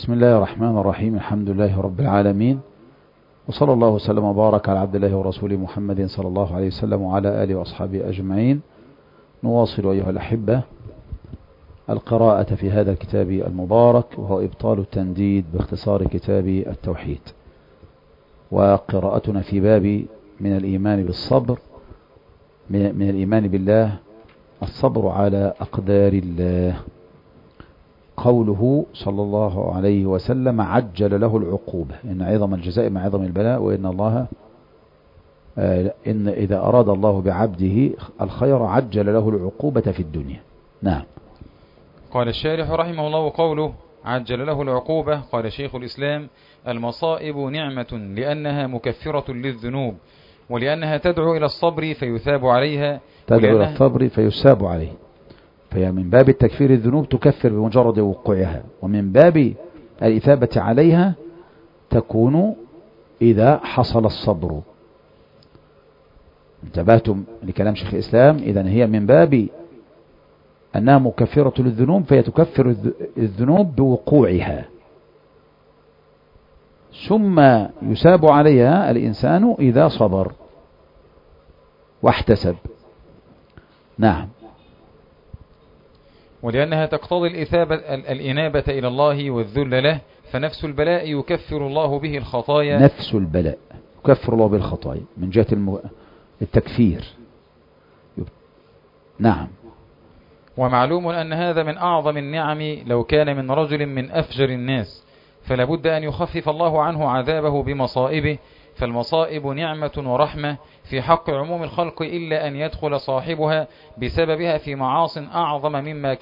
بسم الله الرحمن الرحيم. الحمد لله رب العالمين، وصلى الله وسلم وبارك على عبد الله ورسوله محمد صلى الله عليه وسلم وعلى آله وأصحابه أجمعين. نواصل أيها الأحبة القراءة في هذا الكتاب المبارك، وهو إبطال التنديد باختصار كتاب التوحيد، وقراءتنا في باب من الإيمان بالصبر، من الإيمان بالله الصبر على أقدار الله. قوله صلى الله عليه وسلم عجل له العقوبة، إن عظم الجزاء مع عظم البلاء، وإن الله إن إذا أراد الله بعبده الخير عجل له العقوبة في الدنيا. نعم. قال الشارح رحمه الله قوله عجل له العقوبة. قال شيخ الإسلام: المصائب نعمة لأنها مكفرة للذنوب، ولأنها تدعو إلى الصبر فيثاب عليها. تدعو إلى الصبر فيثاب عليه، فهي من باب التكفير الذنوب تكفر بمجرد وقوعها، ومن باب الإثابة عليها تكون إذا حصل الصبر. انتبهتم لكلام شيخ الإسلام؟ إذن هي من باب أنها مكفرة للذنوب، فهي تكفر الذنوب بوقوعها، ثم يثاب عليها الإنسان إذا صبر واحتسب. نعم. ولأنها تقتضي الإنابة إلى الله والذل له، فنفس البلاء يكفر الله به الخطايا. نفس البلاء يكفر الله به الخطايا من جهة التكفير. نعم. ومعلوم أن هذا من أعظم النعم لو كان من رجل من أفجر الناس، فلا بد أن يخفف الله عنه عذابه بمصائبه، فالمصائب نعمة ورحمة في حق عموم الخلق، إلا أن يدخل صاحبها بسببها في معاص أعظم مما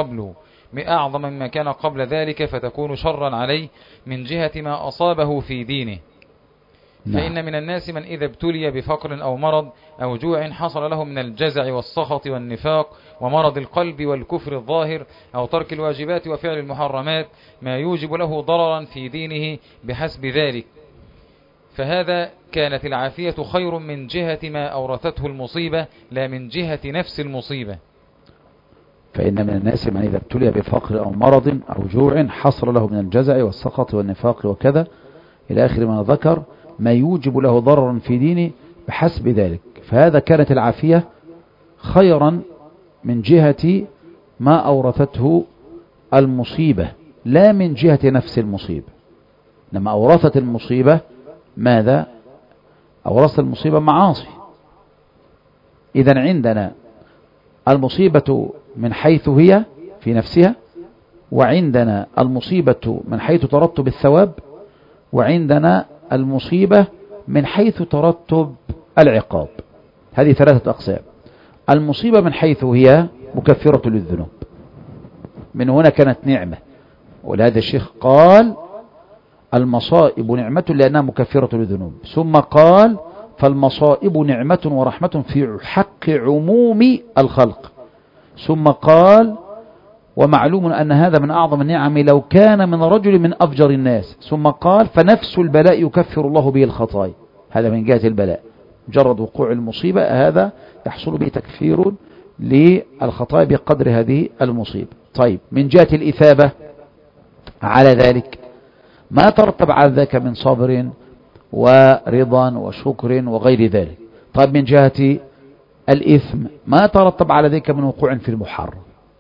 كان قبل ذلك، فتكون شرا عليه من جهة ما أصابه في دينه. فإن من الناس من إذا ابتلي بفقر أو مرض أو جوع حصل له من الجزع والسخط والنفاق ومرض القلب والكفر الظاهر أو ترك الواجبات وفعل المحرمات ما يوجب له ضررا في دينه بحسب ذلك، فهذا كانت العافية خير من جهة ما أورثته المصيبة، لا من جهة نفس المصيبة. فإن من الناس من إذا ابتلي بفقر أو مرض أو جوع حصل له من الجزع والسخط والنفاق وكذا إلى آخر ما ذكر ما يوجب له ضررا في دينه بحسب ذلك، فهذا كانت العافية خيرا من جهة ما أورثته المصيبة، لا من جهة نفس المصيبة. لما أورثت المصيبة ماذا؟ أورثت المصيبة معاصي. إذن عندنا المصيبة من حيث هي في نفسها، وعندنا المصيبة من حيث ترتب الثواب، وعندنا المصيبة من حيث ترتب العقاب. هذه ثلاثة أقسام. المصيبة من حيث هي مكفرة للذنوب، من هنا كانت نعمة، ولهذا الشيخ قال المصائب نعمة لأنها مكفرة للذنوب، ثم قال فالمصائب نعمة ورحمة في حق عموم الخلق، ثم قال ومعلوم أن هذا من أعظم النعم لو كان من رجل من أفجر الناس، ثم قال فنفس البلاء يكفر الله به الخطايا. هذا من جهة البلاء، مجرد وقوع المصيبة هذا يحصل به تكفير للخطايا بقدر هذه المصيبة. طيب، من جهة الإثابة على ذلك ما ترتب على ذلك من صبر ورضا وشكر وغير ذلك. طيب، من جهة الإثم ما ترتب على ذلك من وقوع في المحرم.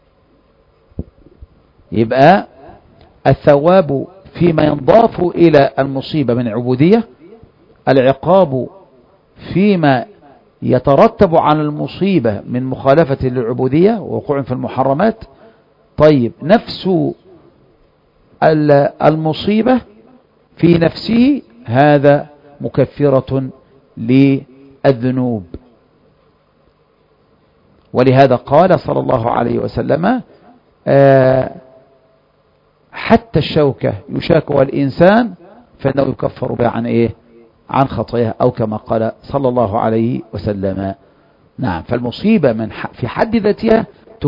يبقى الثواب فيما ينضاف إلى المصيبة من عبودية، العقاب فيما يترتب على المصيبة من مخالفة للعبودية ووقوع في المحرمات. طيب، نفس المصيبة في نفسه هذا مكفرة للذنوب، ولهذا قال صلى الله عليه وسلم حتى الشوكة يشاكها الإنسان فإنه يكفر بها عن إيه؟ عن خطاياه، أو كما قال صلى الله عليه وسلم. نعم. فالمصيبة في حد ذاتها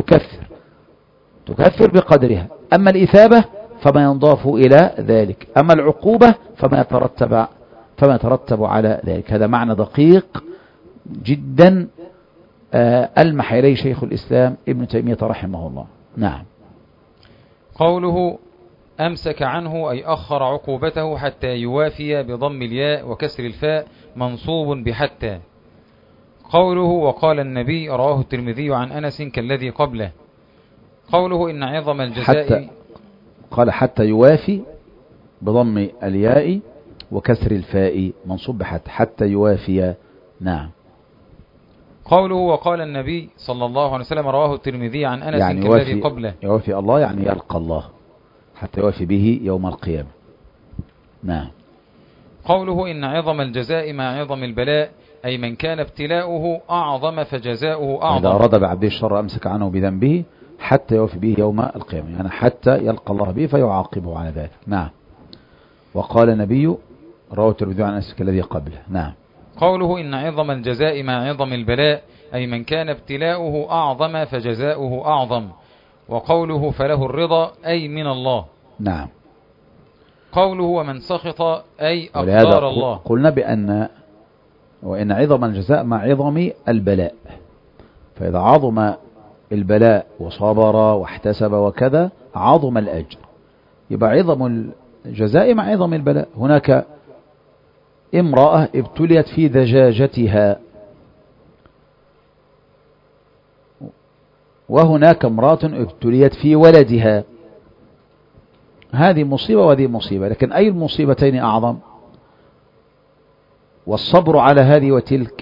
تكفر بقدرها، أما الإثابة فما ينضاف إلى ذلك، أما العقوبة فما يترتب على ذلك. هذا معنى دقيق جدا ألمح إليه شيخ الإسلام ابن تيمية رحمه الله. نعم. قوله أمسك عنه أي أخر عقوبته حتى يوافي بضم الياء وكسر الفاء منصوب بحتى. قوله وقال النبي رواه الترمذي عن أنس كالذي قبله. قوله إن عظم الجزاء قال حتى يوافي بضم الياء وكسر الفاء منصوب حتى يوافي. نعم. قوله وقال النبي صلى الله عليه وسلم رواه الترمذي عن أنس يعني كالذي قبله. يوافي الله يعني يلقى الله حتى يوافي به يوم القيامة. نعم. قوله إن عظم الجزاء مع عظم البلاء أي من كان ابتلاؤه أعظم فجزاؤه أعظم. إذا أراد بعبده الشر أمسك عنه بذنبه حتى يوفي به يوم القيامة، يعني حتى يلقى الله به فيعاقبه على ذلك. نعم. وقال النبي رواه الترمذي عن أنس الذي قبله. نعم. قوله إن عظم الجزاء مع عظم البلاء أي من كان ابتلاؤه أعظم فجزاؤه أعظم. وقوله فله الرضا أي من الله. نعم. قوله ومن سخط أي ولهذا أقدار الله. قلنا بأن وإن عظم الجزاء مع عظم البلاء، فإذا عظم البلاء وصبر واحتسب وكذا عظم الأجر، يبقى عظم الجزاء مع عظم البلاء. هناك امرأة ابتليت في دجاجتها، وهناك امرأة ابتليت في ولدها، هذه مصيبة وهذه مصيبة، لكن أي المصيبتين أعظم؟ والصبر على هذه وتلك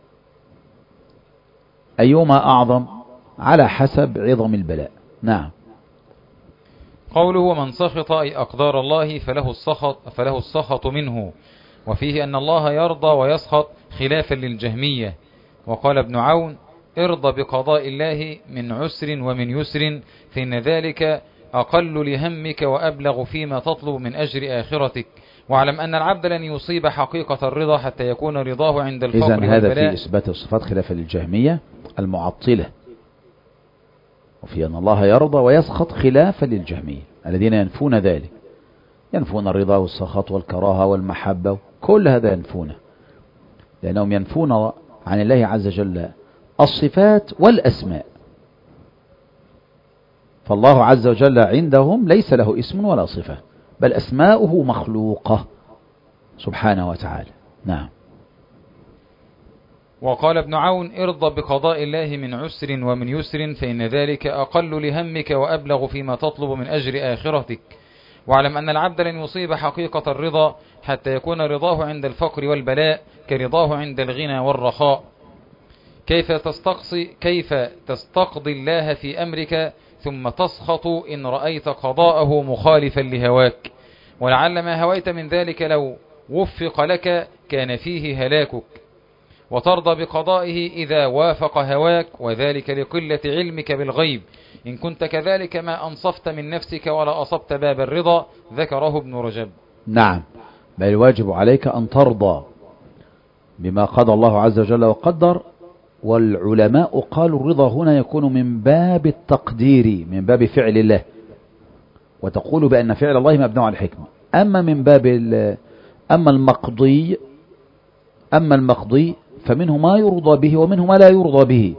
أيهما أعظم؟ على حسب عظم البلاء. نعم. قوله ومن سخط أي أقدار الله فله السخط منه، وفيه أن الله يرضى ويسخط خلافا للجهمية. وقال ابن عون ارضى بقضاء الله من عسر ومن يسر فإن ذلك أقل لهمك وأبلغ فيما تطلب من أجر آخرتك. واعلم أن العبد لن يصيب حقيقة الرضا حتى يكون رضاه عند الفقر والبلاء. إذن هذا في إثبات الصفات خلافا للجهمية المعطلة، وفي أن الله يرضى ويسخط خلافا للجهمية الذين ينفون ذلك، ينفون الرضا والسخط والكراهة والمحبة، كل هذا ينفونه، لأنهم ينفون عن الله عز وجل الصفات والأسماء. فالله عز وجل عندهم ليس له اسم ولا صفة، بل أسماؤه مخلوقة سبحانه وتعالى. نعم. وقال ابن عون ارضى بقضاء الله من عسر ومن يسر فإن ذلك أقل لهمك وأبلغ فيما تطلب من أجر آخرتك. واعلم أن العبد لن يصيب حقيقة الرضا حتى يكون رضاه عند الفقر والبلاء كرضاه عند الغنى والرخاء. كيف تستقضي الله في أمرك ثم تسخط إن رأيت قضاءه مخالفا لهواك، ولعل ما هويت من ذلك لو وفق لك كان فيه هلاكك، وترضى بقضائه إذا وافق هواك، وذلك لقلة علمك بالغيب. إن كنت كذلك ما أنصفت من نفسك ولا أصبت باب الرضا، ذكره ابن رجب. نعم. بل الواجب عليك أن ترضى بما قضى الله عز وجل وقدر. والعلماء قالوا الرضا هنا يكون من باب التقدير، من باب فعل الله، وتقول بأن فعل الله مبني على الحكمة. أما من باب أما المقضي فمنه ما يرضى به ومنه ما لا يرضى به.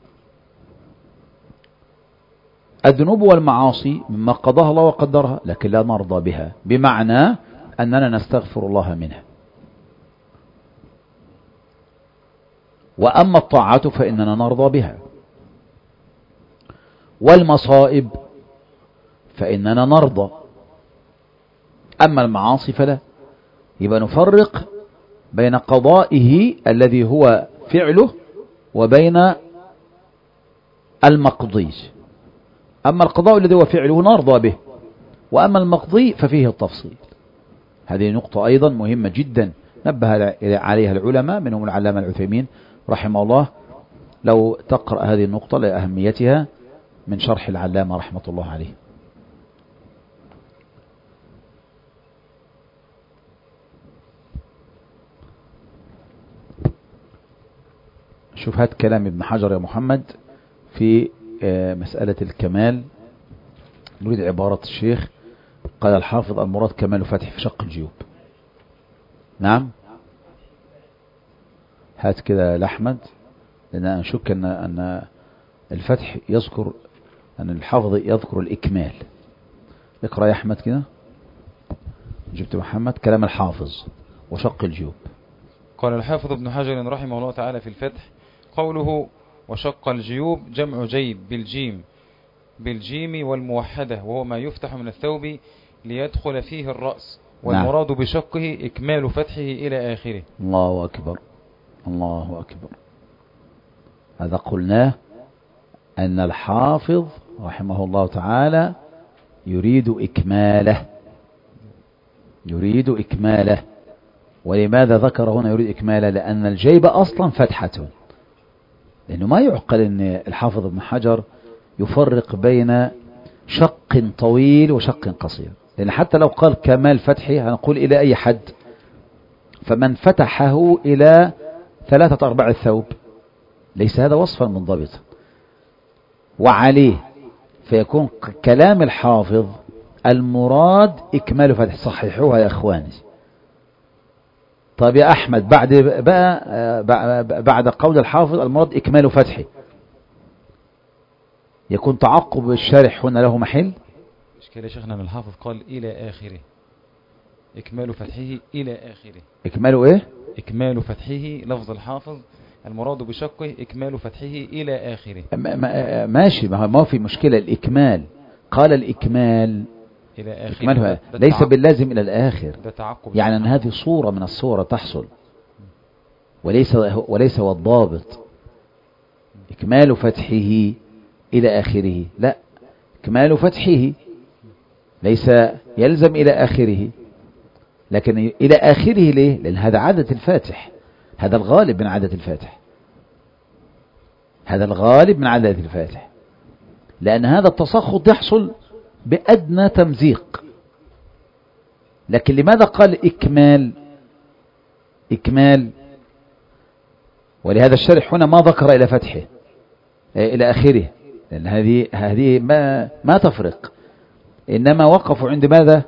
الذنوب والمعاصي مما قضاها الله وقدرها، لكن لا نرضى بها، بمعنى أننا نستغفر الله منها. وأما الطاعات فإننا نرضى بها، والمصائب فإننا نرضى، أما المعاصي فلا. يبقى نفرق بين قضائه الذي هو فعله وبين المقضي. أما القضاء الذي هو فعله نرضى به، وأما المقضي ففيه التفصيل. هذه نقطة أيضا مهمة جدا نبه عليها العلماء، منهم العلامة العثيمين رحمه الله. لو تقرأ هذه النقطة لأهميتها من شرح العلامة رحمة الله عليه. شوف هات كلام ابن حجر يا محمد في مسألة الكمال. نريد عبارة الشيخ. قال الحافظ المراد كمال فتح في شق الجيوب. نعم. هات كده لأحمد، لأن أنشك أن الفتح يذكر، أن الحافظ يذكر الإكمال، اقرأ يا أحمد كده. جبت محمد كلام الحافظ وشق الجيوب. قال الحافظ ابن حجر رحمه الله تعالى في الفتح: قوله وشق الجيوب جمع جيب بالجيم والموحدة، وهو ما يفتح من الثوب ليدخل فيه الرأس، والمراد بشقه إكمال فتحه إلى آخره. الله أكبر، الله أكبر. هذا قلناه أن الحافظ رحمه الله تعالى يريد إكماله. ولماذا ذكر هنا يريد إكماله؟ لأن الجيب أصلا فتحة، لأنه ما يعقل أن الحافظ ابن حجر يفرق بين شق طويل وشق قصير، لأن حتى لو قال كمال فتحه هنقول إلى أي حد؟ فمن فتحه إلى 3/4 الثوب ليس هذا وصفا منضبطا، وعليه فيكون كلام الحافظ المراد إكمال فتح. صححوها يا أخواني. طيب يا أحمد، بعد قول الحافظ المراد إكمال فتحه، يكون تعقب الشارح هنا له محل؟ إشكال يا شيخنا أن الحافظ قال إلى آخره، إكمال فتحه إلى آخره. إكمال إيه؟ إكمال فتحه، لفظ الحافظ المراد بشقه إكمال فتحه إلى آخره. ماشي، ما في مشكلة. الإكمال قال الإكمال إلى آخره، إكمالها ليس باللازم إلى الآخر، يعني أن هذه صورة من الصورة تحصل، وليس هو الضابط إكمال فتحه إلى آخره. لا، إكمال فتحه ليس يلزم إلى آخره، لكن إلى آخره ليه؟ لأن هذا عادة الفاتح، هذا الغالب من عادة الفاتح، لأن هذا التسخط يحصل بأدنى تمزيق. لكن لماذا قال إكمال؟ ولهذا الشرح هنا ما ذكر إلى فتحه إلى آخره، لأن هذه ما تفرق، إنما وقفوا عند ماذا؟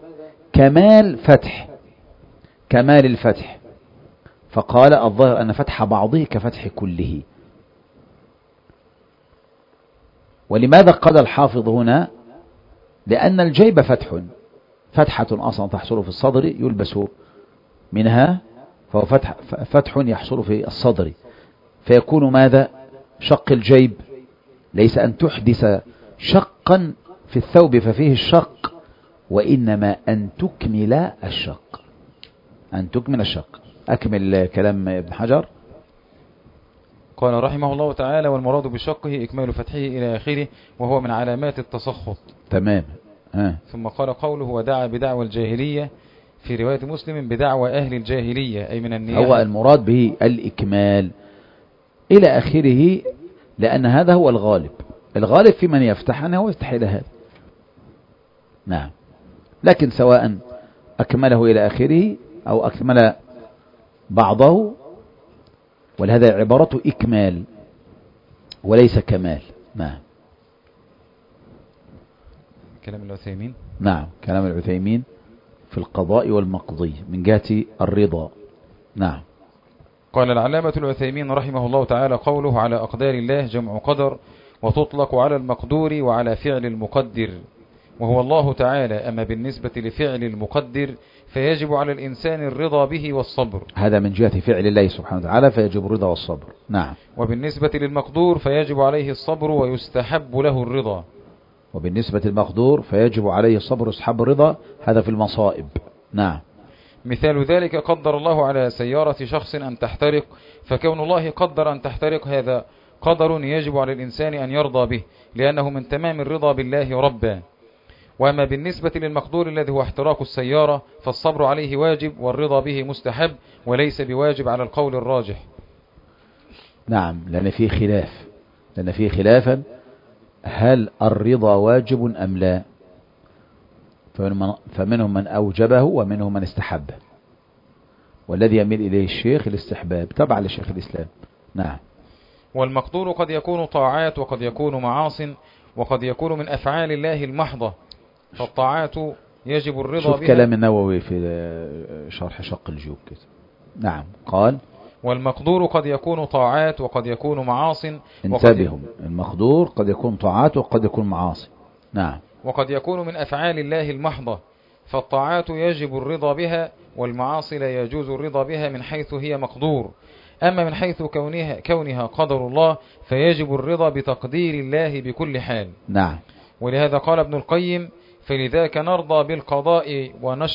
كمال الفتح، فقال الظاهر أن فتح بعضه كفتح كله. ولماذا قال الحافظ هنا؟ لأن الجيب فتحة أصلا تحصل في الصدر يلبس منها، فهو فتح يحصل في الصدر، فيكون ماذا؟ شق الجيب، ليس أن تحدث شقا في الثوب ففيه الشق، وإنما أن تكمل الشق. أكمل كلام ابن حجر. قال رحمه الله تعالى: والمراد بشقه إكمال فتحه إلى آخره، وهو من علامات التسخط. تمام. ثم قال قوله: ودعا بدعوى الجاهلية، في رواية مسلم بدعوى أهل الجاهلية، أي من النياحة. هو المراد به الإكمال إلى آخره، لأن هذا هو الغالب في من يفتح أنه يفتح إلى هذا. نعم، لكن سواء أكمله إلى آخره أو أكمل بعضه، ولهذا عبارة إكمال وليس كمال. نعم. كلام العثيمين. نعم، كلام العثيمين في القضاء والمقضي من جهة الرضا. نعم. قال العلامة العثيمين رحمه الله تعالى: قوله على أقدار الله جمع قدر، وتطلق على المقدور وعلى فعل المقدر، وهو الله تعالى. أما بالنسبة لفعل المقدر فيجب على الإنسان الرضا به والصبر، هذا من جهة فعل الله سبحانه وتعالى، فيجب الرضا والصبر. نعم. وبالنسبة للمقدور فيجب عليه الصبر ويستحب له الرضا. وبالنسبة للمقدور فيجب عليه الصبر ويستحب الرضا، هذا في المصائب. نعم. مثال ذلك: قدر الله على سيارة شخص أن تحترق، فكون الله قدر أن تحترق هذا قدر يجب على الإنسان أن يرضى به، لأنه من تمام الرضا بالله ربا. وأما بالنسبة للمقدور الذي هو احتراق السيارة فالصبر عليه واجب، والرضا به مستحب، وليس بواجب على القول الراجح. نعم، لأن فيه خلافا هل الرضا واجب أم لا، فمنهم من أوجبه ومنهم من استحبه، والذي يميل إليه الشيخ الاستحباب تبع لشيخ الإسلام. نعم. والمقدور قد يكون طاعات وقد يكون معاص وقد يكون من أفعال الله المحضة، فالطاعات يجب الرضا بها. شوف كلام النووي في شرح شق الجيوب كده. نعم. قال: والمقدور قد يكون طاعات وقد يكون معاص. انتبهوا، المقدور قد يكون طاعات وقد يكون معاصي. نعم. وقد يكون من أفعال الله المحضة، فالطاعات يجب الرضا بها، والمعاصي لا يجوز الرضا بها من حيث هي مقدور. أما من حيث كونها قدر الله فيجب الرضا بتقدير الله بكل حال. نعم. ولهذا قال ابن القيم: فلذاك نرضى بالقضاء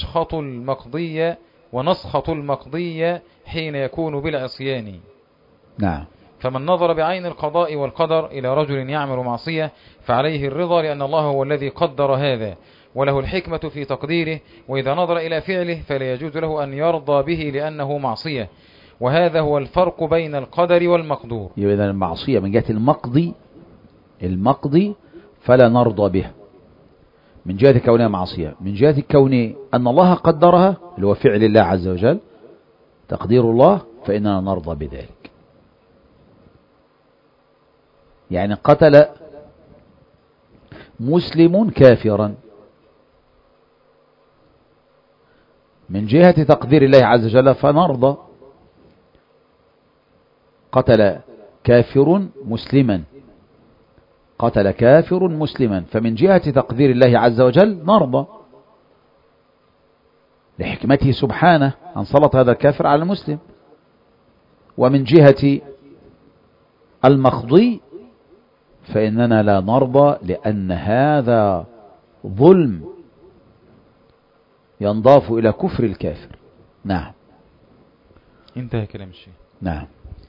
ونسخط المقضية حين يكون بالعصيان. نعم. فمن نظر بعين القضاء والقدر إلى رجل يعمل معصية فعليه الرضا، لأن الله هو الذي قدر هذا وله الحكمة في تقديره، وإذا نظر إلى فعله فلا يجوز له أن يرضى به لأنه معصية، وهذا هو الفرق بين القدر والمقدور. إذا المعصية من جهة المقضي فلا نرضى به من جهة كونها معصية. من جهة كون أن الله قدرها اللي هو فعل الله عز وجل تقدير الله فإننا نرضى بذلك. يعني قتل مسلم كافرا من جهة تقدير الله عز وجل فنرضى. قتل كافر مسلما فمن جهة تقدير الله عز وجل نرضى لحكمته سبحانه أن سلط هذا الكافر على المسلم. ومن جهة المقضي فإننا لا نرضى لأن هذا ظلم ينضاف إلى كفر الكافر. نعم. انتهى كلام الشيخ. نعم.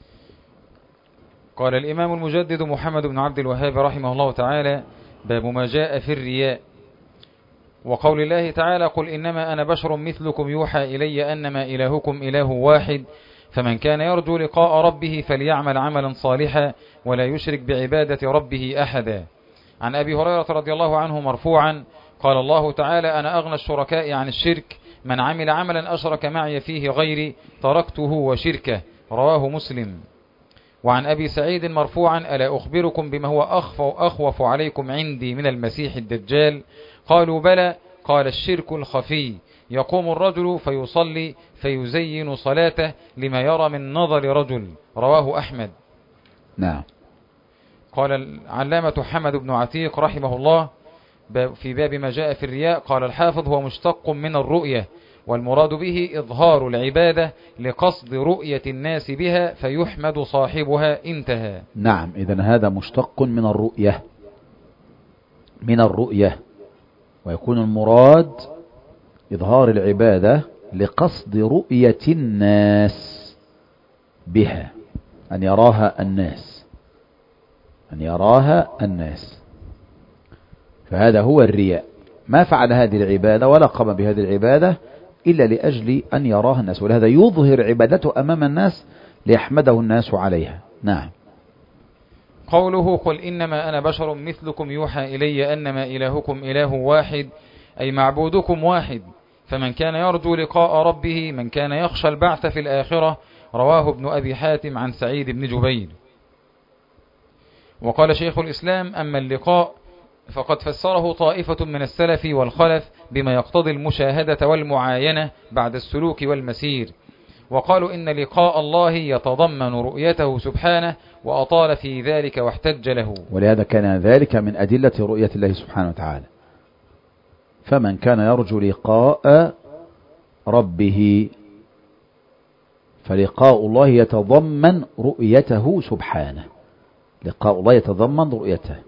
قال الإمام المجدد محمد بن عبد الوهاب رحمه الله تعالى: باب ما جاء في الرياء. وقول الله تعالى: قل إنما أنا بشر مثلكم يوحى إلي أنما إلهكم إله واحد فمن كان يرجو لقاء ربه فليعمل عملا صالحا ولا يشرك بعبادة ربه أحدا. عن أبي هريرة رضي الله عنه مرفوعا قال الله تعالى: أنا أغنى الشركاء عن الشرك، من عمل عملا أشرك معي فيه غيري تركته وشركه. رواه مسلم. وعن أبي سعيد مرفوعا: ألا أخبركم بما هو أخوف عليكم عندي من المسيح الدجال؟ قالوا بلى. قال: الشرك الخفي، يقوم الرجل فيصلي فيزين صلاته لما يرى من نظر رجل. رواه أحمد. نعم. قال العلامة حمد بن عتيق رحمه الله في باب ما جاء في الرياء، قال الحافظ: هو مشتق من الرؤية، والمراد به إظهار العبادة لقصد رؤية الناس بها فيحمد صاحبها. انتهى. نعم. إذن هذا مشتق من الرؤية ويكون المراد إظهار العبادة لقصد رؤية الناس بها، أن يراها الناس. فهذا هو الرياء، ما فعل هذه العبادة ولا قام بهذه العبادة إلا لأجل أن يراها الناس، ولهذا يظهر عبادته أمام الناس ليحمده الناس عليها. نعم. قوله: قل إنما أنا بشر مثلكم يوحى إلي أنما إلهكم إله واحد، أي معبودكم واحد، فمن كان يرجو لقاء ربه من كان يخشى البعث في الآخرة. رواه ابن أبي حاتم عن سعيد بن جبير. وقال شيخ الإسلام: أما اللقاء فقد فسره طائفة من السلف والخلف بما يقتضي المشاهدة والمعاينة بعد السلوك والمسير، وقالوا إن لقاء الله يتضمن رؤيته سبحانه، وأطال في ذلك واحتج له. ولهذا كان ذلك من أدلة رؤية الله سبحانه وتعالى. فمن كان يرجو لقاء ربه فلقاء الله يتضمن رؤيته سبحانه. لقاء الله يتضمن رؤيته،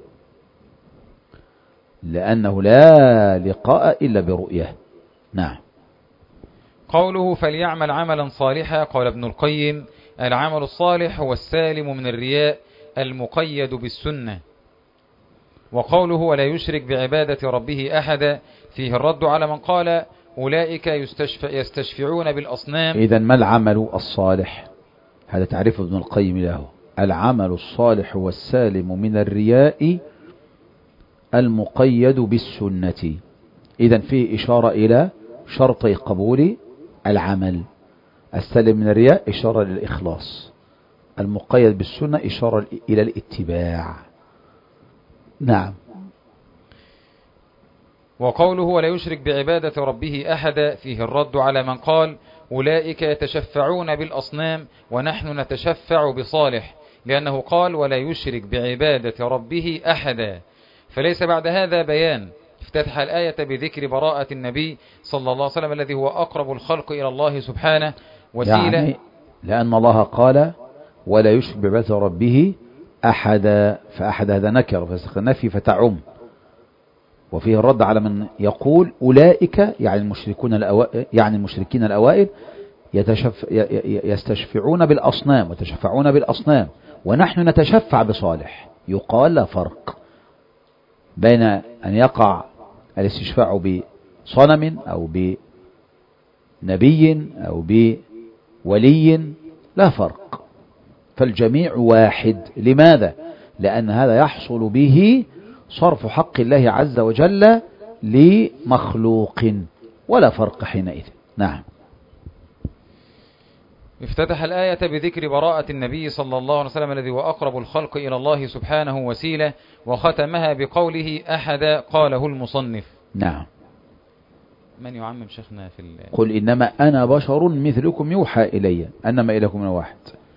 لأنه لا لقاء إلا برؤية. نعم. قوله: فليعمل عملا صالحا. قال ابن القيم: العمل الصالح هو السالم من الرياء المقيد بالسنة. وقوله: ولا يشرك بعبادة ربه أحدا فيه الرد على من قال أولئك يستشفعون بالأصنام. إذن ما العمل الصالح؟ هذا تعريف ابن القيم له: العمل الصالح هو السالم من الرياء المقيد بالسنة. إذن فيه إشارة إلى شرطي قبول العمل: السالم من الرياء إشارة للإخلاص، المقيد بالسنة إشارة إلى الاتباع. نعم. وقوله: ولا يشرك بعبادة ربه أحدا فيه الرد على من قال أولئك يتشفعون بالأصنام ونحن نتشفع بصالح، لأنه قال: ولا يشرك بعبادة ربه أحدا، فليس بعد هذا بيان، افتتح الآية بذكر براءة النبي صلى الله عليه وسلم الذي هو أقرب الخلق إلى الله سبحانه وسيلة. يعني لأن الله قال ولا يشرك بعبادة ربه أحدا، فأحد هذا نكر فسق النفي فتعم، وفيه الرد على من يقول أولئك يعني المشركين الأوائل يستشفعون بالأصنام وتشفعون بالأصنام، ونحن نتشفع بصالح. يقال لا فرق بين أن يقع الاستشفاع بصنم أو بنبي أو بولي، لا فرق، فالجميع واحد. لماذا؟ لأن هذا يحصل به صرف حق الله عز وجل لمخلوق، ولا فرق حينئذ. نعم. افتتح الآية بذكر براءة النبي صلى الله عليه وسلم الذي هو أقرب الخلق إلى الله سبحانه وسيلة، وختمها بقوله أحدا قاله المصنف. نعم. من يعمم شيخنا في قل إنما أنا بشر مثلكم يوحى إلي أنما إليكم من واحد.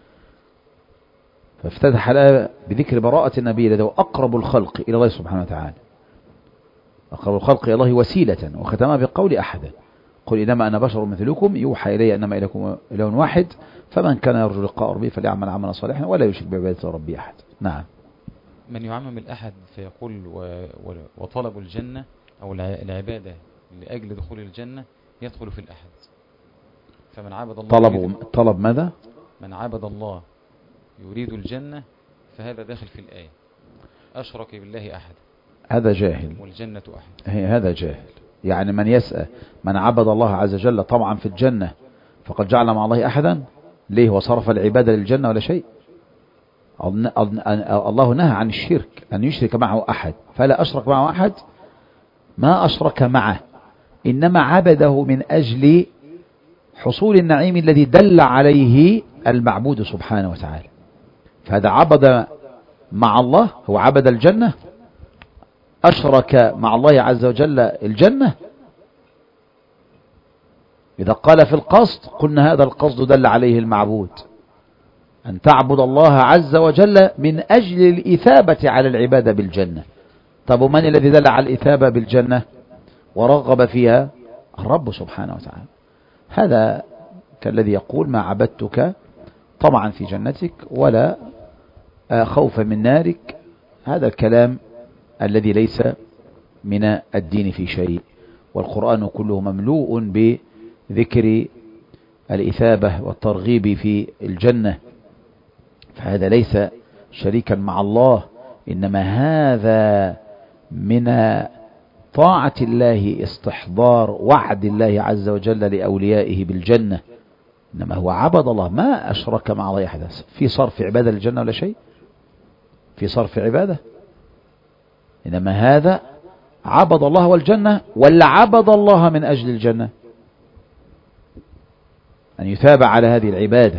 فافتتح الآية بذكر براءة النبي الذي هو أقرب الخلق إلى الله سبحانه وتعالى، أقرب الخلق إلى الله وسيلة، وختمها بقول أحدا. قل إنما أنا بشر مثلكم يوحى إلي أنما إليكم إله واحد فمن كان يرجو لقاء ربه فليعمل عملا صالحا ولا يشرك بعبادة ربه أحد. نعم. من يعمم الأحد فيقول وطلب الجنة أو العبادة لأجل دخول الجنة يدخل في الأحد. فمن عبد الله طلب ماذا؟ من عبد الله يريد الجنة فهذا داخل في الآية. أشرك بالله أحد، هذا جاهل، والجنة أحد، هذا جاهل. يعني من يسأل من عبد الله عز وجل طمعا في الجنة فقد جعل مع الله أحدا. ليه؟ وصرف العبادة للجنة ولا شيء. الله نهى عن الشرك، أن يشرك معه أحد، فلا أشرك معه أحد، ما أشرك معه، إنما عبده من أجل حصول النعيم الذي دل عليه المعبود سبحانه وتعالى. فهذا عبد مع الله، هو عبد الجنة، أشرك مع الله عز وجل الجنة. إذا قال في القصد قلنا هذا القصد دل عليه المعبود، أن تعبد الله عز وجل من أجل الإثابة على العبادة بالجنة. طب ومن الذي دل على الإثابة بالجنة ورغب فيها؟ الرب سبحانه وتعالى. هذا كالذي يقول ما عبدتك طمعا في جنتك ولا خوفا من نارك. هذا الكلام الذي ليس من الدين في شيء، والقرآن كله مملوء بذكر الإثابة والترغيب في الجنة، فهذا ليس شريكا مع الله، إنما هذا من طاعة الله استحضار وعد الله عز وجل لأوليائه بالجنة. إنما هو عبد الله، ما أشرك مع الله أحدا. في صرف عبادة للجنة ولا شيء، في صرف عبادة، إنما هذا عبد الله والجنة، ولا عبد الله من أجل الجنة، أن يثاب على هذه العبادة.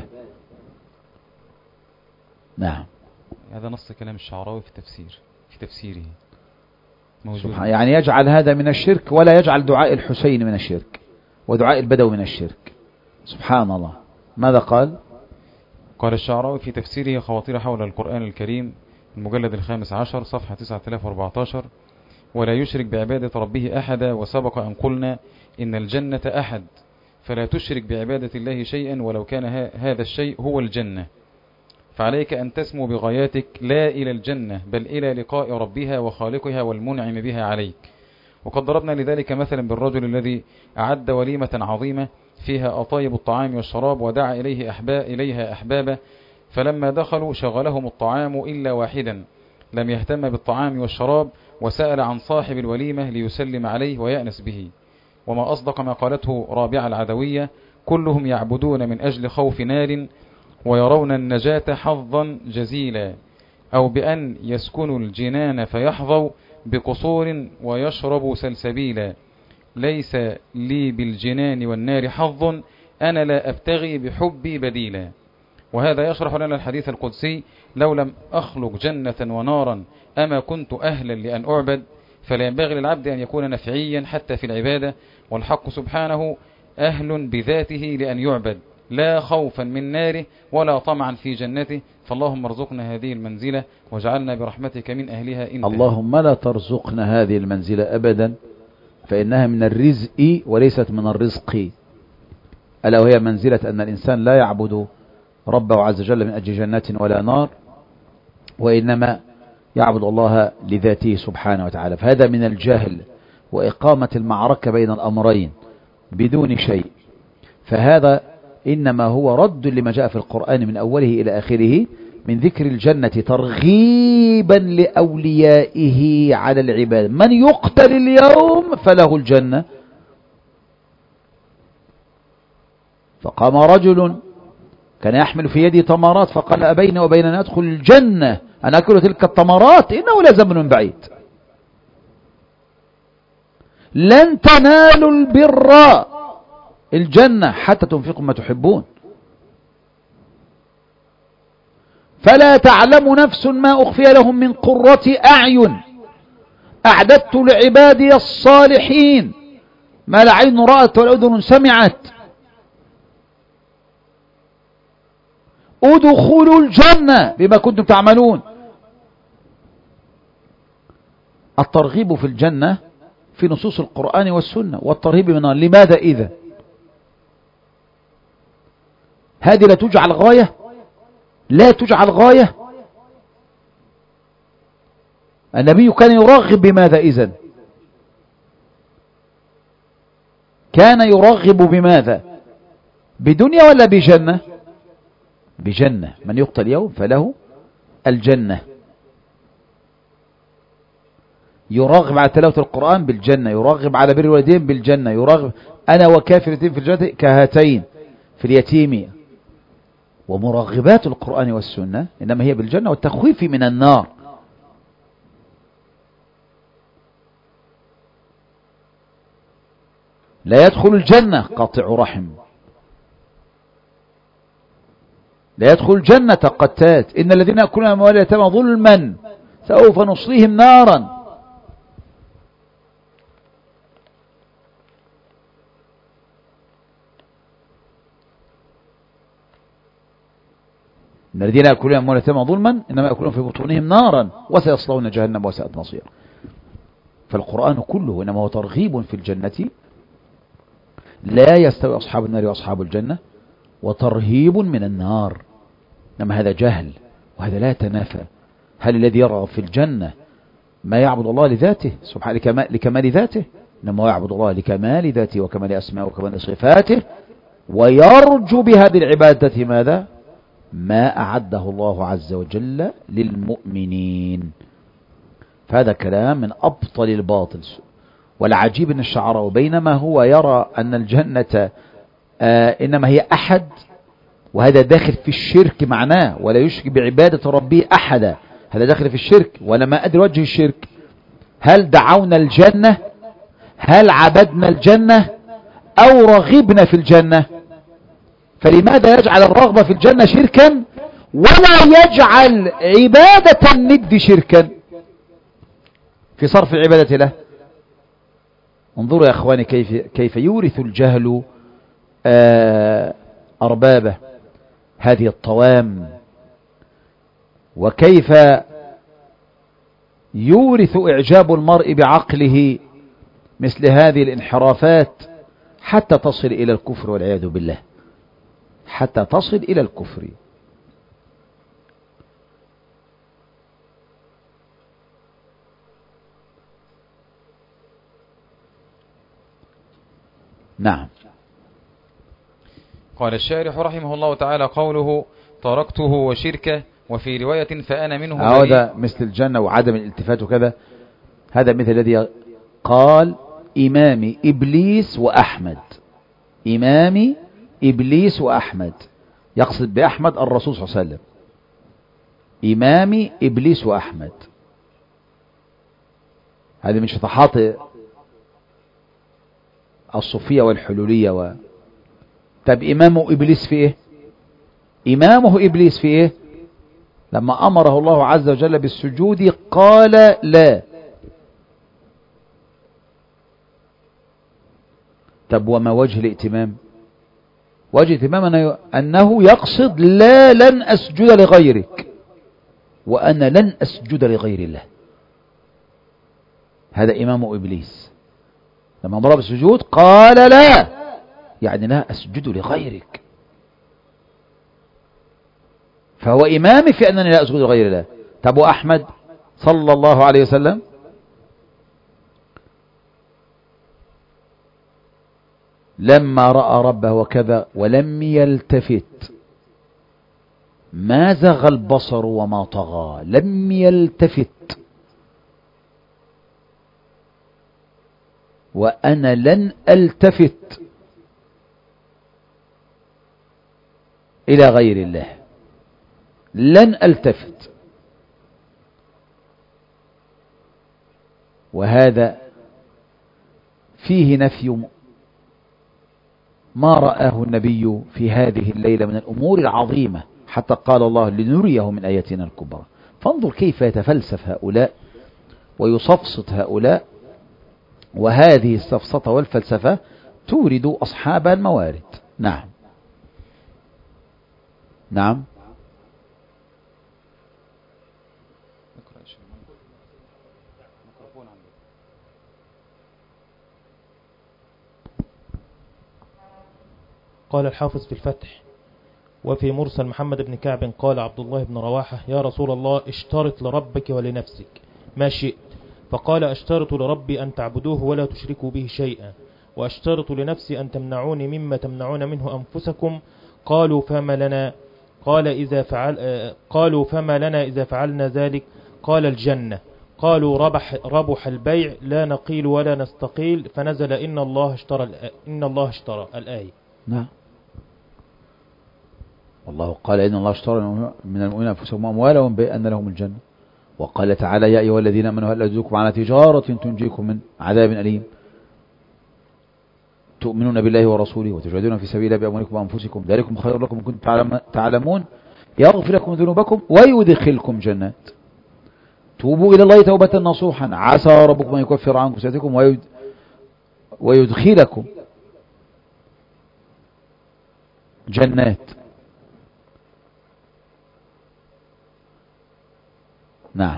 نعم. هذا نص كلام الشعراوي في تفسيره موجود. يعني يجعل هذا من الشرك، ولا يجعل دعاء الحسين من الشرك ودعاء البدوي من الشرك. سبحان الله. ماذا قال؟ قال الشعراوي في تفسيره خواطر حول القرآن الكريم المجلد 15 صفحة 9014: ولا يشرك بعبادة ربه أحدا. وسبق أن قلنا إن الجنة أحد، فلا تشرك بعبادة الله شيئا ولو كان هذا الشيء هو الجنة. فعليك أن تسمو بغاياتك لا إلى الجنة بل إلى لقاء ربها وخالقها والمنعم بها عليك. وقد ضربنا لذلك مثلا بالرجل الذي أعد وليمة عظيمة فيها أطايب الطعام والشراب ودعا إليها أحبابه، فلما دخلوا شغلهم الطعام إلا واحدا لم يهتم بالطعام والشراب، وسأل عن صاحب الوليمة ليسلم عليه ويأنس به. وما أصدق ما قالته رابعة العدوية: كلهم يعبدون من أجل خوف نار ويرون النجاة حظا جزيلا، أو بأن يسكنوا الجنان فيحظوا بقصور ويشربوا سلسبيلا. ليس لي بالجنان والنار حظ، أنا لا أبتغي بحبي بديلا. وهذا يشرح لنا الحديث القدسي: لو لم أخلق جنة ونارا أما كنت أهلا لأن أعبد. فلا ينبغي للعبد أن يكون نفعيا حتى في العبادة، والحق سبحانه أهل بذاته لأن يعبد، لا خوفا من ناره ولا طمعا في جنته، فاللهم ارزقنا هذه المنزلة واجعلنا برحمتك من أهلها انت. اللهم لا ترزقنا هذه المنزلة أبدا، فإنها من الرزق وليست من الرزق، ألا وهي منزلة أن الإنسان لا يعبد ربه عز وجل من أجل جنات ولا نار، وإنما يعبد الله لذاته سبحانه وتعالى. فهذا من الجهل وإقامة المعركة بين الأمرين بدون شيء. فهذا إنما هو رد لما جاء في القرآن من أوله إلى آخره من ذكر الجنة ترغيبا لأوليائه على العباد. من يقتل اليوم فله الجنة. فقام رجل كان يحمل في يده تمرات فقال أبين وبين أن أدخل الجنة أن أكل تلك التمرات إنه لزمن بعيد. لن تنالوا البر الجنة حتى تنفقوا ما تحبون، فلا تعلم نفس ما أخفي لهم من قرة أعين أعددت لعبادي الصالحين ما لا عين رأت ولا أذن سمعت ادخلوا الجنة بما كنتم تعملون. الترغيب في الجنة في نصوص القرآن والسنة، والترهيب منها. لماذا إذا هذه لا تجعل غاية؟ لا تجعل غاية. النبي كان يرغب بماذا إذن؟ كان يرغب بماذا؟ بدنيا ولا بجنة؟ بجنة. من يقتل اليوم فله الجنة. يرغب على تلاوة القرآن بالجنة، يرغب على بر الوالدين بالجنة، يرغب أنا وكافر في الجنة كهاتين في اليتيم. ومرغبات القرآن والسنة إنما هي بالجنة والتخويف من النار. لا يدخل الجنة قاطع رحم، لا يدخل الجنة قتات، إن الذين يأكلون أموال اليتامى ظلما سوف نصليهم نارا. إن الذين يأكلون أموال اليتامى ظلما إنما يأكلون في بطونهم نارا وسيصلون جهنم وساءت مصيرا. فالقرآن كله إنما هو ترغيب في الجنة، لا يستوي أصحاب النار وأصحاب الجنة، وترهيب من النار. إنما هذا جهل وهذا لا يتنافى. هل الذي يرغب في الجنة ما يعبد الله لذاته سبحانه لكمال ذاته؟ إنما يعبد الله لكمال ذاته وكمال أسماء وكمال صفاته، ويرجو بهذه العبادة ماذا؟ ما أعده الله عز وجل للمؤمنين. فهذا كلام من أبطل الباطل. والعجيب أن الشعراء بينما هو يرى أن الجنة إنما هي أحد، وهذا داخل في الشرك معناه، ولا يشرك بعبادة ربه أحدا، هذا داخل في الشرك. ولا ما أدري وجه الشرك. هل دعونا الجنة؟ هل عبدنا الجنة؟ أو رغبنا في الجنة؟ فلماذا يجعل الرغبة في الجنة شركا ولا يجعل عبادة الند شركا في صرف العبادة له؟ انظروا يا أخواني كيف يورث الجهل أربابه هذه الطوام، وكيف يورث إعجاب المرء بعقله مثل هذه الانحرافات حتى تصل إلى الكفر والعياذ بالله، حتى تصل إلى الكفر. نعم. قال الشارح رحمه الله تعالى قوله تركته وشركه، وفي رواية فأنا منه هذا مثل الجنة وعدم الالتفات وكذا. هذا مثل الذي قال إمامي إبليس وأحمد، إمامي إبليس وأحمد، يقصد بأحمد الرسول صلى الله عليه وسلم. إمامي إبليس وأحمد، هذه من شطحات الصوفية والحلولية طب إمامه إبليس في إيه؟ إمامه إبليس في إيه؟ لما أمره الله عز وجل بالسجود قال لا. طب وما وجه الائتمام؟ وجه تماما أنه يقصد لا لن أسجد لغيرك، وأنا لن أسجد لغير الله. هذا إمام إبليس لما أمر بالسجود قال لا، يعني لا أسجد لغيرك. فهو إمامي في أنني لا أسجد لغير الله. طب وأحمد صلى الله عليه وسلم لما رأى ربه وكذا ولم يلتفت، ما زغ البصر وما طغى، لم يلتفت. وأنا لن ألتفت إلى غير الله، لن ألتفت. وهذا فيه نفي ما رآه النبي في هذه الليلة من الأمور العظيمة، حتى قال الله لنريه من آياتنا الكبرى. فانظر كيف يتفلسف هؤلاء ويصفصط هؤلاء، وهذه السفسطة والفلسفة تورد أصحاب الموارد. نعم نعم. قال الحافظ في الفتح: وفي مرسل محمد بن كعب قال عبد الله بن رواحة: يا رسول الله اشترط لربك ولنفسك ما شئت. فقال: اشترط لربي أن تعبدوه ولا تشركوا به شيئا، واشترط لنفسي أن تمنعوني مما تمنعون منه أنفسكم. قالوا فما لنا؟ قالوا فما لنا إذا فعلنا ذلك؟ قال: الجنة. قالوا: ربح البيع، لا نقيل ولا نستقيل. فنزل إن الله اشترى الآية. نعم. والله قال إن الله اشترى من المؤمنين أنفسهم وأموالهم بأن لهم الجنة. وقال تعالى: يا أيها الذين آمنوا هل أدلكم على تجارة تنجيكم من عذاب أليم تؤمنون بالله ورسوله وتجاهدون في سبيل الله بأموالكم وأنفسكم ذلكم خير لكم إن كنتم تعلمون يغفر لكم ذنوبكم ويدخلكم جنات توبوا إلى الله توبة نصوحا عسى ربكم أن يكفر عنكم سيئاتكم ويدخلكم جنات. نعم.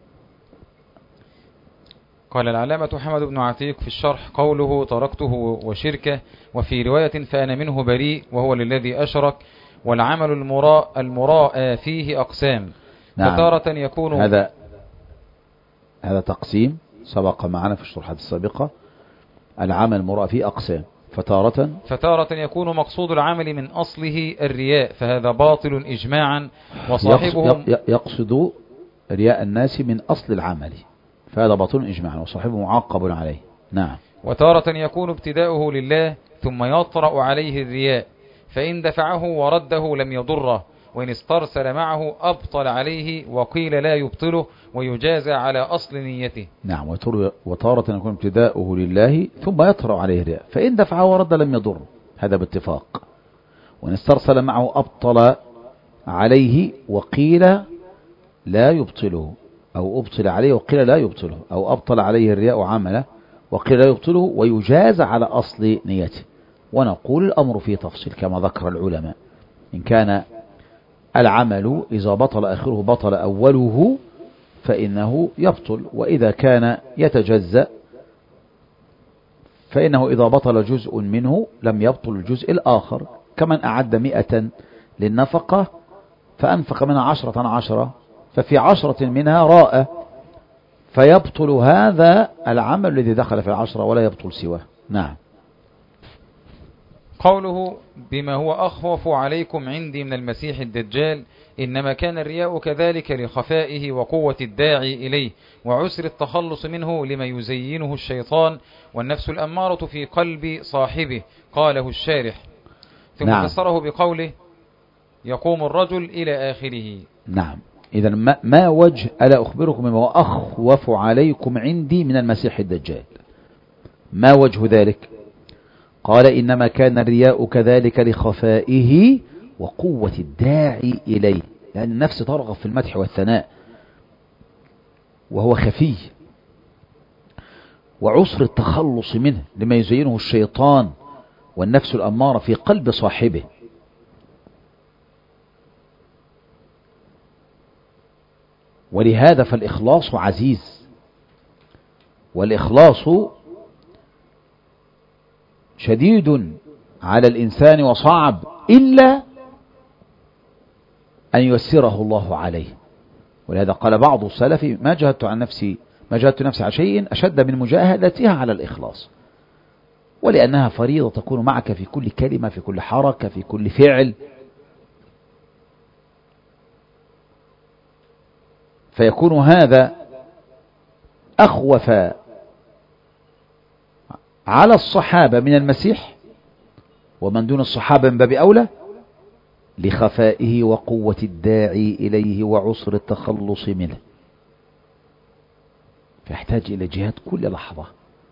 قال العلامة حمد بن عتيق في الشرح: قوله تركته وشركه، وفي رواية فأنا منه بريء، وهو للذي أشرك. والعمل المراء فيه أقسام. نعم. فتارة يكون هذا تقسيم سبق معنا في الشروحات السابقة. العمل المراء فيه أقسام. فتارة يكون مقصود العمل من أصله الرياء، فهذا باطل إجماعا. وصاحبه يقصد رياء الناس من أصل العمل، فهذا باطل إجماعا وصاحبه معاقب عليه. نعم. وتارة يكون ابتداؤه لله ثم يطرأ عليه الرياء، فإن دفعه ورده لم يضره، وإن استرسل معه أبطل عليه، وقيل لا يبطله ويجازى على أصل نيته. نعم. وتارة يكون ابتداؤه لله ثم يطرأ عليه الرياء، فإن دفعه ورد لم يضره، هذا باتفاق. وإن استرسل معه أبطل عليه، وقيل لا يبطله، أو أبطل عليه وقيل لا يبطله، أو أبطل عليه الرياء عمله وقيل لا يبطله ويجاز على أصل نيته. ونقول الأمر فيه تفصيل كما ذكر العلماء. إن كان العمل إذا بطل آخره بطل أوله فإنه يبطل، وإذا كان يتجزأ فإنه إذا بطل جزء منه لم يبطل الجزء الآخر. كمن أعد 100 للنفقة فأنفق منها 10 ففي 10 منها راء، فيبطل هذا العمل الذي دخل في 10 ولا يبطل سواه. نعم. قوله بما هو أخوف عليكم عندي من المسيح الدجال، إنما كان الرياء كذلك لخفائه وقوة الداعي إليه وعسر التخلص منه لما يزينه الشيطان والنفس الأمارة في قلب صاحبه. قاله الشارح. ثم نعم. فسره بقوله يقوم الرجل إلى آخره. نعم. إذا ما وجه ألا أخبركم بما هو أخوف عليكم عندي من المسيح الدجال؟ ما وجه ذلك؟ قال إنما كان الرياء كذلك لخفائه وقوة الداعي إليه، يعني النفس ترغب في المدح والثناء وهو خفي، وعسر التخلص منه لما يزينه الشيطان والنفس الأمارة في قلب صاحبه. ولهذا فالإخلاص عزيز، والإخلاص شديد على الإنسان وصعب إلا أن ييسره الله عليه. ولهذا قال بعض السلف: ما جاهدت نفسي على شيء أشد من مجاهدتها على الإخلاص، ولأنها فريضة تكون معك في كل كلمة، في كل حركة، في كل فعل، فيكون هذا أخوف على الصحابة من المسيح، ومن دون الصحابة من باب أولى، لخفائه وقوة الداعي إليه وعسر التخلص منه، فيحتاج إلى جهاد كل لحظة.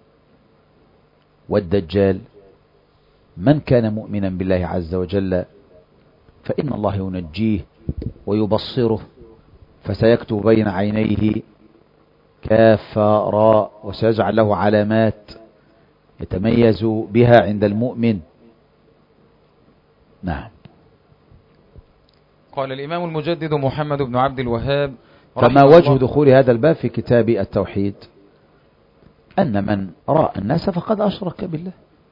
والدجال من كان مؤمنا بالله عز وجل فإن الله ينجيه ويبصره، فسيكتب بين عينيه كاف راء، وسيجعل له علامات يتميز بها عند المؤمن. نعم. قال الإمام المجدد محمد بن عبد الوهاب فما وجه دخول هذا الباب في كتاب التوحيد؟ أن من رأى الناس فقد أشرك بالله،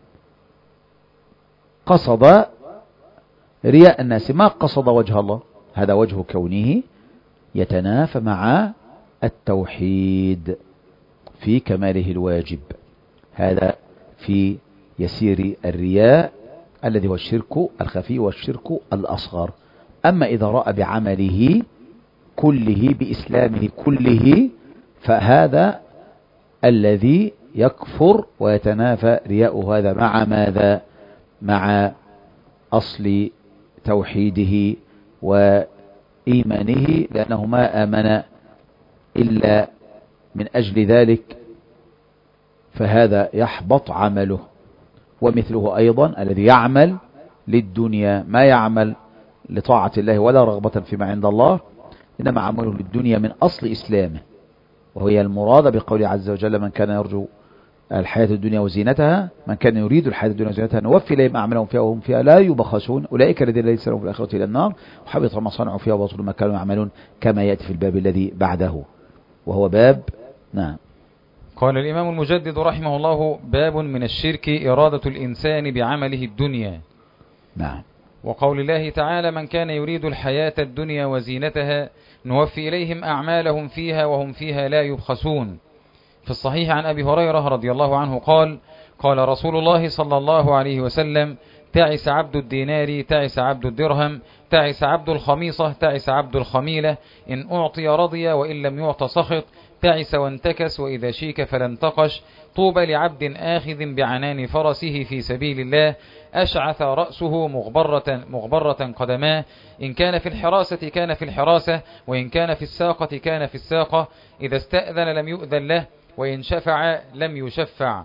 قصد رياء الناس، ما قصد وجه الله، هذا وجه كونه يتنافى مع التوحيد في كماله الواجب. هذا في يسير الرياء الذي هو الشرك الخفي والشرك الأصغر. أما إذا رأى بعمله كله بإسلامه كله فهذا الذي يكفر ويتنافى رياؤه هذا مع ماذا؟ مع أصل توحيده وإيمانه، لأنه ما آمن إلا من أجل ذلك، فهذا يحبط عمله. ومثله أيضا الذي يعمل للدنيا، ما يعمل لطاعة الله ولا رغبة فيما عند الله، إنما عمله للدنيا من أصل إسلامه، وهي المراد بقوله عز وجل: من كان يرجو الحياة الدنيا وزينتها، من كان يريد الحياة الدنيا وزينتها نوفي إليهم أعمالهم فيها وهم فيها لا يبخسون، أولئك الذين ليس لهم في الآخرة إلى النار وحبط ما صنعوا فيها وباطل ما كانوا يعملون، كما يأتي في الباب الذي بعده وهو باب. نعم. قال الإمام المجدد رحمه الله: باب من الشرك إرادة الإنسان بعمله الدنيا. نعم. وقول الله تعالى: من كان يريد الحياة الدنيا وزينتها نوفي إليهم أعمالهم فيها وهم فيها لا يبخسون. في الصحيح عن أبي هريرة رضي الله عنه قال: قال رسول الله صلى الله عليه وسلم: تعس عبد الدينار، تعس عبد الدرهم، تعس عبد الخميصة، تعس عبد الخميلة، إن أعطي رضي وإن لم يعط سخط، تعس وانتكس وإذا شيك فلا انتقش، طوبى لعبد آخذ بعنان فرسه في سبيل الله، أشعث رأسه مغبرة قدماه، إن كان في الحراسة كان في الحراسة، وإن كان في الساقة كان في الساقة، إذا استأذن لم يؤذن له، وإن شفع لم يشفع.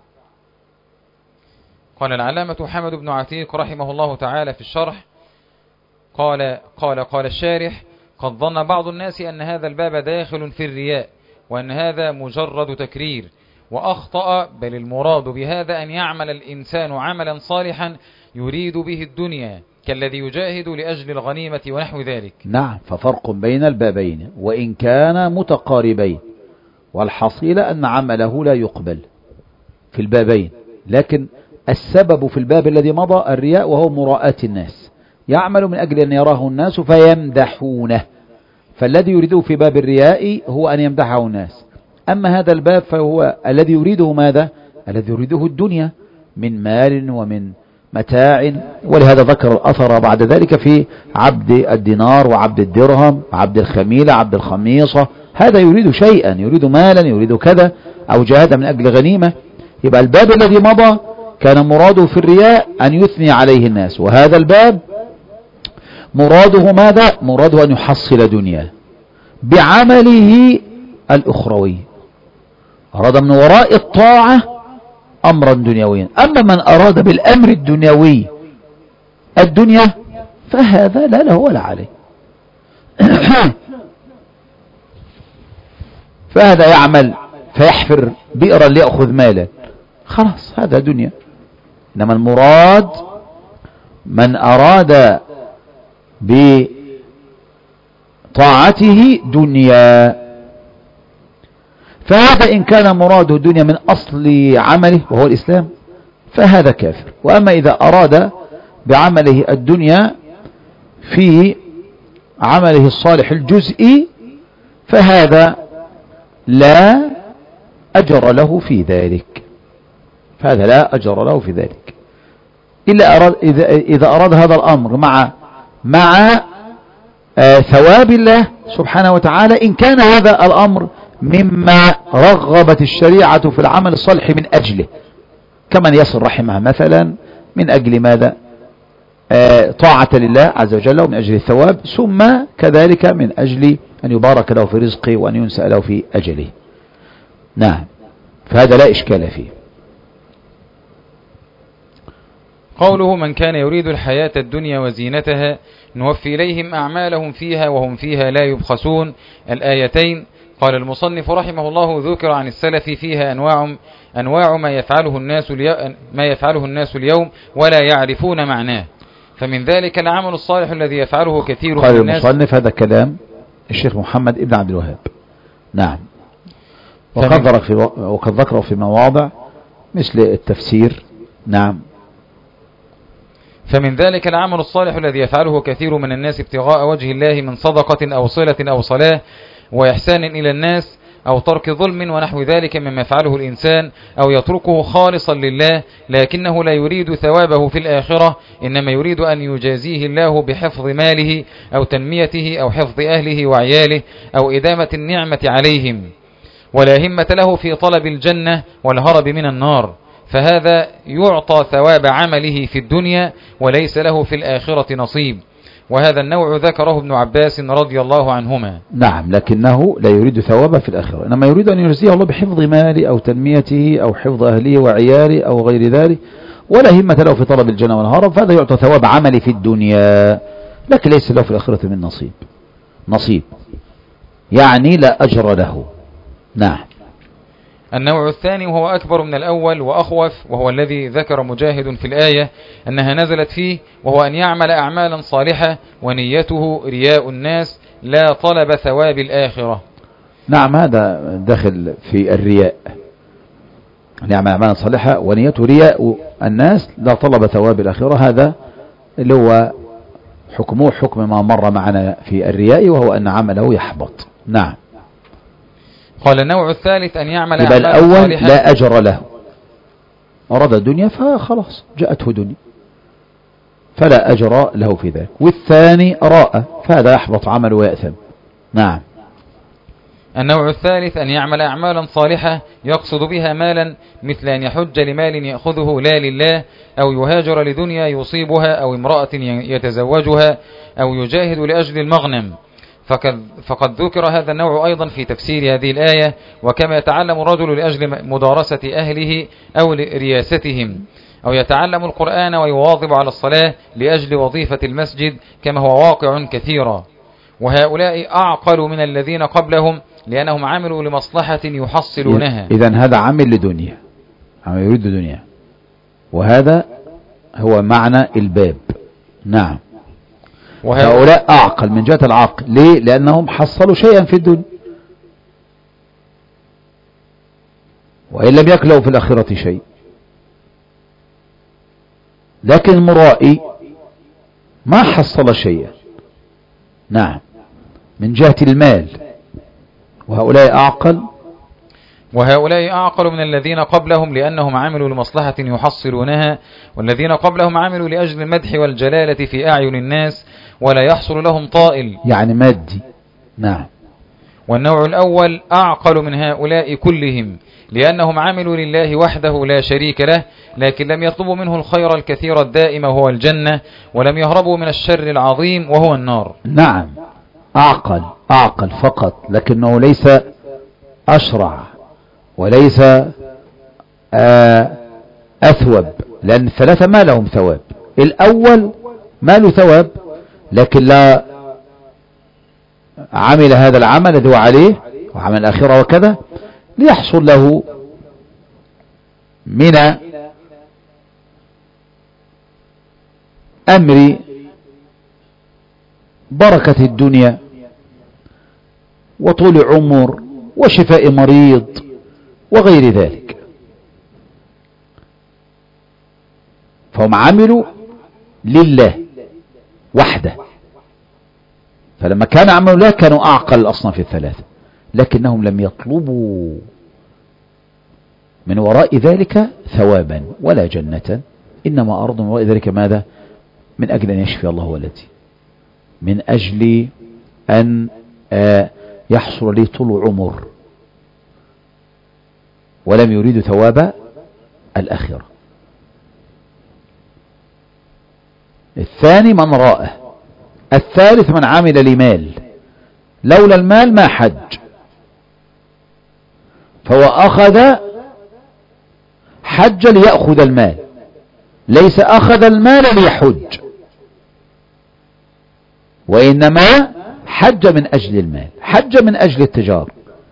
قال العلامة حمد بن عتيق رحمه الله تعالى في الشرح: قال الشارح: قد ظن بعض الناس أن هذا الباب داخل في الرياء، وأن هذا مجرد تكرير، وأخطأ، بل المراد بهذا أن يعمل الإنسان عملا صالحا يريد به الدنيا، كالذي يجاهد لأجل الغنيمة ونحو ذلك. نعم. ففرق بين البابين وإن كان متقاربين، والحصيل أن عمله لا يقبل في البابين، لكن السبب في الباب الذي مضى الرياء، وهو مراءة الناس، يعمل من أجل أن يراه الناس فيمدحونه، فالذي يريده في باب الرياء هو أن يمدحه الناس. أما هذا الباب فهو الذي يريده ماذا؟ الذي يريده الدنيا من مال ومن متاع. ولهذا ذكر الأثر بعد ذلك في عبد الدينار وعبد الدرهم وعبد الخميلة عبد الخميصة، هذا يريد شيئا، يريد مالا، يريد كذا، أو جهاد من أجل غنيمة. يبقى الباب الذي مضى كان مراده في الرياء أن يثني عليه الناس، وهذا الباب مراده ماذا؟ مراده أن يحصل دنيا بعمله الأخروي، أراد من وراء الطاعة أمرا دنيويا. أما من أراد بالأمر الدنيوي الدنيا فهذا لا له ولا عليه فهذا يعمل فيحفر بئرا ليأخذ مالا، خلاص هذا دنيا. إنما المراد من أراد بطاعته دنيا، فهذا إن كان مراده دنيا من أصل عمله وهو الإسلام فهذا كافر. وأما إذا أراد بعمله الدنيا في عمله الصالح الجزئي فهذا لا أجر له في ذلك، فهذا لا أجر له في ذلك إلا إذا أراد هذا الأمر مع ثواب الله سبحانه وتعالى، إن كان هذا الأمر مما رغبت الشريعة في العمل الصالح من أجله، كمن يصل رحمه مثلا من أجل ماذا؟ طاعة لله عز وجل ومن أجل الثواب، ثم كذلك من أجل أن يبارك له في رزقه وأن ينسأ له في أجله. نعم، فهذا لا إشكال فيه. قوله من كان يريد الحياة الدنيا وزينتها نوفي إليهم أعمالهم فيها وهم فيها لا يبخسون، الآيتين. قال المصنف رحمه الله ذكر عن السلف فيها أنواع ما يفعله الناس اليوم ولا يعرفون معناه، فمن ذلك العمل الصالح الذي يفعله كثير من الناس. قال المصنف هذا كلام الشيخ محمد ابن عبد الوهاب. نعم، وقد ذكره في مواضع مثل التفسير. نعم، فمن ذلك العمل الصالح الذي يفعله كثير من الناس ابتغاء وجه الله من صدقة أو صلة أو صلاة وإحسان إلى الناس أو ترك ظلم ونحو ذلك مما يفعله الإنسان، أو يتركه خالصا لله لكنه لا يريد ثوابه في الآخرة، إنما يريد أن يجازيه الله بحفظ ماله أو تنميته أو حفظ أهله وعياله أو إدامة النعمة عليهم، ولا همة له في طلب الجنة والهرب من النار، فهذا يعطى ثواب عمله في الدنيا وليس له في الآخرة نصيب. وهذا النوع ذكره ابن عباس رضي الله عنهما. نعم، لكنه لا يريد ثوابه في الآخرة، إنما يريد أن يجزيه الله بحفظ ماله أو تنميته أو حفظ أهله وعياله أو غير ذلك، ولا همة له في طلب الجنة والهرب، فهذا يعطى ثواب عمله في الدنيا لكن ليس له في الآخرة من نصيب، يعني لا أجر له. نعم. النوع الثاني وهو أكبر من الأول وأخوف، وهو الذي ذكر مجاهد في الآية أنها نزلت فيه، وهو أن يعمل أعمالا صالحة ونيته رياء الناس لا طلب ثواب الآخرة. نعم، هذا داخل في الرياء، أن يعمل أعمالا صالحة ونيته رياء الناس لا طلب ثواب الآخرة، هذا اللي هو حكمه حكم ما مر معنا في الرياء، وهو أن عمله يحبط. نعم. قال النوع الثالث أن يعمل يبقى أعمالا الأول صالحة لا أجر له، أراد الدنيا فخلاص جاءته دنيا فلا أجر له في ذلك، والثاني راء فهذا يحبط عمله ويأثم. نعم. النوع الثالث أن يعمل أعمالا صالحة يقصد بها مالا، مثل أن يحج لمال يأخذه لا لله، أو يهاجر لدنيا يصيبها، أو امرأة يتزوجها، أو يجاهد لأجل المغنم. فقد ذكر هذا النوع أيضا في تفسير هذه الآية، وكما يتعلم الرجل لأجل مدارسة أهله أو لرياستهم، أو يتعلم القرآن ويواظب على الصلاة لأجل وظيفة المسجد كما هو واقع كثيرا. وهؤلاء أعقل من الذين قبلهم لأنهم عملوا لمصلحة يحصلونها. إذن هذا عمل لدنيا، عمل يريد دنيا، وهذا هو معنى الباب. نعم. هؤلاء أعقل من جهة العقل، ليه؟ لأنهم حصلوا شيئا في الدنيا وإن لم يكلوا في الآخرة شيء، لكن المرائي ما حصل شيئا. نعم، من جهة المال. وهؤلاء أعقل من الذين قبلهم لأنهم عملوا لمصلحة يحصلونها، والذين قبلهم عملوا لأجل المدح والجلالة في أعين الناس ولا يحصل لهم طائل، يعني مادي. نعم. والنوع الأول أعقل من هؤلاء كلهم لأنهم عملوا لله وحده لا شريك له، لكن لم يطلبوا منه الخير الكثير الدائم وهو الجنة، ولم يهربوا من الشر العظيم وهو النار. نعم، أعقل فقط، لكنه ليس أشرع وليس أثوب، لأن الثلاثة ما لهم ثواب. الأول ما له ثواب لكن لا عمل هذا العمل الذي هو عليه وعمل الآخرة وكذا ليحصل له من أمر بركة الدنيا وطول عمر وشفاء مريض وغير ذلك. فهم عملوا لله وحده، فلما كان عملوا له كانوا أعقل الأصناف الثلاثة، لكنهم لم يطلبوا من وراء ذلك ثوابا ولا جنة، إنما أرضوا من وراء ذلك ماذا؟ من أجل أن يشفي الله ولدي، من أجل أن يحصل لي طول عمر، ولم يريدوا ثواب الآخرة. الثاني من رأى. الثالث من عمل لمال، لولا المال ما حج، فهو أخذ حج ليأخذ المال، ليس أخذ المال ليحج، وإنما حج من أجل المال، حج من أجل التجارة.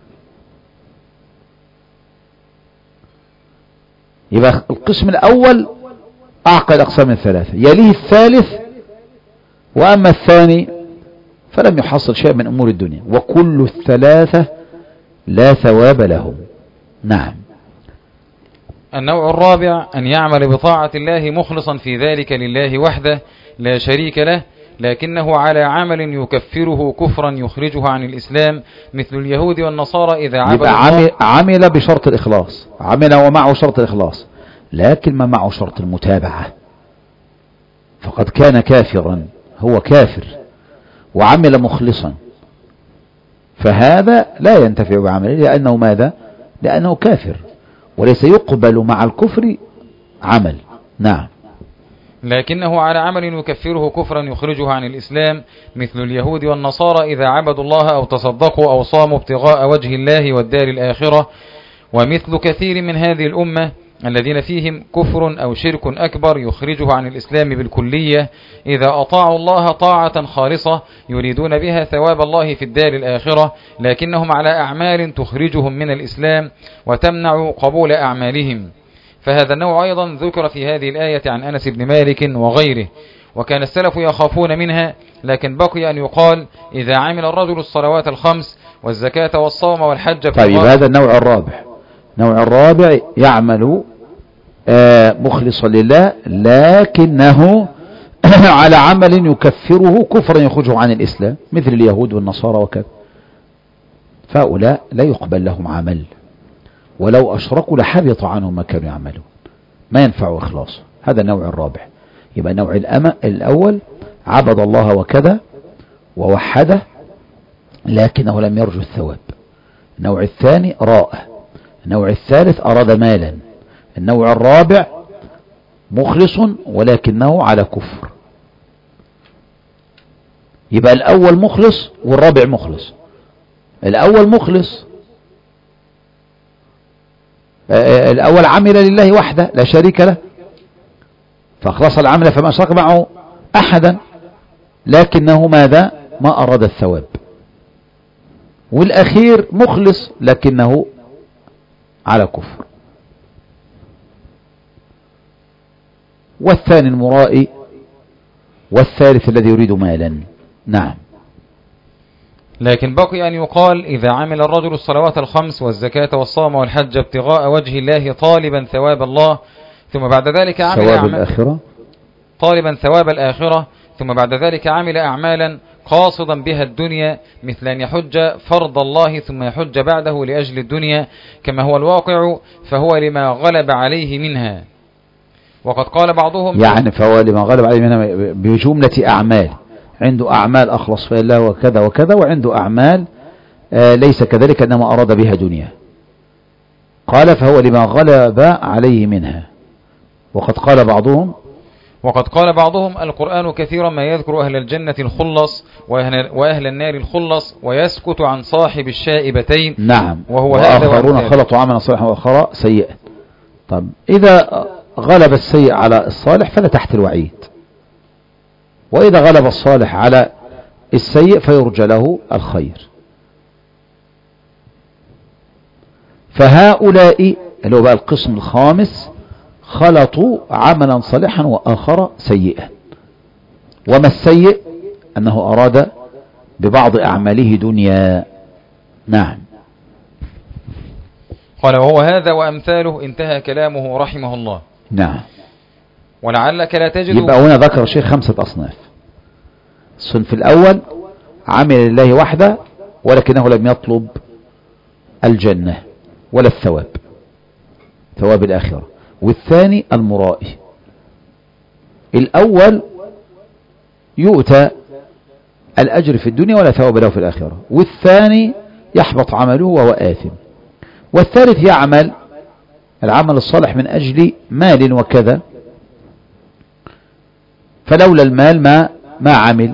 يبقى القسم الأول أعقل أقسام الثلاثة، يليه الثالث، وأما الثاني فلم يحصل شيء من أمور الدنيا، وكل الثلاثة لا ثواب لهم. نعم. النوع الرابع أن يعمل بطاعة الله مخلصا في ذلك لله وحده لا شريك له، لكنه على عمل يكفره كفرا يخرجه عن الإسلام، مثل اليهود والنصارى إذا عمل بشرط الإخلاص، عمل ومعه شرط الإخلاص، لكن ما معه شرط المتابعة، فقد كان كافرا، هو كافر وعمل مخلصا، فهذا لا ينتفع بعمله، لأنه ماذا؟ لأنه كافر، وليس يقبل مع الكفر عمل. نعم. لكنه على عمل يكفره كفرا يخرجه عن الإسلام، مثل اليهود والنصارى إذا عبدوا الله أو تصدقوا أو صاموا ابتغاء وجه الله والدار الآخرة، ومثل كثير من هذه الأمة الذين فيهم كفر أو شرك أكبر يخرجه عن الإسلام بالكلية، إذا أطاعوا الله طاعة خالصة يريدون بها ثواب الله في الدار الآخرة، لكنهم على أعمال تخرجهم من الإسلام وتمنع قبول أعمالهم. فهذا النوع أيضا ذكر في هذه الآية عن أنس بن مالك وغيره، وكان السلف يخافون منها، لكن بقي أن يقال إذا عمل الرجل الصلوات الخمس والزكاة والصوم والحج. طيب هذا النوع الرابع. النوع الرابع يعمل مخلصا لله، لكنه على عمل يكفره كفرا يخرجه عن الإسلام، مثل اليهود والنصارى وكذا، فهؤلاء لا يقبل لهم عمل، ولو أشركوا لحبط عنهم ما كانوا يعملون، ما ينفع إخلاصه. هذا النوع الرابع. يبقى النوع الأول عبد الله وكذا ووحده، لكنه لم يرجو الثواب. النوع الثاني راء. النوع الثالث أراد مالا. النوع الرابع مخلص ولكنه على كفر. يبقى الأول مخلص والرابع مخلص. الأول مخلص، الأول عمل لله وحده لا شريك له، فأخلص العمل فما أشرك معه أحدا، لكنه ماذا؟ ما أراد الثواب. والأخير مخلص لكنه على كفر. والثاني المرائي، والثالث الذي يريد مالا. نعم. لكن بقي أن يقال إذا عمل الرجل الصلوات الخمس والزكاة والصوم والحج ابتغاء وجه الله طالبا ثواب الله، ثم بعد ذلك عمل ثواب الآخرة، طالبا ثواب الآخرة، ثم بعد ذلك عمل أعمالا قاصدا بها الدنيا، مثل أن يحج فرض الله ثم يحج بعده لأجل الدنيا كما هو الواقع، فهو لما غلب عليه منها. وقد قال بعضهم يعني فهو لما غلب عليه منها بجملة أعمال، عنده أعمال أخلص في الله وكذا وكذا، وعنده أعمال ليس كذلك إنما أراد بها دنيا، قال فهو لما غلب عليه منها. وقد قال بعضهم القرآن كثيرا ما يذكر أهل الجنة الخلص وأهل النار الخلص، ويسكت عن صاحب الشائبتين. نعم. وهو وآخرون خلطوا عملا صالحا وآخر سيئا. طب إذا غلب السيء على الصالح فلا تحت الوعيد، وإذا غلب الصالح على السيء فيرجى له الخير. فهؤلاء اللي هو بقى القسم الخامس خلطوا عملا صالحا وآخر سيئا، وما السيء أنه أراد ببعض أعماله دنيا. نعم. قال وهو هذا وأمثاله انتهى كلامه رحمه الله. نعم. ولعلك لا تجد. يبقى هنا ذكر الشيخ 5 أصناف. الصنف الأول عمل لله وحده ولكنه لم يطلب الجنة ولا الثواب، ثواب الآخرة. والثاني المرائي. الأول يؤتى الأجر في الدنيا ولا ثواب له في الآخرة، والثاني يحبط عمله وهو آثم. والثالث يعمل العمل الصالح من أجل مال وكذا، فلولا المال ما عمل،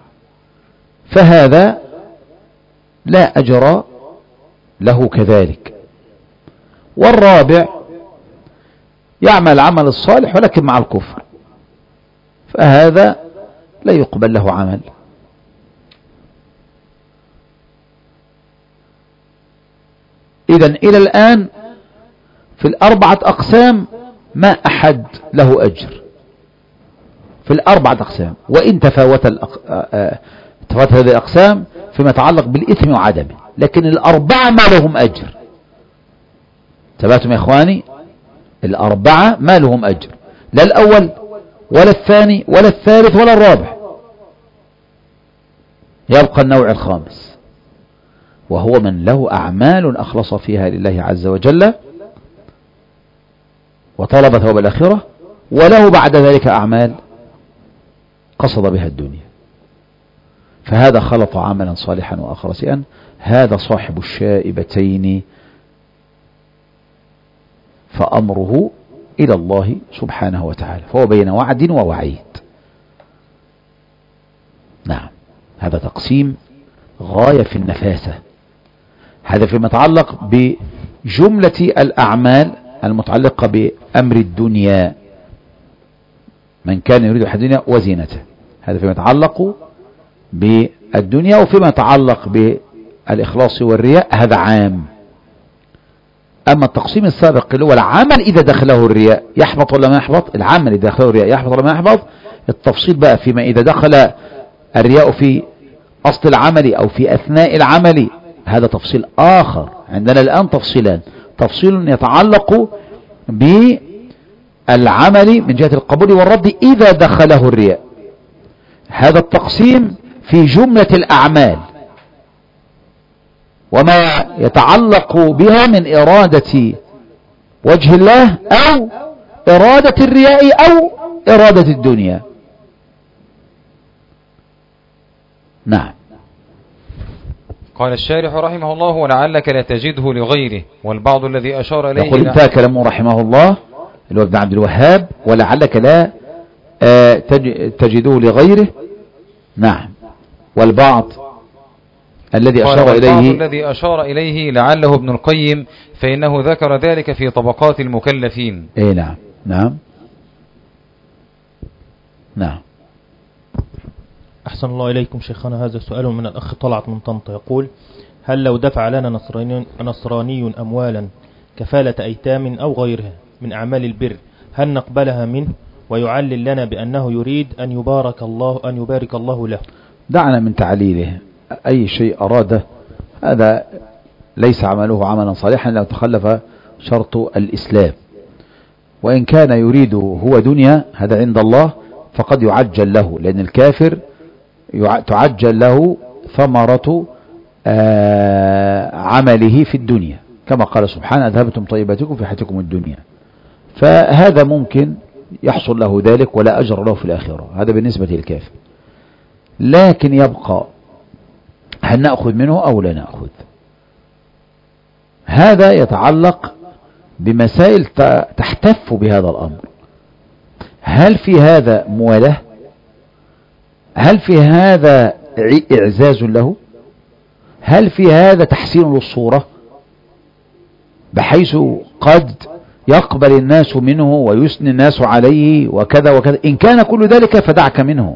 فهذا لا أجر له كذلك. والرابع يعمل العمل الصالح ولكن مع الكفر، فهذا لا يقبل له عمل. إذن إلى الآن في 4 أقسام ما أحد له أجر في 4 أقسام، وإن تفاوت هذه الأقسام فيما يتعلق بالإثم وعدمه، لكن 4 ما لهم أجر. ثباتهم يا إخواني، 4 ما لهم أجر، لا الأول ولا الثاني ولا الثالث ولا الرابع. يبقى النوع الخامس، وهو من له أعمال أخلص فيها لله عز وجل وطلب ثواب الآخرة، وله بعد ذلك أعمال قصد بها الدنيا، فهذا خلط عملا صالحا وآخر سيئا. هذا صاحب الشائبتين، فأمره إلى الله سبحانه وتعالى، فهو بين وعد ووعيد. نعم. هذا تقسيم غاية في النفاسة. هذا فيما يتعلق بجملة الأعمال المتعلقة بأمر الدنيا، من كان يريد الحياة الدنيا وزينته، هذا فيما يتعلق بالدنيا. وفيما يتعلق بالإخلاص والرياء هذا عام. أما التقسيم السابق اللي هو العمل إذا دخله الرياء يحبط ولا ما يحبط، العمل إذا دخله الرياء يحبط ولا ما يحبط، التفصيل بقى فيما إذا دخل الرياء في أصل العمل أو في أثناء العمل، هذا تفصيل آخر. عندنا الآن تفصيلان: تفصيل يتعلق بالعمل من جهة القبول والرد إذا دخله الرياء، هذا التقسيم في جملة الأعمال وما يتعلق بها من إرادة وجه الله أو إرادة الرياء أو إرادة الدنيا. نعم. قال الشارح رحمه الله: ولعلك لا تجده لغيره. والبعض الذي أشار إليه يقول انتهى كلامه رحمه الله اللي هو ابن عبد الوهاب: ولعلك لا تجده لغيره. نعم. والبعض الذي أشار إليه لعله ابن القيم، فإنه ذكر ذلك في طبقات المكلفين. إيه نعم. نعم. نعم. أحسن الله إليكم شيخنا. هذا سؤال من الأخ طلعت من طنطا، يقول: هل لو دفع لنا نصراني أموالا كفالة أيتام أو غيرها من أعمال البر هل نقبلها منه ويعلل لنا بأنه يريد أن يبارك الله له؟ دعنا من تعليله. أي شيء أراده هذا ليس عمله عملا صالحا لو تخلف شرط الإسلام، وإن كان يريد هو دنيا هذا عند الله فقد يعجل له، لأن الكافر تعجل له ثمرة عمله في الدنيا، كما قال سبحانه: أذهبتم طيباتكم في حياتكم الدنيا. فهذا ممكن يحصل له ذلك ولا أجر له في الآخرة، هذا بالنسبة للكافر. لكن يبقى هل نأخذ منه أو لا نأخذ؟ هذا يتعلق بمسائل تحتف بهذا الأمر. هل في هذا موالاة؟ هل في هذا إعزاز له؟ هل في هذا تحسين للصورة بحيث قد يقبل الناس منه ويثني الناس عليه وكذا وكذا؟ إن كان كل ذلك فدعك منه.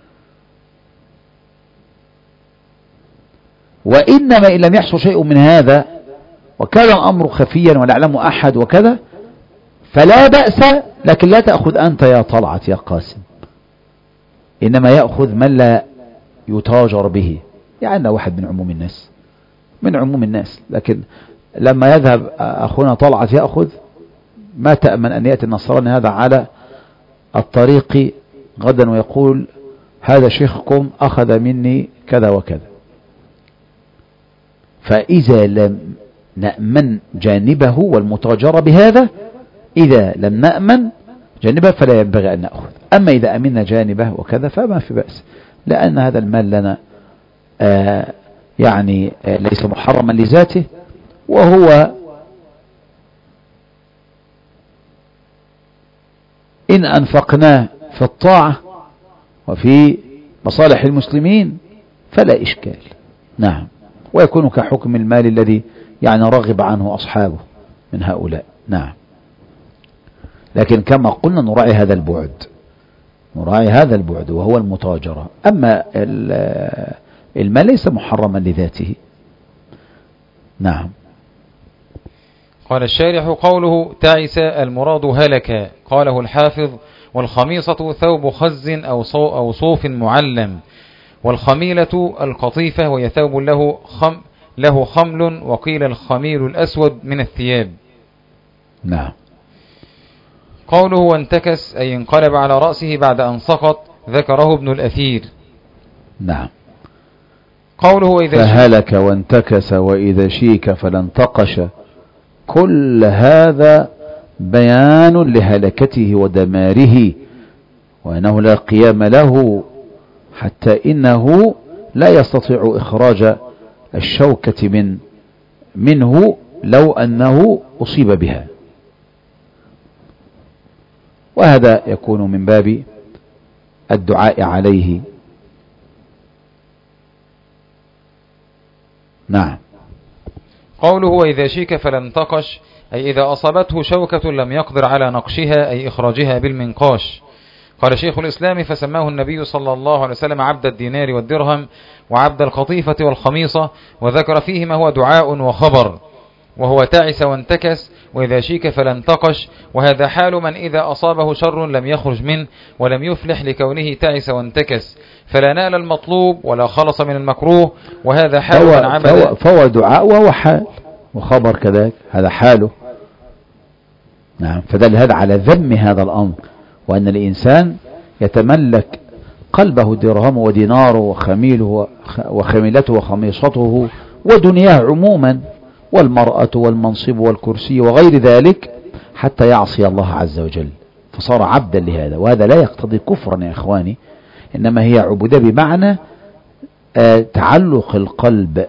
وإنما إن لم يحصل شيء من هذا وكان الأمر خفيا ولا يعلمه أحد وكذا فلا بأس، لكن لا تأخذ أنت يا طلعت يا قاسم. إنما يأخذ من لا يتاجر به، يعني واحد من عموم الناس. لكن لما يذهب أخونا طلعت يأخذ، ما تأمن أن يأتي النصراني هذا على الطريق غدا ويقول هذا شيخكم أخذ مني كذا وكذا. فإذا لم نأمن جانبه والمتاجرة بهذا، إذا لم نأمن جانبه فلا ينبغي أن نأخذ. أما إذا أمنا جانبه وكذا فما في بأس، لأن هذا المال لنا يعني ليس محرما لذاته، وهو إن أنفقناه في الطاعة وفي مصالح المسلمين فلا إشكال. نعم، ويكون كحكم المال الذي يعني رغب عنه أصحابه من هؤلاء. نعم، لكن كما قلنا نراعي هذا البعد وهو المتاجرة. أما المال ليس محرما لذاته. نعم. قال الشارح قوله تعس المراد هلك، قاله الحافظ: والخميصة ثوب خز أو صوف معلم، والخميلة القطيفة وهي ثوب له خمل، وقيل الخميل الأسود من الثياب. نعم. قوله وانتكس أي انقلب على رأسه بعد أن سقط، ذكره ابن الأثير. نعم. قوله إذا فهلك وانتكس وإذا شيك فلا انتقش، كل هذا بيان لهلكته ودماره، وأنه لا قيام له، حتى إنه لا يستطيع إخراج الشوكة منه لو أنه أصيب بها. وهذا يكون من باب الدعاء عليه. نعم. قوله وإذا شيك فلا انتقش أي إذا أصابته شوكة لم يقدر على نقشها أي إخراجها بالمنقاش. قال شيخ الإسلام: فسماه النبي صلى الله عليه وسلم عبد الدينار والدرهم وعبد القطيفة والخميصة، وذكر فيه ما هو دعاء وخبر، وهو تعس وانتكس وإذا شيك فلا انتقش. وهذا حال من إذا أصابه شر لم يخرج منه ولم يفلح لكونه تعس وانتكس، فلا نال المطلوب ولا خلص من المكروه. وهذا حال من عبد، فهو دعاء وهو حال وخبر كذلك، هذا حاله. نعم. فدل هذا على ذم هذا الأمر، وأن الإنسان يتملك قلبه درهمه وديناره وخميله وخميلته وخميصته ودنياه عموما، والمرأة والمنصب والكرسي وغير ذلك، حتى يعصي الله عز وجل، فصار عبدا لهذا. وهذا لا يقتضي كفرا يا إخواني، إنما هي عبودة بمعنى تعلق القلب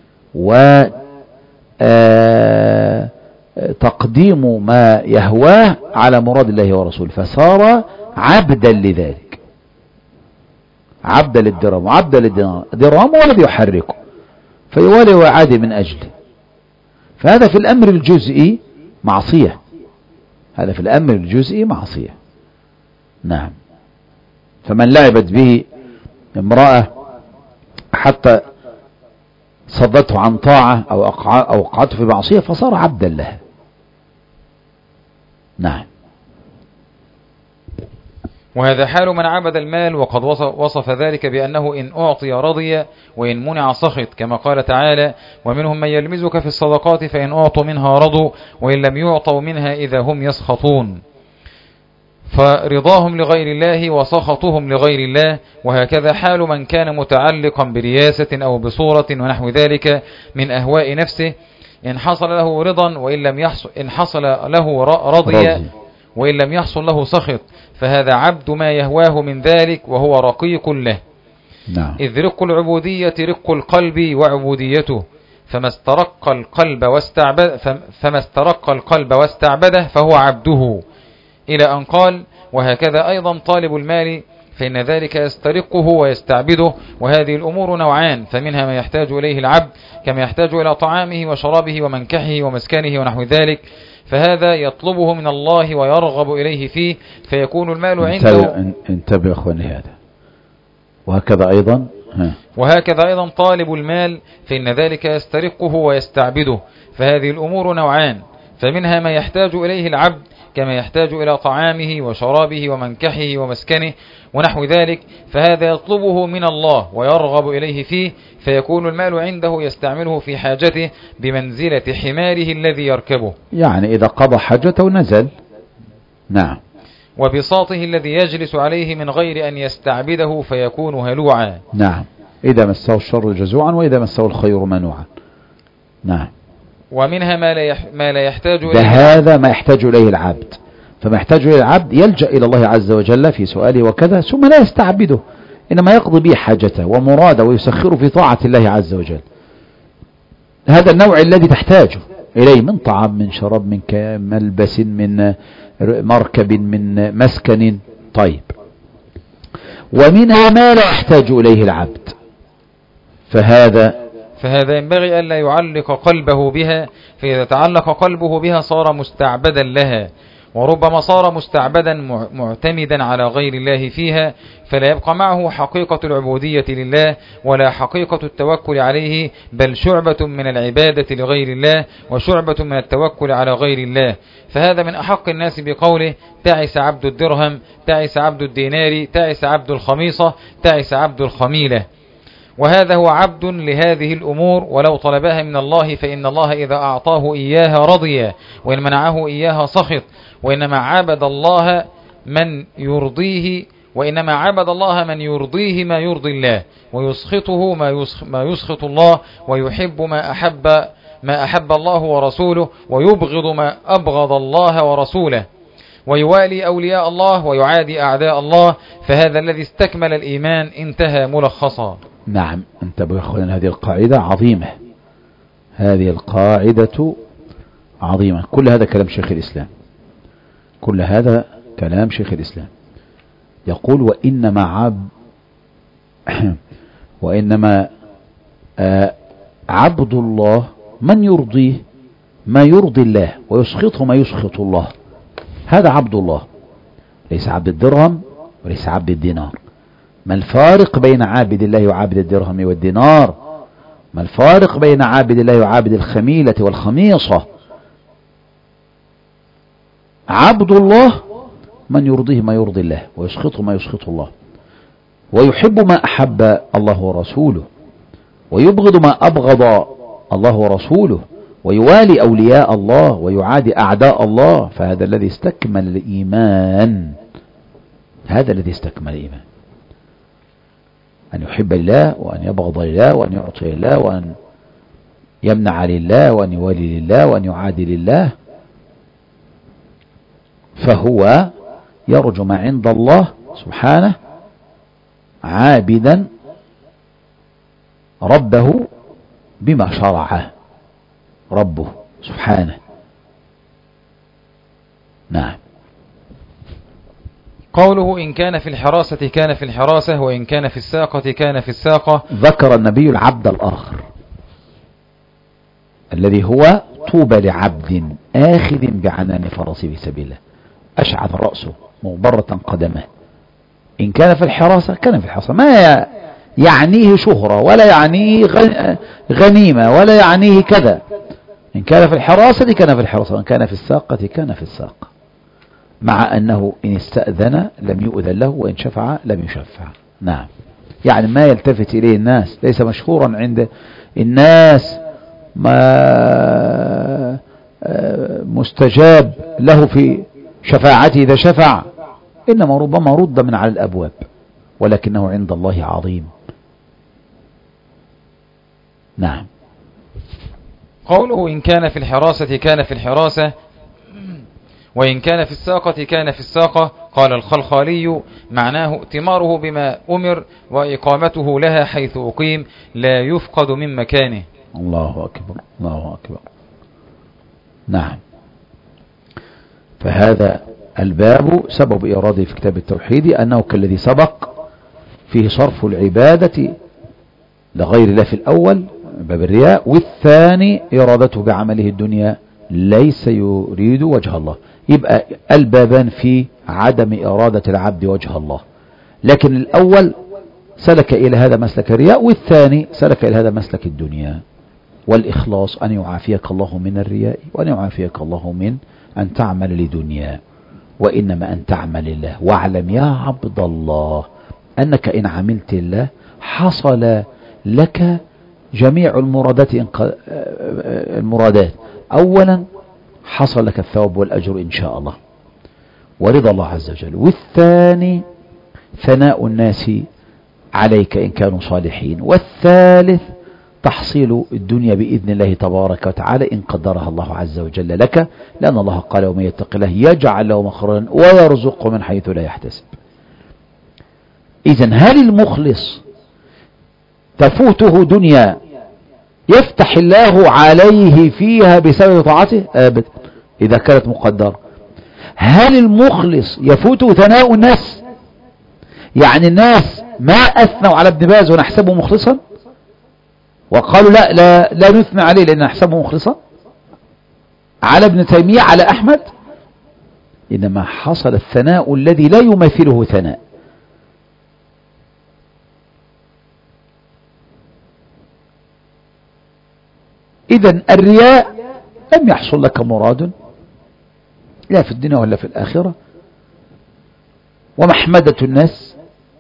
وتقديم ما يهواه على مراد الله ورسوله، فصار عبدا لذلك، عبدا للدرهم وعبدا للدرهم والذي يحركه فيوالي ويعادي من أجله. فهذا في الأمر الجزئي معصية، هذا في الأمر الجزئي معصية. نعم. فمن لعبت به امرأة حتى صدته عن طاعة أو أوقعته في معصية فصار عبدا لها. نعم. وهذا حال من عبد المال، وقد وصف ذلك بأنه إن أعطي رضي وإن منع سخط، كما قال تعالى: ومنهم من يلمزك في الصدقات فإن أعطوا منها رضوا وإن لم يعطوا منها إذا هم يسخطون. فرضاهم لغير الله وسخطهم لغير الله. وهكذا حال من كان متعلقا برياسة أو بصورة ونحو ذلك من أهواء نفسه، إن حصل له رضا وإن لم يحصل، إن حصل له رضي وإن لم يحصل له سخط، فهذا عبد ما يهواه من ذلك وهو رقيق له. نعم. إذ رق العبودية رق القلب وعبوديته، فما استرق القلب واستعبده فهو عبده، إلى أن قال: وهكذا أيضا طالب المال، فإن ذلك يسترقه ويستعبده. وهذه الأمور نوعان، فمنها ما يحتاج إليه العبد كما يحتاج إلى طعامه وشرابه ومنكحه ومسكنه ونحو ذلك، فهذا يطلبه من الله ويرغب إليه فيه، فيكون المال عنده. انتبه أخواني هذا. وهكذا أيضا طالب المال، فإن ذلك يسترقه ويستعبده. فهذه الأمور نوعان، فمنها ما يحتاج إليه العبد كما يحتاج إلى طعامه وشرابه ومنكحه ومسكنه ونحو ذلك، فهذا يطلبه من الله ويرغب إليه فيه، فيكون المال عنده يستعمله في حاجته بمنزلة حماره الذي يركبه، يعني إذا قضى حاجته نزل. نعم. وبساطه الذي يجلس عليه من غير أن يستعبده فيكون هلوعا. نعم، إذا مسه الشر جزوعا وإذا مسه الخير منوعا. نعم. ومنها ما لا يحتاج إليه هذا ما يحتاج إليه العبد، فما يحتاج إليه العبد يلجأ إلى الله عز وجل في سؤاله وكذا، ثم لا يستعبده، إنما يقضي به حاجته ومراده ويسخره في طاعة الله عز وجل. هذا النوع الذي تحتاجه إليه من طعام، من شراب، من ملبس، من مركب، من مسكن. طيب، ومنها ما لا يحتاج إليه العبد، فهذا ينبغي ألا يعلق قلبه بها، فإذا تعلق قلبه بها صار مستعبدا لها، وربما صار مستعبدا معتمدا على غير الله فيها، فلا يبقى معه حقيقة العبودية لله ولا حقيقة التوكل عليه، بل شعبة من العبادة لغير الله وشعبة من التوكل على غير الله. فهذا من أحق الناس بقوله: تعس عبد الدرهم، تعس عبد الدينار، تعس عبد الخميصة، تعس عبد الخميلة. وهذا هو عبد لهذه الأمور، ولو طلبها من الله فإن الله إذا أعطاه إياها رضي، وإن منعه إياها سخط، وإنما عبد الله من يرضيه ما يرضي الله، ويسخطه ما يسخط الله، ويحب ما أحب الله ورسوله، ويبغض ما أبغض الله ورسوله، ويوالي أولياء الله ويعادي أعداء الله. فهذا الذي استكمل الإيمان. انتهى ملخصا. نعم. انتبهوا يا أخوان، هذه القاعدة عظيمة، هذه القاعدة عظيمة. كل هذا كلام شيخ الإسلام، كل هذا كلام شيخ الإسلام. يقول: وإنما عبد الله من يرضيه ما يرضي الله، ويسخطه ما يسخط الله. هذا عبد الله، ليس عبد الدرهم وليس عبد الدينار. ما الفارق بين عابد الله وعابد الدرهم والدينار؟ ما الفارق بين عابد الله وعابد الخميلة والخميصة؟ عبد الله من يرضيه ما يرضي الله، ويسخطه ما يسخط الله، ويحب ما أحب الله ورسوله، ويبغض ما أبغض الله ورسوله، ويوالي أولياء الله ويعادي أعداء الله. فهذا الذي استكمل الإيمان، هذا الذي استكمل الإيمان، أن يحب لله، وأن يبغض لله، وأن يعطي لله، وأن يمنع لله، وأن يوالي لله، وأن يعادي لله. فهو يرجو ما عند الله سبحانه، عابدا ربه بما شرعه ربه سبحانه. نعم. قوله: إن كان في الحراسة كان في الحراسة، وإن كان في الساقة كان في الساقة. ذكر النبي العبد الآخر الذي هو: طوبى لعبد آخذ بعنان فرسه في سبيل الله، أشعث رأسه مغبرة قدمه. إن كان في الحراسة كان في الحراسة، ما يعنيه شهرة ولا يعنيه غنيمة ولا يعنيه كذا. إن كان في الحراسة كان في الحراسة، وإن كان في الساقة كان في الساقة، مع أنه إن استأذن لم يؤذن له، وإن شفع لم يشفع. نعم. يعني ما يلتفت إليه الناس، ليس مشهورا عند الناس، ما مستجاب له في شفاعته إذا شفع، إنما ربما رد من على الأبواب، ولكنه عند الله عظيم. نعم. قوله: إن كان في الحراسة كان في الحراسة، وإن كان في الساقة كان في الساقة. قال الخلخالي: معناه ائتماره بما أمر وإقامته لها حيث أقيم، لا يفقد من مكانه. الله أكبر، الله أكبر. نعم. فهذا الباب سبب إراده في كتاب التوحيد أنه كالذي سبق فيه صرف العبادة لغير الله في الأول باب الرياء، والثاني إرادته بعمله الدنيا ليس يريد وجه الله. يبقى البابان في عدم إرادة العبد وجه الله، لكن الأول سلك إلى هذا مسلك الرياء، والثاني سلك إلى هذا مسلك الدنيا. والإخلاص أن يعافيك الله من الرياء، وأن يعافيك الله من أن تعمل لدنيا، وإنما أن تعمل لله. واعلم يا عبد الله أنك إن عملت لله حصل لك جميع المرادات. أولا حصل لك الثواب والأجر إن شاء الله ورضا الله عز وجل، والثاني ثناء الناس عليك إن كانوا صالحين، والثالث تحصيل الدنيا بإذن الله تبارك وتعالى إن قدرها الله عز وجل لك، لأن الله قال ومن يتق الله يجعل له مخرجا ويرزقه من حيث لا يحتسب. إذن هل المخلص تفوته دنيا يفتح الله عليه فيها بسبب طاعته؟ أبدا إذا كانت مقدرة. هل المخلص يفوته ثناء الناس؟ يعني الناس ما أثنوا على ابن باز ونحسبه مخلصا وقالوا لا نثنى عليه لأن نحسبه مخلصا، على ابن تيمية، على أحمد، إنما حصل الثناء الذي لا يمثله ثناء. إذن الرياء لم يحصل لك مراد لا في الدنيا ولا في الآخرة، ومحمدة الناس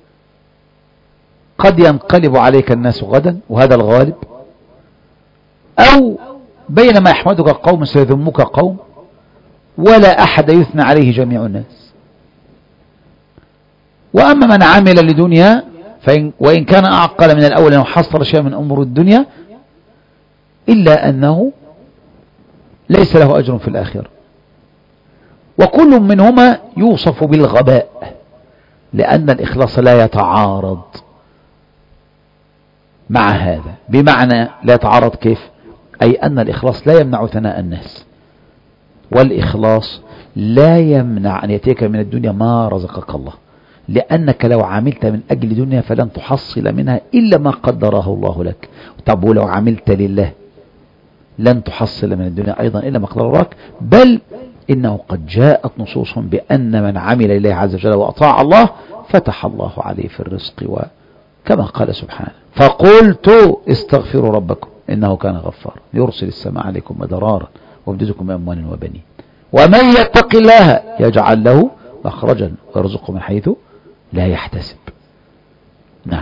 قد ينقلب عليك الناس غدا وهذا الغالب، أو بينما يحمدك قوم سيذمك قوم، ولا أحد يثنى عليه جميع الناس. وأما من عمل لدنيا وإن كان أعقل من الأول أنه حصل شيء من أمور الدنيا إلا أنه ليس له أجر في الآخرة، وكل منهما يوصف بالغباء لأن الإخلاص لا يتعارض مع هذا. بمعنى لا يتعارض كيف؟ أي أن الإخلاص لا يمنع ثناء الناس، والإخلاص لا يمنع أن يأتيك من الدنيا ما رزقك الله، لأنك لو عملت من أجل دنيا فلن تحصل منها إلا ما قدره الله لك. طب ولو عملت لله لن تحصل من الدنيا أيضا إلا ما قدره لك، بل إنه قد جاءت نصوص بأن من عمل لله عز وجل وأطاع الله فتح الله عليه في الرزق، وكما قال سبحانه فقلت استغفروا ربكم إنه كان غفارا يرسل السماء عليكم مدرارا ويمددكم بأموال وبنين ومن يتق الله يجعل له مخرجا ويرزقه من حيث لا يحتسب. نعم.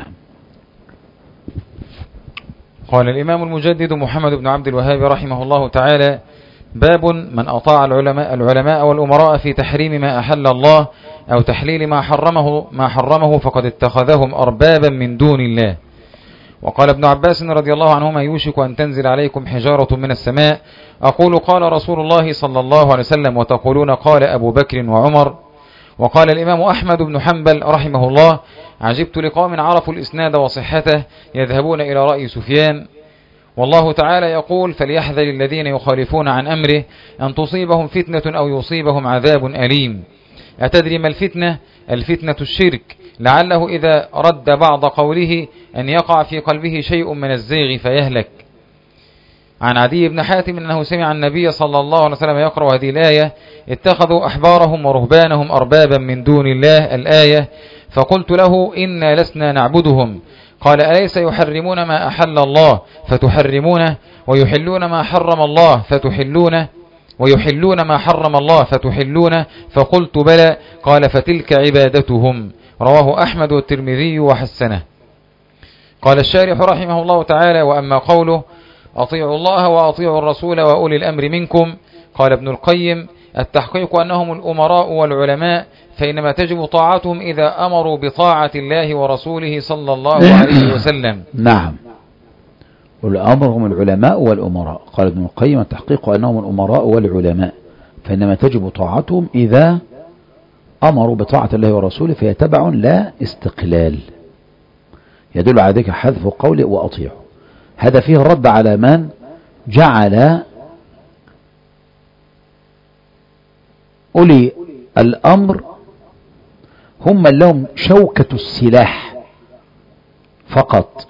قال الإمام المجدد محمد بن عبد الوهاب رحمه الله تعالى: باب من أطاع العلماء والأمراء في تحريم ما أحل الله أو تحليل ما حرمه فقد اتخذهم أربابا من دون الله. وقال ابن عباس رضي الله عنهما: يوشك أن تنزل عليكم حجارة من السماء أقول قال رسول الله صلى الله عليه وسلم وتقولون قال أبو بكر وعمر. وقال الإمام أحمد بن حنبل رحمه الله: عجبت لقوم عرفوا الإسناد وصحته يذهبون إلى رأي سفيان. والله تعالى يقول: فليحذر الذين يخالفون عن أمره أن تصيبهم فتنة أو يصيبهم عذاب أليم. أتدري ما الفتنة؟ الفتنة الشرك، لعله إذا رد بعض قوله أن يقع في قلبه شيء من الزيغ فيهلك. عن عدي بن حاتم أنه سمع النبي صلى الله عليه وسلم يقرأ هذه الآية: اتخذوا أحبارهم ورهبانهم أربابا من دون الله، الآية. فقلت له: إنا لسنا نعبدهم. قال: أليس يحرمون ما أحل الله فتحرمونه ويحلون ما حرم الله فتحلونه ويحلون ما حرم الله فتحلونه؟ فقلت: بلى. قال: فتلك عبادتهم. رواه أحمد والترمذي وحسنه. قال الشارح رحمه الله تعالى: وأما قوله أطيعوا الله وأطيعوا الرسول وأولي الأمر منكم، قال ابن القيم: التحقيق أنهم الأمراء والعلماء، فإنما تجب طاعتهم إذا أمروا بطاعة الله ورسوله صلى الله عليه وسلم. نعم، والأمر هم العلماء والأمراء. قال ابن القيم: التحقيق أنهم الأمراء والعلماء، فإنما تجب طاعتهم إذا أمروا بطاعة الله ورسوله، فهي تبع لا استقلال. يدل على ذلك حذف قوله وأطيعوا. هذا فيه الرد على من جعل أولي الأمر هم من لهم شوكة السلاح فقط،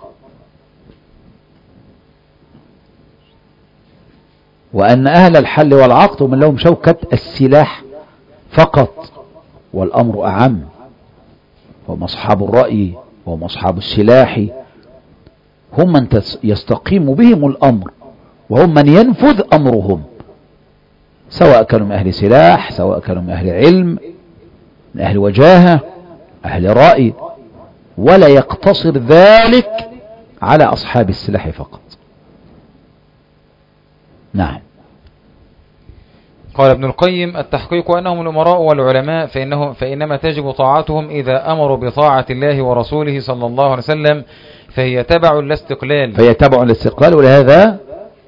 وأن أهل الحل والعقد هم من لهم شوكة السلاح فقط، والأمر أعم، وهم أصحاب الرأي وهم أصحاب السلاح، هم من يستقيم بهم الأمر وهم من ينفذ أمرهم، سواء كانوا من أهل سلاح، سواء كانوا من أهل علم، من أهل وجاهة، أهل رأي، ولا يقتصر ذلك على أصحاب السلاح فقط. نعم. قال ابن القيم: التحقيق أنهم الأمراء والعلماء فإنما تجب طاعتهم إذا أمروا بطاعة الله ورسوله صلى الله عليه وسلم، فهي تبع الاستقلال. ولهذا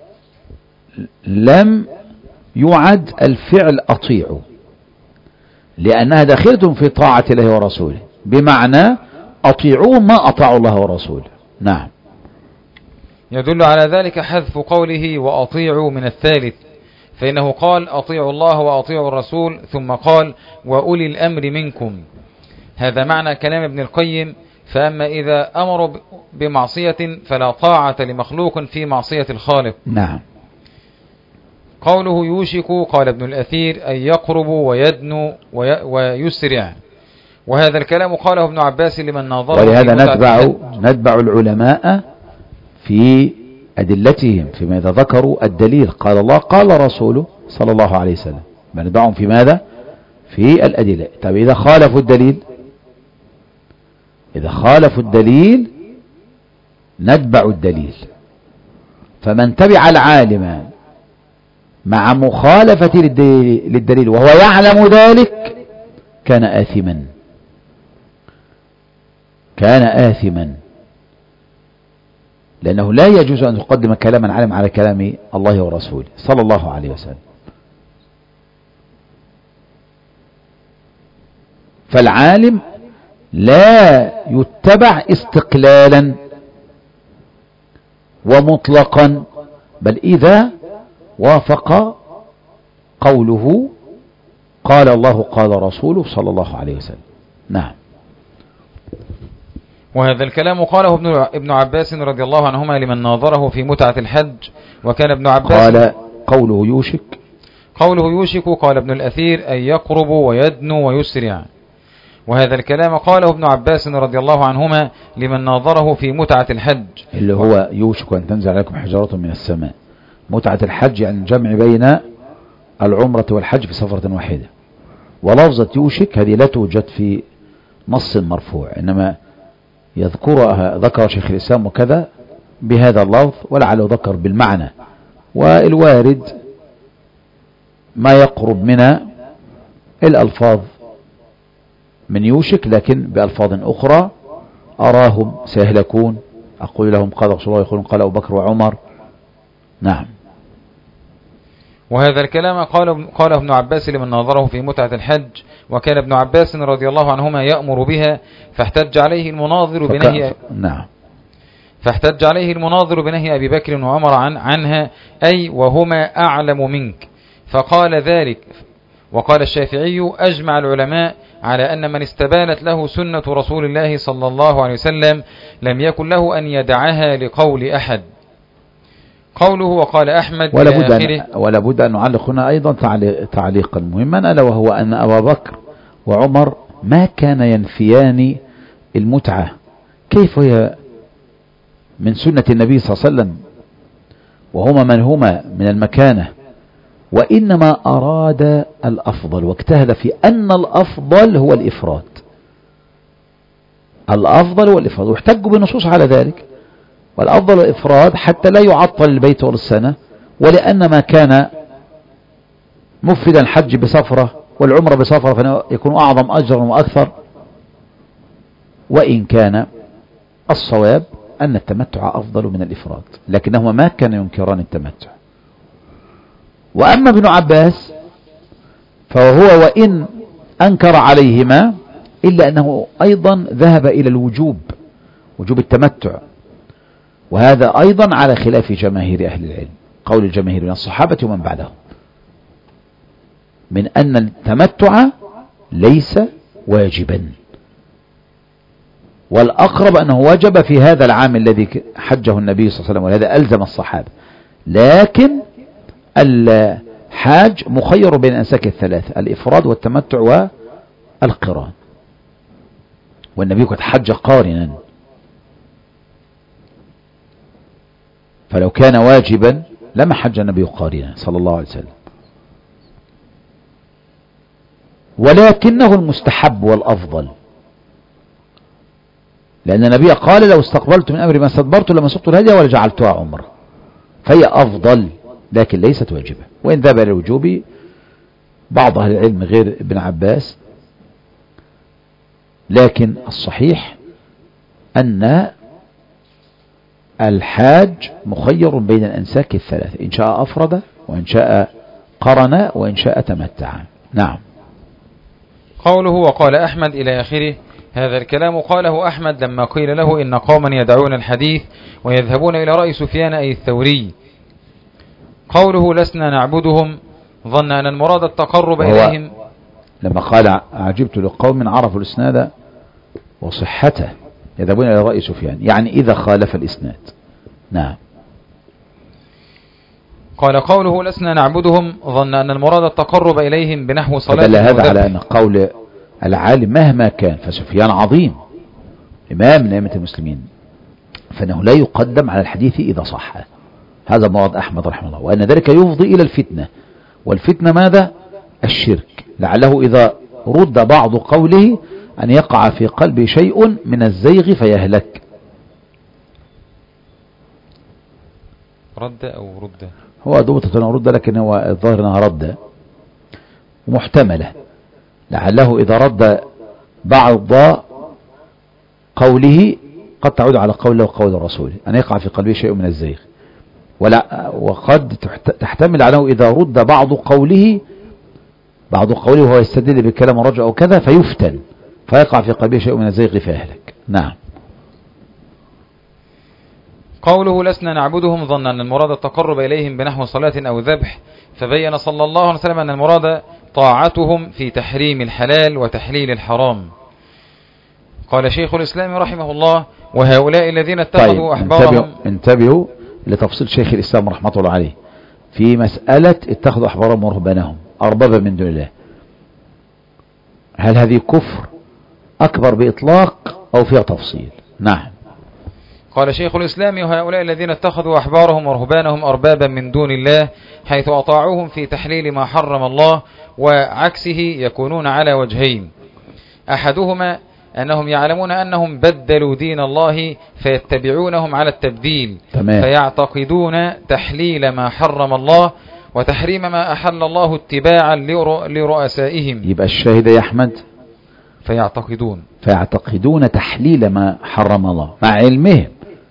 لم يعد الفعل أطيعوا، لأنها داخلة في طاعة الله ورسوله، بمعنى أطيعوا ما أطاعوا الله ورسوله. نعم. يدل على ذلك حذف قوله وأطيعوا من الثالث، فإنه قال أطيعوا الله وأطيعوا الرسول، ثم قال وأولي الأمر منكم. هذا معنى كلام ابن القيم. فأما إذا أمروا بمعصية فلا طاعة لمخلوق في معصية الخالق. نعم. قوله يوشك، قال ابن الأثير: أن يقرب ويدنو ويسرع. وهذا الكلام قاله ابن عباس لمن ناظره. ولهذا نتبع العلماء في أدلتهم فيما إذا ذكروا الدليل قال الله قال رسوله صلى الله عليه وسلم، نتبعهم في ماذا؟ في الأدلة. طيب إذا خالفوا الدليل نتبع الدليل. فمن تبع العالم مع مخالفة للدليل وهو يعلم ذلك كان آثما، لأنه لا يجوز أن تقدم كلام العالم على كلام الله ورسوله صلى الله عليه وسلم. فالعالم لا يتبع استقلالا ومطلقا، بل إذا وافق قوله قال الله قال رسوله صلى الله عليه وسلم. نعم. وهذا الكلام قاله ابن عباس رضي الله عنهما لمن ناظره في متعة الحج. وكان ابن عباس قال قوله يوشك قال ابن الأثير: أن يقرب ويدنو ويسرع. وهذا الكلام قاله ابن عباس رضي الله عنهما لمن ناظره في متعة الحج، اللي هو يوشك أن تنزل عليكم حجارة من السماء. متعة الحج يعني الجمع بين العمرة والحج في سفرة واحدة. ولفظة يوشك هذه لا توجد في نص مرفوع، إنما ذكر شيخ الإسلام وكذا بهذا اللفظ، ولعله ذكر بالمعنى. والوارد ما يقرب من الألفاظ من يوشك، لكن بألفاظ أخرى: أراهم سيهلكون، أقول لهم قال رسول الله، يقولون قال أبو بكر وعمر. نعم. وهذا الكلام قاله ابن عباس لمن ناظره في متعة الحج. وكان ابن عباس رضي الله عنهما يأمر بها، فاحتج عليه المناظر بنهي أبي بكر وعمر عنها، أي وهما أعلم منك، فقال ذلك. وقال الشافعي: أجمع العلماء على أن من استبانت له سنة رسول الله صلى الله عليه وسلم لم يكن له أن يدعها لقول أحد. قوله وقال أحمد ولا بد أن نعلق هنا أيضا تعليقا مهما، ألا وهو أن أبا بكر وعمر ما كان ينفيان المتعة. كيف هي من سنة النبي صلى الله عليه وسلم وهما من هما من المكانة، وإنما أراد الأفضل واجتهد في أن الأفضل هو الإفراد. واحتجوا بالنصوص على ذلك. والأفضل الإفراد حتى لا يعطل البيت والسنة، ولأن ما كان مفردا الحج بسفرة والعمرة بسفرة فيكون أعظم أجرا وأكثر. وإن كان الصواب أن التمتع أفضل من الإفراد، لكنهما ما كان ينكران التمتع. وأما ابن عباس فهو وإن أنكر عليهما إلا أنه أيضا ذهب إلى وجوب التمتع، وهذا أيضا على خلاف جماهير أهل العلم، قول الجماهير من الصحابة ومن بعدهم، من أن التمتع ليس واجبا، والأقرب أنه وجب في هذا العام الذي حجه النبي صلى الله عليه وسلم، ولهذا ألزم الصحابة. لكن الحاج مخير بين أنساك الثلاثة: الإفراد والتمتع والقران، والنبي قد حج قارنا، فلو كان واجبا لما حج النبي قارنا صلى الله عليه وسلم، ولكنه المستحب والأفضل، لأن النبي قال لو استقبلت من أمري ما استدبرت لما سقت الهدي ولا جعلتها عمرة، فهي أفضل لكن ليست واجبة. وإن ذهب إلى الوجوب بعض أهل العلم غير ابن عباس، لكن الصحيح أن الحاج مخير بين الأنساك الثلاث، إن شاء أفرد وإن شاء قرن وإن شاء تمتع. نعم. قوله وقال أحمد إلى آخره، هذا الكلام قاله أحمد لما قيل له إن قوما يدعون الحديث ويذهبون إلى رأي سفيان أي الثوري. قوله لسنا نعبدهم ظن أن المراد التقرب إليهم، لما قال عجبت لقوم عرفوا الإسناد وصحته يذهبون إلى رأي سفيان، يعني إذا خالف الإسناد. نعم. قال قوله لسنا نعبدهم ظن أن المراد التقرب إليهم بنحو صلاة. دل هذا على أن قول العالم مهما كان، فسفيان عظيم إمام من أئمة المسلمين، فإنه لا يقدم على الحديث إذا صح. هذا مراد أحمد رحمه الله، وأن ذلك يفضي إلى الفتنة، والفتنة ماذا؟ الشرك، لعله إذا رد بعض قوله أن يقع في قلبه شيء من الزيغ فيهلك. رد أو رد، هو ضبطة رد، لكن هو الظاهر أنها رد ومحتملة، لعله إذا رد بعض قوله قد تعود على قوله وقول الرسول أن يقع في قلبه شيء من الزيغ، وقد تحتمل عليه إذا رد بعض قوله وهو يستدل بكلام الرجل أو كذا فيفتن فيقع في قلبه شيء من الزيغ فيهلك. نعم. قوله لسنا نعبدهم ظن أن المراد التقرب إليهم بنحو صلاة أو ذبح، فبين صلى الله عليه وسلم أن المراد طاعتهم في تحريم الحلال وتحليل الحرام. قال شيخ الإسلام رحمه الله وهؤلاء الذين اتخذوا أحبارهم. انتبهوا لتفصيل شيخ الإسلام رحمه الله عليه في مسألة اتخذوا أحبارهم ورهبانهم أربابا من دون الله، هل هذه كفر أكبر بإطلاق أو فيها تفصيل؟ نعم. قال شيخ الإسلام وهؤلاء الذين اتخذوا أحبارهم ورهبانهم أربابا من دون الله حيث أطاعوهم في تحليل ما حرم الله وعكسه يكونون على وجهين، أحدهما أنهم يعلمون أنهم بدلوا دين الله فيتبعونهم على التبديل، فيعتقدون تحليل ما حرم الله وتحريم ما أحل الله اتباعا لرؤسائهم. يبقى الشاهد يا أحمد فيعتقدون تحليل ما حرم الله مع علمهم،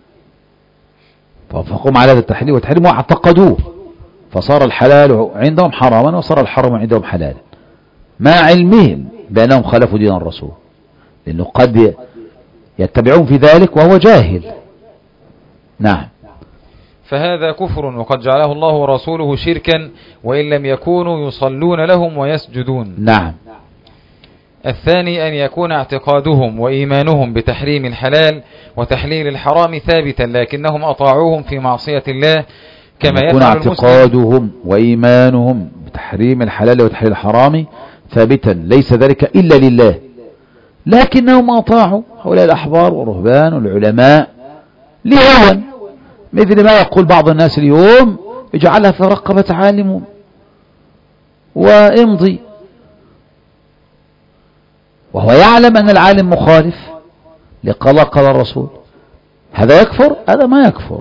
فوافقهم على هذا التحليل والتحريم واعتقدوه، فصار الحلال عندهم حراما وصار الحرام عندهم حلالا مع علمهم بأنهم خالفوا دين الرسول، لأنه قد يتبعون في ذلك وهو جاهل. نعم. فهذا كفر وقد جعله الله ورسوله شركا وإن لم يكونوا يصلون لهم ويسجدون. نعم. الثاني أن يكون اعتقادهم وإيمانهم بتحريم الحلال وتحليل الحرام ثابتا لكنهم أطاعوهم في معصية الله كما يكون اعتقادهم وإيمانهم بتحريم الحلال وتحليل الحرام ثابتا ليس ذلك إلا لله، لكنهم أطاعوا هؤلاء الأحبار والرهبان والعلماء لهوى، مثل ما يقول بعض الناس اليوم اجعلها في رقبة عالم وامضي، وهو يعلم أن العالم مخالف لقال قال الرسول، هذا يكفر؟ هذا ما يكفر،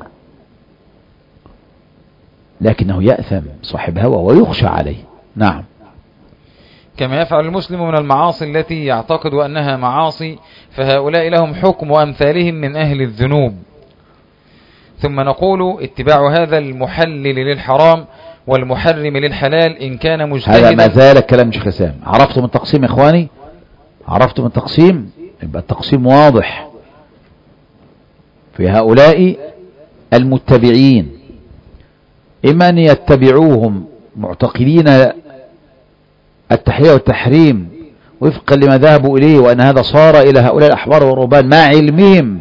لكنه يأثم صاحب هوى ويخشى عليه. نعم. كما يفعل المسلم من المعاصي التي يعتقد أنها معاصي، فهؤلاء لهم حكم أمثالهم من أهل الذنوب. ثم نقول اتباع هذا المحلل للحرام والمحرم للحلال إن كان مجتهدا. هذا ما زال كلام شيخ الإسلام. عرفتم التقسيم يا إخواني؟ عرفتم التقسيم؟ يبقى التقسيم واضح في هؤلاء المتبعين، إما أن يتبعوهم معتقدين التحليل والتحريم وفقا لما ذهبوا إليه وأن هذا صار إلى هؤلاء الأحبار والرهبان مع علمهم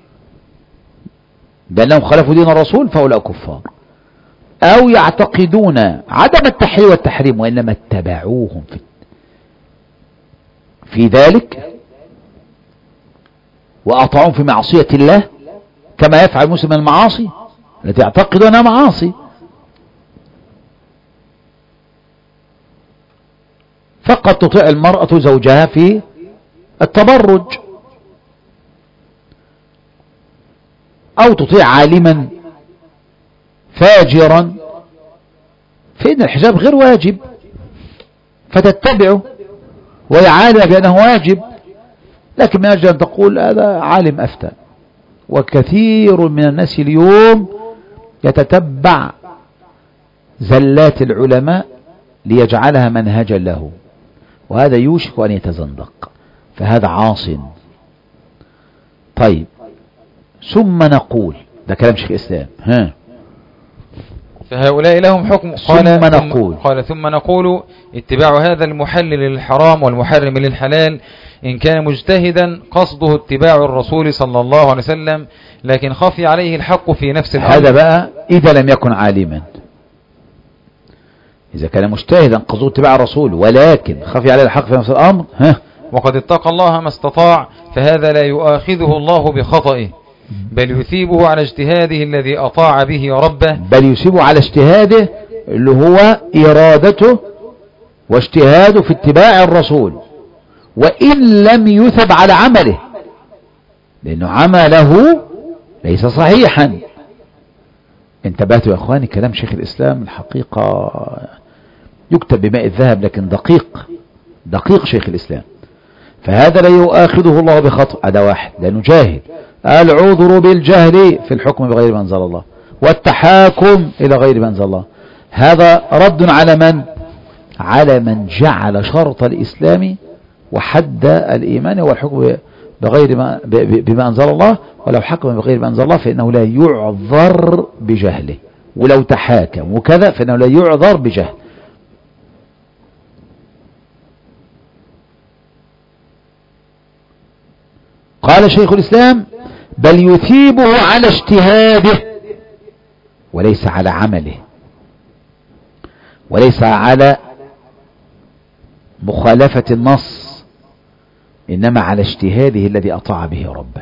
بأنهم خالفوا دين الرسول فهؤلاء كفار، أو يعتقدون عدم التحليل والتحريم وإنما اتبعوهم في ذلك وأطاعون في معصية الله كما يفعل مسلم المعاصي التي يعتقد أنها معاصي فقد تطيع المرأة زوجها في التبرج، أو تطيع عالما فاجرا، فإن الحجاب غير واجب فتتبعه، وهي عالمة بأنه واجب، لكن من أجل أن تقول هذا عالم أفتى. وكثير من الناس اليوم يتتبع زلات العلماء ليجعلها منهجا له، وهذا يوشك أن يتزندق، فهذا عاص. طيب، ثم نقول، ده كلام شيخ الإسلام، فهؤلاء لهم حكم. ثم نقول اتباع هذا المحلل للحرام والمحرم للحلال إن كان مجتهدا قصده اتباع الرسول صلى الله عليه وسلم، لكن خفي عليه الحق في نفس الأمر. هذا بقى إذا لم يكن عالما. إذا كان مجتهدا قصده اتباع الرسول ولكن خفي عليه الحق في نفس الأمر، وقد اتقى الله ما استطاع، فهذا لا يؤاخذه الله بخطئه، بل يثيبه على اجتهاده الذي أطاع به ربه. بل يثيبه على اجتهاده اللي هو إرادته واجتهاده في اتباع الرسول، وإن لم يثب على عمله، لأنه عمله ليس صحيحا. انتبهتوا يا أخواني؟ كلام شيخ الإسلام الحقيقة يكتب بماء الذهب، لكن دقيق شيخ الإسلام. فهذا لا يؤاخذه الله بخطأ، هذا واحد، لأنه جاهل. العذر بالجهل في الحكم بغير ما أنزل الله، والتحاكم إلى غير ما أنزل الله. هذا رد على من؟ على من جعل شرط الإسلام وحد الإيمان هو الحكم بغير ما بما أنزل الله، ولو حكم بغير ما أنزل الله فإنه لا يعذر بجهله، ولو تحاكم وكذا فإنه لا يعذر بجهل. قال شيخ الإسلام: بل يثيبه على اجتهاده وليس على عمله، وليس على مخالفة النص، إنما على اجتهاده الذي أطاع به ربه.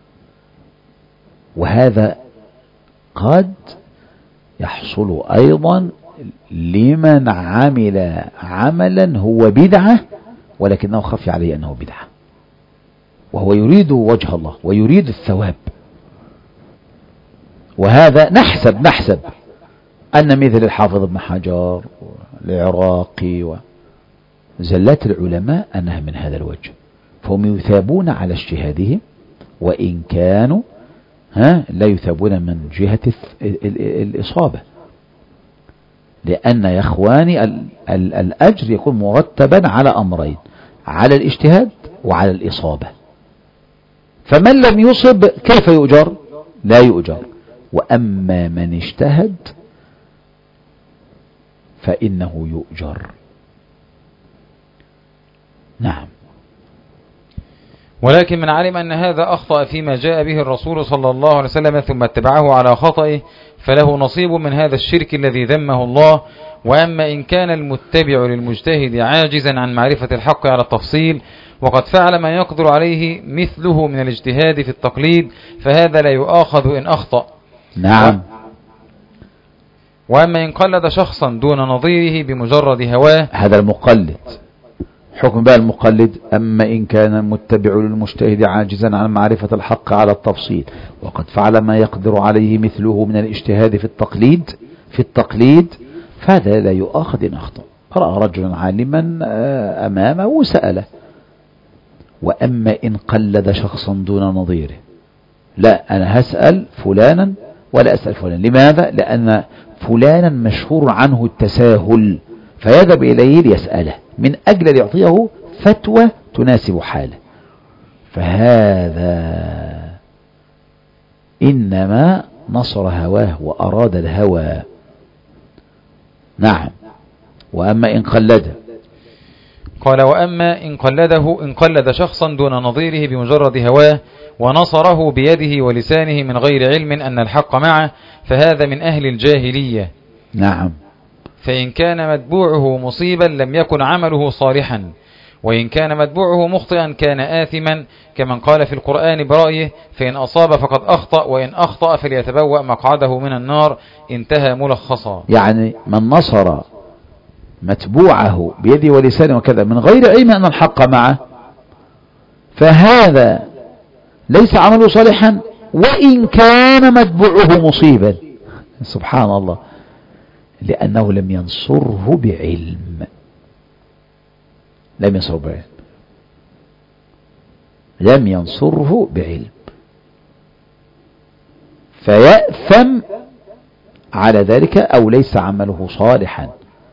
وهذا قد يحصل أيضا لمن عمل عملا هو بدعة ولكنه خفي عليه أنه بدعة، وهو يريد وجه الله ويريد الثواب. وهذا نحسب أن مثل الحافظ ابن حجر العراقي وزلات العلماء أنها من هذا الوجه، فهم يثابون على اجتهادهم، وإن كانوا لا يثابون من جهة الإصابة، لأن يا إخواني الأجر يكون مرتبا على أمرين: على الاجتهاد وعلى الإصابة. فمن لم يصب كيف يؤجر؟ لا يؤجر. وأما من اجتهد فإنه يؤجر. نعم. ولكن من علم أن هذا أخطأ فيما جاء به الرسول صلى الله عليه وسلم ثم اتبعه على خطئه، فله نصيب من هذا الشرك الذي ذمه الله. وأما إن كان المتبع للمجتهد عاجزا عن معرفة الحق على التفصيل وقد فعل ما يقدر عليه مثله من الاجتهاد في التقليد، فهذا لا يؤاخذ إن أخطأ. نعم. وأما إن قلد شخصا دون نظيره بمجرد هواه، هذا المقلد. حكم بقى المقلد: أما إن كان المتبع للمجتهد عاجزا عن معرفة الحق على التفصيل وقد فعل ما يقدر عليه مثله من الاجتهاد في التقليد فهذا لا يؤاخذ إن أخطأ. رأى رجلا عالما أمامه وسأله. وأما إن قلد شخصا دون نظيره، لا، أنا هسأل فلانا ولا أسأل فلانا. لماذا؟ لأن فلانا مشهور عنه التساهل، فيذهب إليه ليسأله من أجل أن يعطيه فتوى تناسب حاله. فهذا إنما نصر هواه وأراد الهوى. نعم. وأما إن قلد، قال: وأما إن قلد شخصا دون نظيره بمجرد هواه ونصره بيده ولسانه من غير علم أن الحق معه، فهذا من أهل الجاهلية. نعم. فإن كان متبوعه مصيبا لم يكن عمله صالحا، وإن كان متبوعه مخطئا كان آثما، كمن قال في القرآن برأيه: فإن أصاب فقد أخطأ وإن أخطأ فليتبوأ مقعده من النار. انتهى ملخصا. يعني من نصر متبوعه بيده ولسانه وكذا من غير علم أن الحق معه، فهذا ليس عمله صالحا وإن كان متبوعه مصيبا. سبحان الله، لأنه لم ينصره بعلم، لم ينصره بعلم، لم ينصره بعلم، فيأثم على ذلك أو ليس عمله صالحا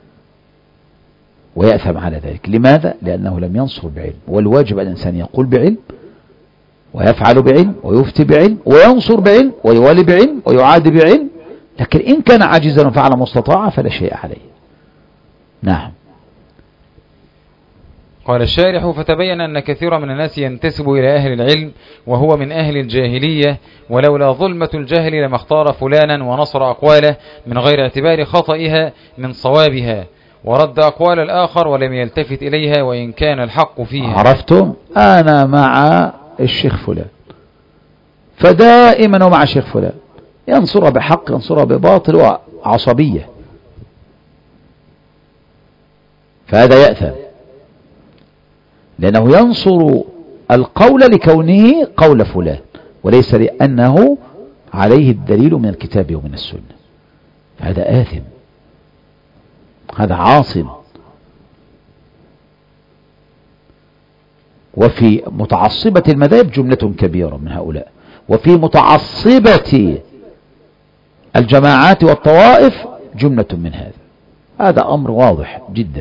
ويأثم على ذلك. لماذا؟ لأنه لم ينصر بعلم، والواجب الإنسان يقول بعلم ويفعل بعلم ويفتي بعلم وينصر بعلم ويوالي بعلم ويعاد بعلم، لكن إن كان عاجزا وفعل مستطاع فلا شيء عليه. نعم. قال الشارح: فتبين أن كثيرا من الناس ينتسب إلى أهل العلم وهو من أهل الجاهلية، ولولا ظلمة الجهل لما اختار فلانا ونصر أقواله من غير اعتبار خطئها من صوابها، ورد أقوال الآخر ولم يلتفت إليها وإن كان الحق فيها. عرفتم؟ أنا مع الشيخ فلان، فدائما ومع الشيخ فلان، ينصر بحق ينصر بباطل وعصبية، فهذا يأثم، لأنه ينصر القول لكونه قول فلان وليس لأنه عليه الدليل من الكتاب ومن السنة، فهذا آثم، هذا عاصم. وفي متعصبة المذاهب جملة كبيرة من هؤلاء، وفي متعصبة الجماعات والطوائف جملة من هذا. هذا أمر واضح جدا،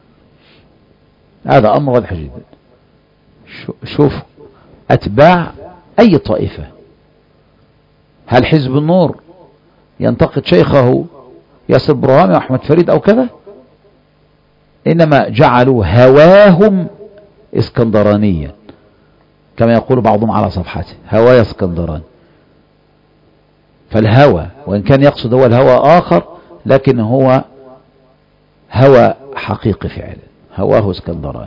هذا أمر واضح جدا. شوف أتباع أي طائفة، هل حزب النور ينتقد شيخه ياسر برهامي وأحمد فريد أو كذا؟ إنما جعلوا هواهم اسكندرانيا كما يقول بعضهم على صفحته، هوايا اسكندران. فالهوى وإن كان يقصد هو الهوى آخر، لكن هو هوى حقيقي فعلا، هواه اسكندران.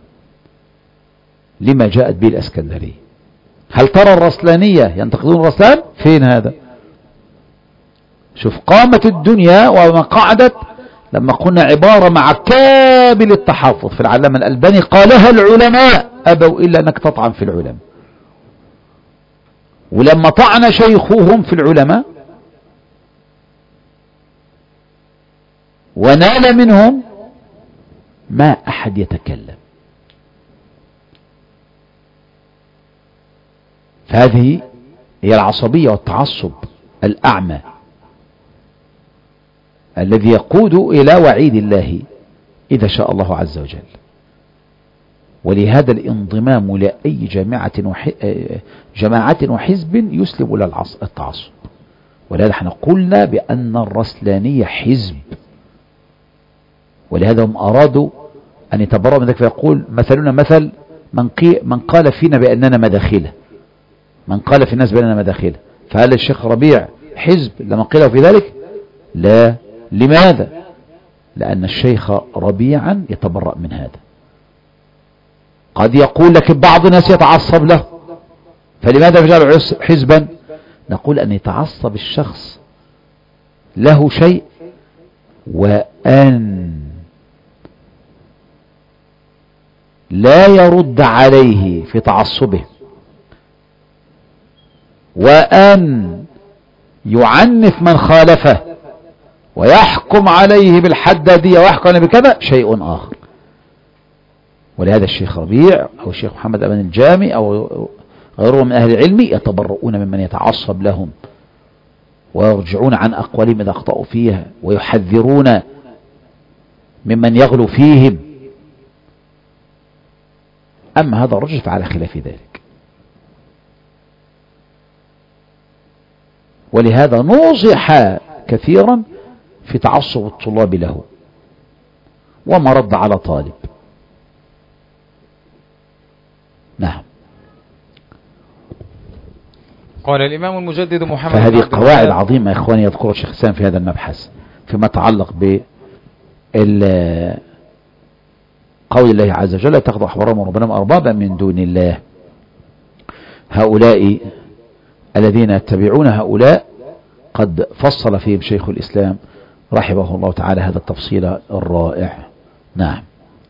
لما جاءت به الاسكندرية؟ هل ترى الرسلانية ينتقدون الرسلان؟ فين هذا؟ شوف قامت الدنيا وما قعدت لما قلنا عبارة مع كامل التحفظ في العلامة الألباني قالها العلماء أبوا إلا أنك تطعن في العلماء، ولما طعن شيخهم في العلماء ونال منهم ما أحد يتكلم. فهذه هي العصبية والتعصب الأعمى الذي يقود إلى وعيد الله إذا شاء الله عز وجل. ولهذا الانضمام لأي جماعة وحزب يسلب إلى التعصب. ولهذا احنا قلنا بأن الرسلانية حزب، ولهذا هم أرادوا أن يتبرأوا من ذلك، فيقول مثلنا مثل من قال فينا بأننا مداخلة، من قال في الناس بأننا مداخلة. فهل الشيخ ربيع حزب لما قيله في ذلك؟ لا. لماذا؟ لأن الشيخ ربيعا يتبرأ من هذا. قد يقول لك بعض الناس يتعصب له، فلماذا يجعله حزبا؟ نقول أن يتعصب الشخص له شيء وأن لا يرد عليه في تعصبه، وأن يعنف من خالفه ويحكم عليه بالحدادية ويحكم عليه بكذا شيء آخر. ولهذا الشيخ ربيع أو الشيخ محمد أمين الجامي أو غيرهم من أهل العلم يتبرؤون ممن يتعصب لهم ويرجعون عن أقوالهم إذا أخطأوا فيها، ويحذرون ممن يغلو فيهم. أما هذا الرجل فعلى خلاف ذلك. ولهذا نوصح كثيرا في تعصب الطلاب له وما رد على طالب. نعم. قال الإمام المجدد محمد فهذه قواعد عظيمة يا إخواني يذكر الشيخ الإسلام في هذا المبحث فيما يتعلق قول الله عز وجل: تأخذوا أحبارهم ورهبانهم أربابا من دون الله. هؤلاء الذين يتبعون هؤلاء قد فصل فيهم شيخ الإسلام رحمه الله تعالى هذا التفصيل الرائع. نعم.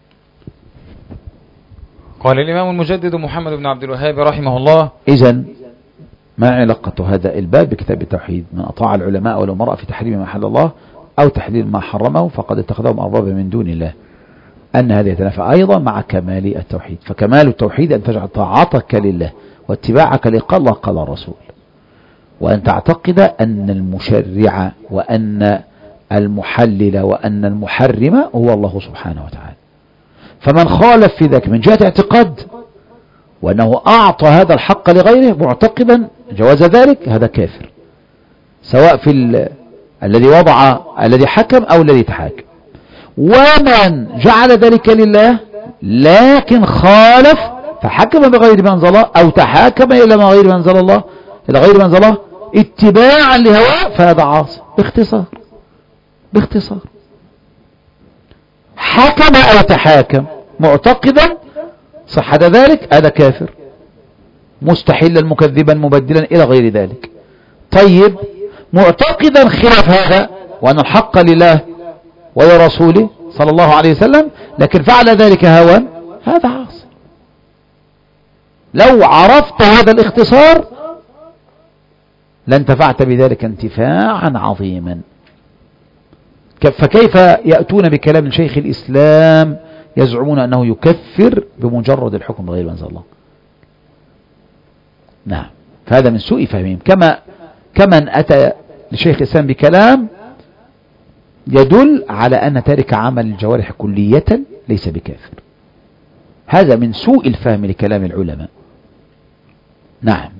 قال الإمام المجدد محمد بن عبد الوهاب رحمه الله: إذن ما علاقة هذا الباب بكتاب التوحيد؟ من أطاع العلماء ولو مرأ في تحريم ما حل الله أو تحليل ما حرمه فقد اتخذهم أربابا من دون الله، أن هذا يتنافى أيضا مع كمال التوحيد. فكمال التوحيد أن تجعل طاعتك لله واتباعك لقال الله قال الرسول، وأن تعتقد أن المشرع وأن المحلل وأن المحرم هو الله سبحانه وتعالى. فمن خالف في ذلك من جهة اعتقاد وأنه أعطى هذا الحق لغيره معتقدا جواز ذلك، هذا كافر، سواء في الذي وضع الذي حكم أو الذي تحاكم. ومن جعل ذلك لله لكن خالف فحكم بغير ما أنزل الله أو تحاكم إلى ما غير ما أنزل الله إلى غير ما أنزل الله اتباعا لهواه فهذا عاصي. باختصار حكم أو تحاكم معتقدا صحة ذلك هذا كافر، مستحلا مكذبا مبدلا إلى غير ذلك. طيب معتقدا خلاف هذا وأن الحق لله ولرسوله صلى الله عليه وسلم لكن فعل ذلك هوى، هذا عاصي. لو عرفت هذا الاختصار لانتفعت بذلك انتفاعا عظيما. فكيف يأتون بكلام شيخ الإسلام يزعمون أنه يكفر بمجرد الحكم بغير ما أنزل الله؟ نعم، فهذا من سوء فهمهم. كمن أتى لشيخ الإسلام بكلام يدل على أن تارك عمل الجوارح كلية ليس بكافر. هذا من سوء الفهم لكلام العلماء. نعم.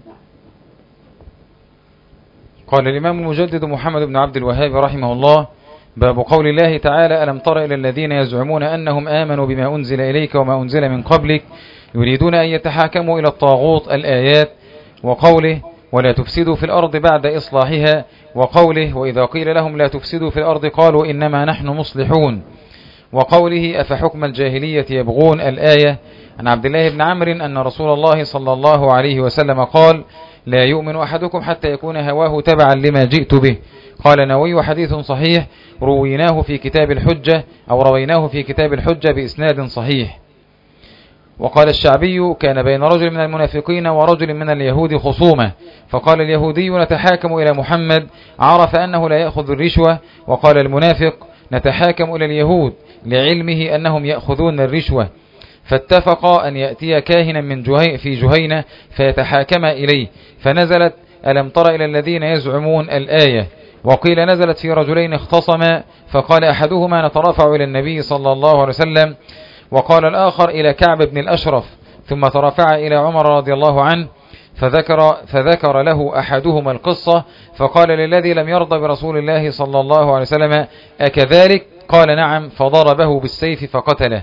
قال الإمام المجدد محمد بن عبد الوهاب رحمه الله: باب قول الله تعالى: ألم تر إلى الذين يزعمون أنهم آمنوا بما أنزل إليك وما أنزل من قبلك يريدون أن يتحاكموا إلى الطاغوت، الآيات. وقوله: ولا تفسدوا في الأرض بعد إصلاحها. وقوله: وإذا قيل لهم لا تفسدوا في الأرض قالوا إنما نحن مصلحون. وقوله: أفحكم الجاهلية يبغون، الآية. عن عبد الله بن عمرو أن رسول الله صلى الله عليه وسلم قال: لا يؤمن أحدكم حتى يكون هواه تبعا لما جئت به. قال النووي: حديث صحيح رويناه في كتاب الحجة بإسناد صحيح. وقال الشعبي: كان بين رجل من المنافقين ورجل من اليهود خصومة، فقال اليهودي: نتحاكم إلى محمد، عرف أنه لا يأخذ الرشوة. وقال المنافق: نتحاكم إلى اليهود، لعلمه أنهم يأخذون الرشوة. فاتفقا أن يأتي كاهنا من في جهينة فيتحاكم إليه، فنزلت: ألم تر إلى الذين يزعمون، الآية. وقيل نزلت في رجلين اختصما، فقال أحدهما: نترافع إلى النبي صلى الله عليه وسلم، وقال الآخر إلى كعب بن الأشرف، ثم ترافع إلى عمر رضي الله عنه، فذكر له أحدهما القصة، فقال للذي لم يرضى برسول الله صلى الله عليه وسلم: أكذلك؟ قال: نعم. فضربه بالسيف فقتله.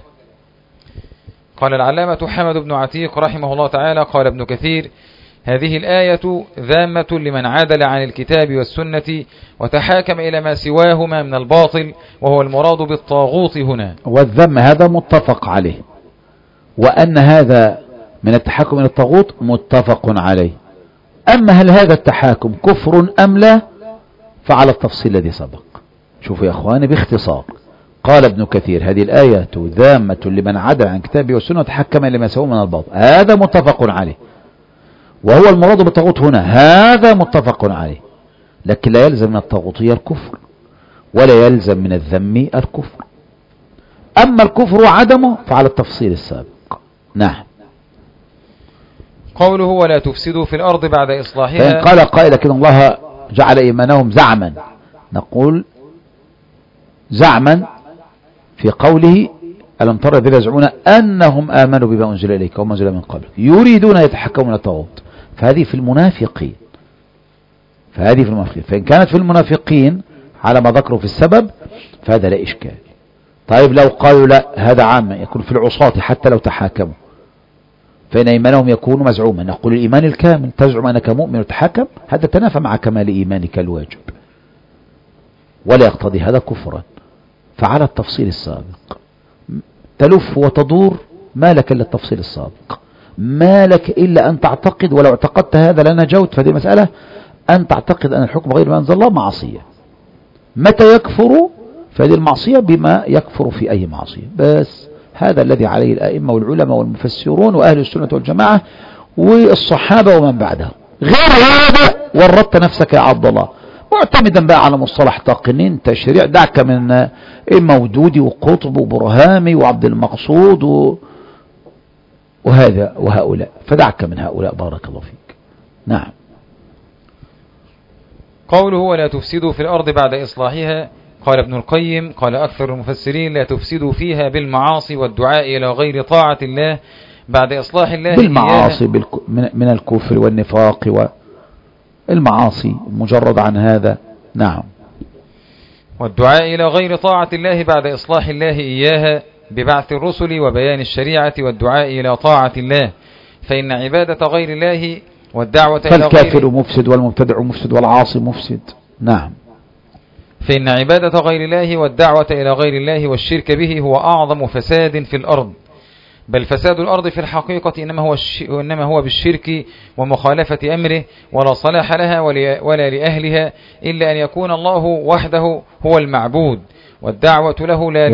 قال العلامة حمد بن عتيق رحمه الله تعالى: قال ابن كثير: هذه الآية ذامة لمن عدل عن الكتاب والسنة وتحاكم إلى ما سواهما من الباطل، وهو المراد بالطاغوت هنا. والذم هذا متفق عليه، وأن هذا من التحاكم إلى الطاغوت متفق عليه. أما هل هذا التحاكم كفر أم لا فعلى التفصيل الذي سبق. شوفوا يا أخواني باختصار، قال ابن كثير: هذه الآية ذامة لمن عدل عن كتابه والسنة وتحكم إلى ما سواهما من الباطل، هذا متفق عليه. وهو المراد بالطاغوت هنا، هذا متفق عليه. لكن لا يلزم من الطاغوتية الكفر، ولا يلزم من الذم الكفر. أما الكفر وعدمه فعلى التفصيل السابق. نعم. قوله: ولا تفسدوا في الأرض بعد إصلاحها. فإن قال قائل لكن الله جعل إيمانهم زعما، نقول زعما في قوله: ألم تر الذين يزعمون أنهم آمنوا بما أنزل إليك وما أنزل من قبل يريدون يتحكمون الطاغوت، فهذه في المنافقين. فإن كانت في المنافقين على ما ذكروا في السبب فهذا لا إشكال. طيب لو قالوا لا، هذا عام يكون في العصاة حتى لو تحاكموا، فإن إيمانهم يكون مزعوما. نقول الإيمان الكامل، تزعم أنك مؤمن وتحاكم، هذا تنافى مع كمال إيمانك الواجب، ولا يقتضي هذا كفرا. فعلى التفصيل السابق تلف وتدور، ما لك إلا التفصيل السابق، ما لك إلا أن تعتقد، ولو اعتقدت هذا لنجوت. فهذه مسألة أن تعتقد أن الحكم غير ما أنزل الله معصية، متى يكفر؟ فهذه المعصية بما يكفر في أي معصية. بس هذا الذي عليه الأئمة والعلماء والمفسرون وأهل السنة والجماعة والصحابة ومن بعدهم. غير هذا ورطت نفسك يا عبد الله، معتمدا بقى على مصطلح تقنين تشريع. دعك من المودودي وقطب وبرهامي وعبد المقصود وهذا وهؤلاء، فدعك من هؤلاء بارك الله فيك. نعم. قوله ولا تفسدوا في الأرض بعد إصلاحها، قال ابن القيم قال أكثر المفسرين لا تفسدوا فيها بالمعاصي والدعاء إلى غير طاعة الله بعد إصلاح الله بالمعاصي من الكفر والنفاق والمعاصي مجرد عن هذا. نعم. والدعاء إلى غير طاعة الله بعد إصلاح الله إياها ببعث الرسل وبيان الشريعة والدعاء إلى طاعة الله، فإن عبادة غير الله والدعوة إلى غيره، فالكافر مفسد والمبتدع مفسد والعاصي مفسد. نعم. فإن عبادة غير الله والدعوة إلى غير الله والشرك به هو أعظم فساد في الأرض، بل فساد الأرض في الحقيقة إنما هو بالشرك ومخالفة أمره، ولا صلاح لها ولا لأهلها إلا أن يكون الله وحده هو المعبود، والدعوة له لا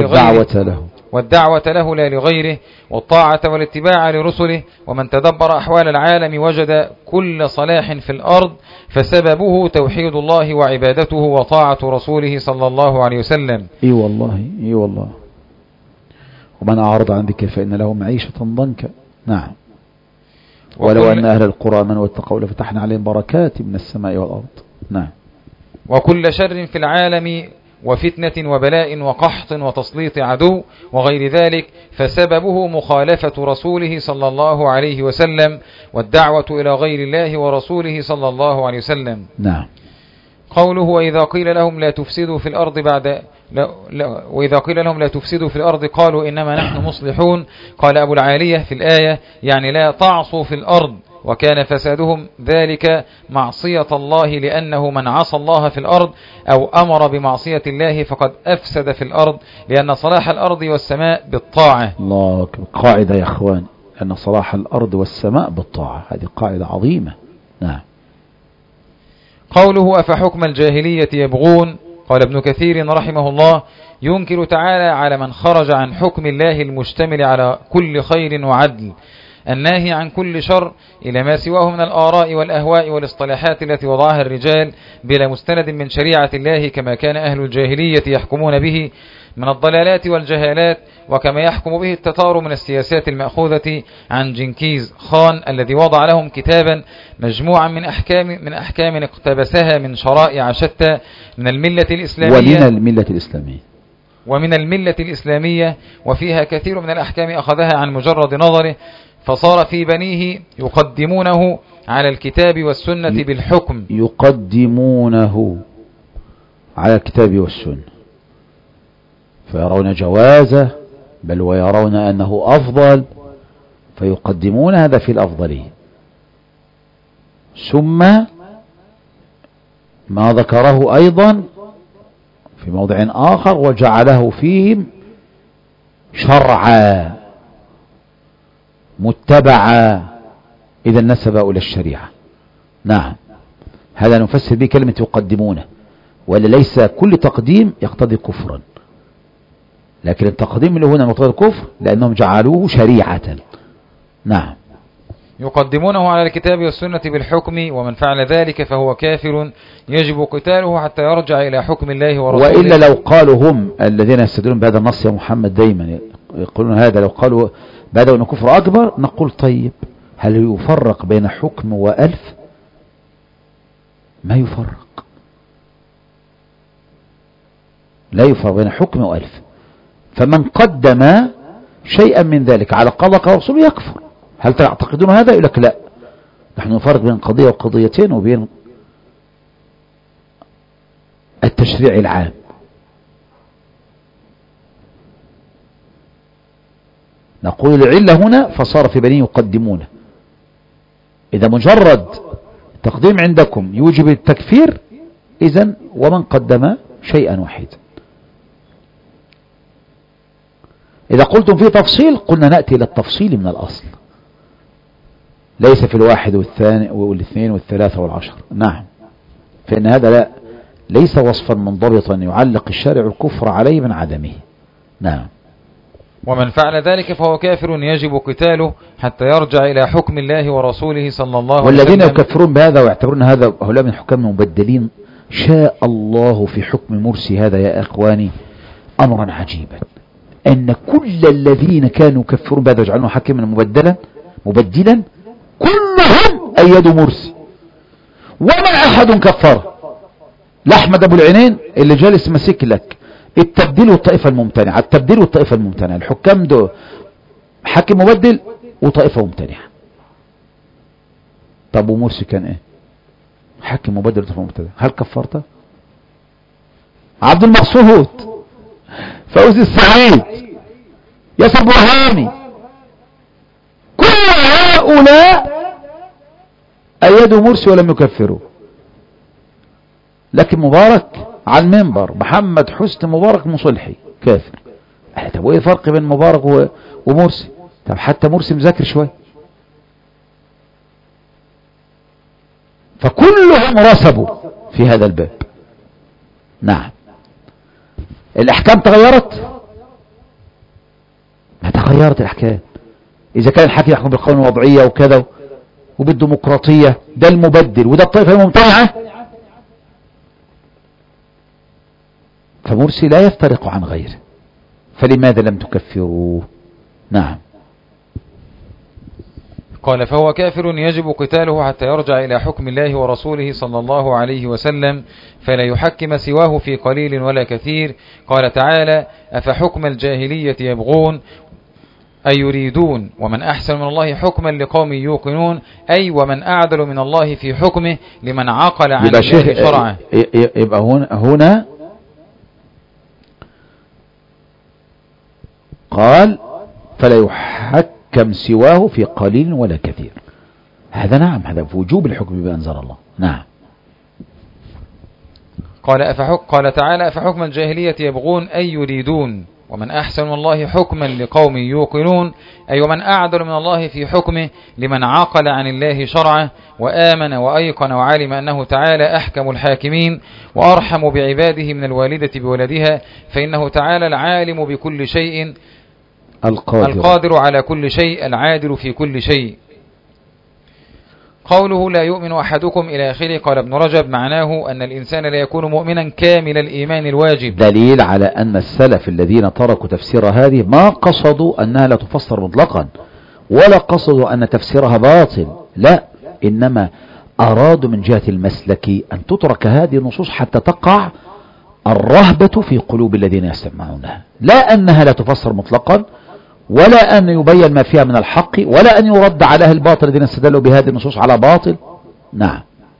لغيره، والطاعة والاتباع لرسله. ومن تدبر أحوال العالم وجد كل صلاح في الأرض فسببه توحيد الله وعبادته وطاعة رسوله صلى الله عليه وسلم. إي والله. ومن أعرض عن ذكر فإن له معيشة ضنكا. نعم. ولو أن أهل القرى من واتقوا لفتحنا عليهم بركات من السماء والأرض. نعم. وكل شر في العالم وفتنة وبلاء وقحط وتسليط عدو وغير ذلك فسببه مخالفة رسوله صلى الله عليه وسلم والدعوة إلى غير الله ورسوله صلى الله عليه وسلم. نعم. قوله وإذا قيل لهم لا تفسدوا في الأرض وإذا قيل لهم لا تفسدوا في الأرض قالوا إنما نحن مصلحون. قال أبو العالية في الآية يعني لا تعصوا في الأرض، وكان فسادهم ذلك معصية الله، لأنه من عصى الله في الأرض أو أمر بمعصية الله فقد أفسد في الأرض، لأن صلاح الأرض والسماء بالطاعة. الله أكبر. قاعدة يا أخوان، أن صلاح الأرض والسماء بالطاعة، هذه قاعدة عظيمة. نعم. قوله أفحكم الجاهلية يبغون، قال ابن كثير رحمه الله ينكر تعالى على من خرج عن حكم الله المشتمل على كل خير وعدل الناهي عن كل شر إلى ما سواه من الآراء والأهواء والاصطلاحات التي وضعها الرجال بلا مستند من شريعة الله، كما كان أهل الجاهلية يحكمون به من الضلالات والجهالات، وكما يحكم به التتار من السياسات المأخوذة عن جنكيز خان الذي وضع لهم كتابا مجموعا من أحكام اقتبسها من شرائع شتى من الملة الإسلامية وفيها كثير من الأحكام أخذها عن مجرد نظره، فصار في بنيه يقدمونه على الكتاب والسنة بالحكم. يقدمونه على الكتاب والسنة، فيرون جوازه بل ويرون أنه أفضل، فيقدمون هذا في الأفضلية. ثم ما ذكره أيضا في موضع آخر وجعله فيهم شرعا متبعا، إذا نسب إلى الشريعة. نعم. هذا نفسر به كلمة يقدمونه، ولا ليس كل تقديم يقتضي كفرا، لكن التقديم اللي هنا مقتضى الكفر لأنهم جعلوه شريعة. نعم. يقدمونه على الكتاب والسنة بالحكم، ومن فعل ذلك فهو كافر يجب قتاله حتى يرجع إلى حكم الله ورسوله. وإلا لو قالوا هم الذين يستدلون بهذا النص يا محمد دايما يقولون هذا، لو قالوا بهذا أنه كفر أكبر نقول طيب هل يفرق بين حكم وألف؟ ما يفرق، لا يفرق بين حكم وألف. فمن قدم شيئا من ذلك على قضاء ورسول يكفر. هل تعتقدون هذا؟ يقول لك لا، نحن نفرق بين قضية وقضيتين وبين التشريع العام. نقول العلة هنا فصار في بني يقدمونه. إذا مجرد تقديم عندكم يوجب التكفير، إذن ومن قدم شيئا واحدا. إذا قلتم فيه تفصيل قلنا نأتي إلى التفصيل من الأصل، ليس في الواحد والثاني والاثنين والثلاثة والعشر. نعم. فإن هذا ليس وصفا منضبطا يعلق الشارع الكفر عليه من عدمه. نعم. ومن فعل ذلك فهو كافر يجب قتاله حتى يرجع إلى حكم الله ورسوله صلى الله عليه وسلم. والذين يكفرون بهذا ويعتبرون هذا هؤلاء من حكام مبدلين، شاء الله في حكم مرسي هذا يا إخواني أمرا عجيبا، أن كل الذين كانوا يكفرون بهذا ويجعلونه حكما مبدلا كلهم أيدوا مرسي، ومن أحد كفره. لأحمد أبو العينين اللي جالس مسك لك التبديل والطائفة الممتنعة، التبديل والطائفة الممتنعة، الحكام دول حاكم مبدل وطائفة ممتنعة. طب ومرسي كان ايه؟ حاكم مبدل وطائفة ممتنعة، هل كفرته؟ عبد المقصود، فوزي السعيد، ياسر برهاني، كل هؤلاء أيدوا مرسي ولم يكفروا. لكن مبارك على المنبر، محمد حسني مبارك مصلحي كافر. طب وايه الفرق بين مبارك ومرسي؟ طب حتى مرسي مذاكر شويه. فكلهم رسبوا في هذا الباب. نعم. الاحكام تغيرت؟ ما تغيرت الاحكام. اذا كان الحاكم يحكم بالقانون الوضعيه وكذا وبالديمقراطيه، ده المبدل وده الطائفه الممتنعه، فمرسي لا يفترق عن غيره، فلماذا لم تكفروه؟ نعم. قال فهو كافر يجب قتاله حتى يرجع إلى حكم الله ورسوله صلى الله عليه وسلم، فلا يحكم سواه في قليل ولا كثير. قال تعالى أفحكم الجاهلية يبغون أي يريدون ومن أحسن من الله حكما لقوم يوقنون، أي ومن أعدل من الله في حكمه لمن عقل عن الله شرعه. يبقى هنا قال فلا يحكم سواه في قليل ولا كثير. هذا نعم، هذا في وجوب الحكم بأنزل الله. نعم. قال تعالى أفحكم الجاهلية يبغون أي يريدون ومن أحسن من الله حكما لقوم يوقنون، أي ومن أعدل من الله في حكمه لمن عقل عن الله شرعه وآمن وأيقن وعلم أنه تعالى أحكم الحاكمين وأرحم بعباده من الوالدة بولدها، فإنه تعالى العالم بكل شيء القادر على كل شيء العادل في كل شيء. قوله لا يؤمن أحدكم إلى آخره، قال ابن رجب معناه أن الإنسان لا يكون مؤمنا كامل الإيمان الواجب. دليل على أن السلف الذين تركوا تفسير هذه ما قصدوا أنها لا تفسر مطلقا، ولا قصدوا أن تفسيرها باطل، لا، إنما أرادوا من جهة المسلك أن تترك هذه النصوص حتى تقع الرهبة في قلوب الذين يستمعونها، لا أنها لا تفسر مطلقا، ولا أن يبين ما فيها من الحق، ولا أن يرد على أهل الباطل الذين استدلوا بهذه النصوص على باطل. نعم.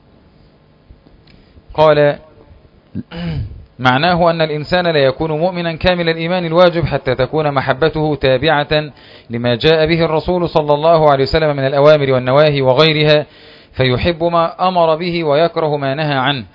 قال معناه أن الإنسان لا يكون مؤمنا كامل الإيمان الواجب حتى تكون محبته تابعة لما جاء به الرسول صلى الله عليه وسلم من الأوامر والنواهي وغيرها، فيحب ما أمر به ويكره ما نهى عنه.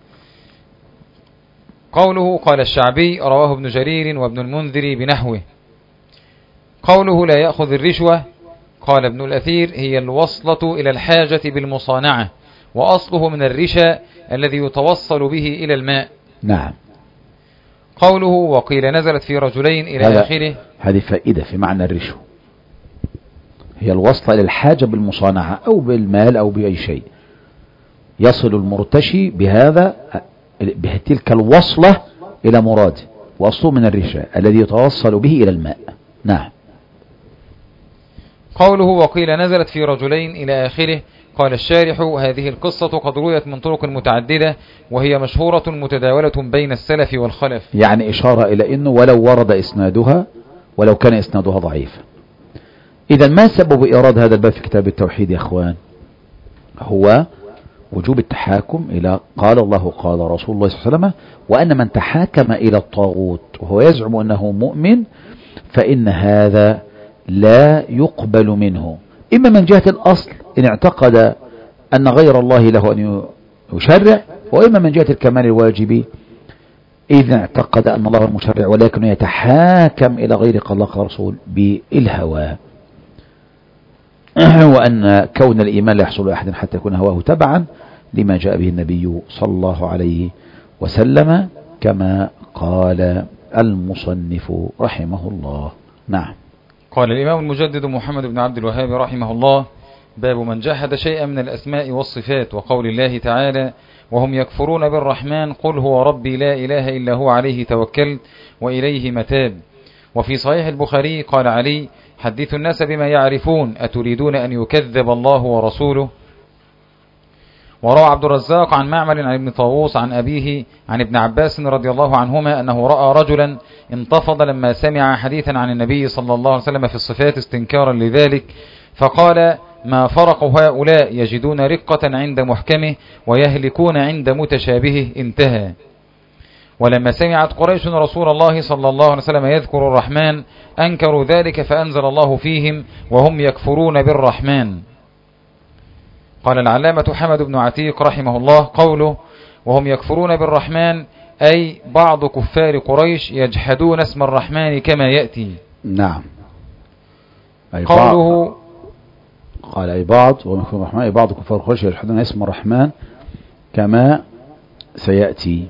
قوله قال الشعبي رواه ابن جرير وابن المنذر بنحوه. قوله لا يأخذ الرشوة، قال ابن الأثير هي الوصلة إلى الحاجة بالمصانعة، وأصله من الرشا الذي يتوصل به إلى الماء. نعم. قوله وقيل نزلت في رجلين إلى آخره، هذه فائدة في معنى الرشوة، هي الوصلة إلى الحاجة بالمصانعة أو بالمال أو بأي شيء، يصل المرتشي بهذا بتلك الوصلة إلى مراده، وأصله من الرشا الذي يتوصل به إلى الماء. نعم. قوله وقيل نزلت في رجلين إلى آخره، قال الشارح هذه القصة قد رويت من طرق متعددة وهي مشهورة متداولة بين السلف والخلف، يعني إشارة إلى أنه ولو ورد إسنادها ولو كان إسنادها ضعيفا. إذا ما سبب إيراد هذا الباب في كتاب التوحيد يا أخوان؟ هو وجوب التحاكم إلى قال الله قال رسول الله صلى الله عليه وسلم، وأن من تحاكم إلى الطاغوت وهو يزعم أنه مؤمن فإن هذا لا يقبل منه، إما من جهة الأصل إن اعتقد أن غير الله له أن يشرع، وإما من جهة الكمال الواجب إذا اعتقد أن الله المشرع ولكن يتحاكم إلى غير قال الله قال رسول بالهوى، وأن كون الإيمان لا يحصل لأحد حتى يكون هواه تبعا لما جاء به النبي صلى الله عليه وسلم كما قال المصنف رحمه الله. نعم. قال الإمام المجدد محمد بن عبد الوهاب رحمه الله: باب من جحد شيئا من الأسماء والصفات، وقول الله تعالى: وهم يكفرون بالرحمن قل هو ربي لا إله إلا هو عليه توكلت وإليه متاب. وفي صحيح البخاري قال علي: حدثوا الناس بما يعرفون أتريدون أن يكذب الله ورسوله. وروى عبد الرزاق عن معمر عن ابن طاووس عن أبيه عن ابن عباس رضي الله عنهما أنه رأى رجلا انتفض لما سمع حديثا عن النبي صلى الله عليه وسلم في الصفات استنكارا لذلك، فقال: ما فرق هؤلاء يجدون رقة عند محكمه ويهلكون عند متشابهه. انتهى. ولما سمعت قريش رسول الله صلى الله عليه وسلم يذكر الرحمن أنكروا ذلك فأنزل الله فيهم: وهم يكفرون بالرحمن. قال العلامة حمد بن عتيق رحمه الله: قوله وهم يكفرون بالرحمن أي بعض كفار قريش يجحدون اسم الرحمن كما يأتي. نعم. أي قوله قال أي بعض وهم يكفرون بالرحمن أي بعض كفار قريش يجحدون اسم الرحمن كما سيأتي،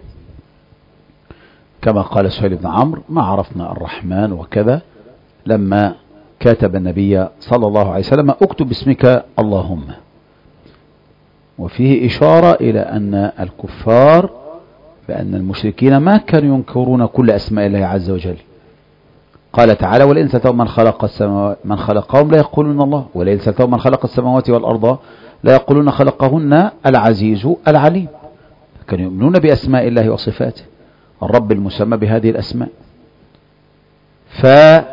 كما قال سهيل بن عمرو: ما عرفنا الرحمن وكذا لما كاتب النبي صلى الله عليه وسلم: اكتب باسمك اللهم. وفيه إشارة إلى أن الكفار بأن المشركين ما كانوا ينكرون كل أسماء الله عز وجل. قال تعالى: ولئن سألتهم من خلقهم لا يقولون الله، ولئن سألتهم من خلق السماوات والأرض لا يقولون خلقهن العزيز العليم. كانوا يؤمنون بأسماء الله وصفاته، الرب المسمى بهذه الأسماء. فانظر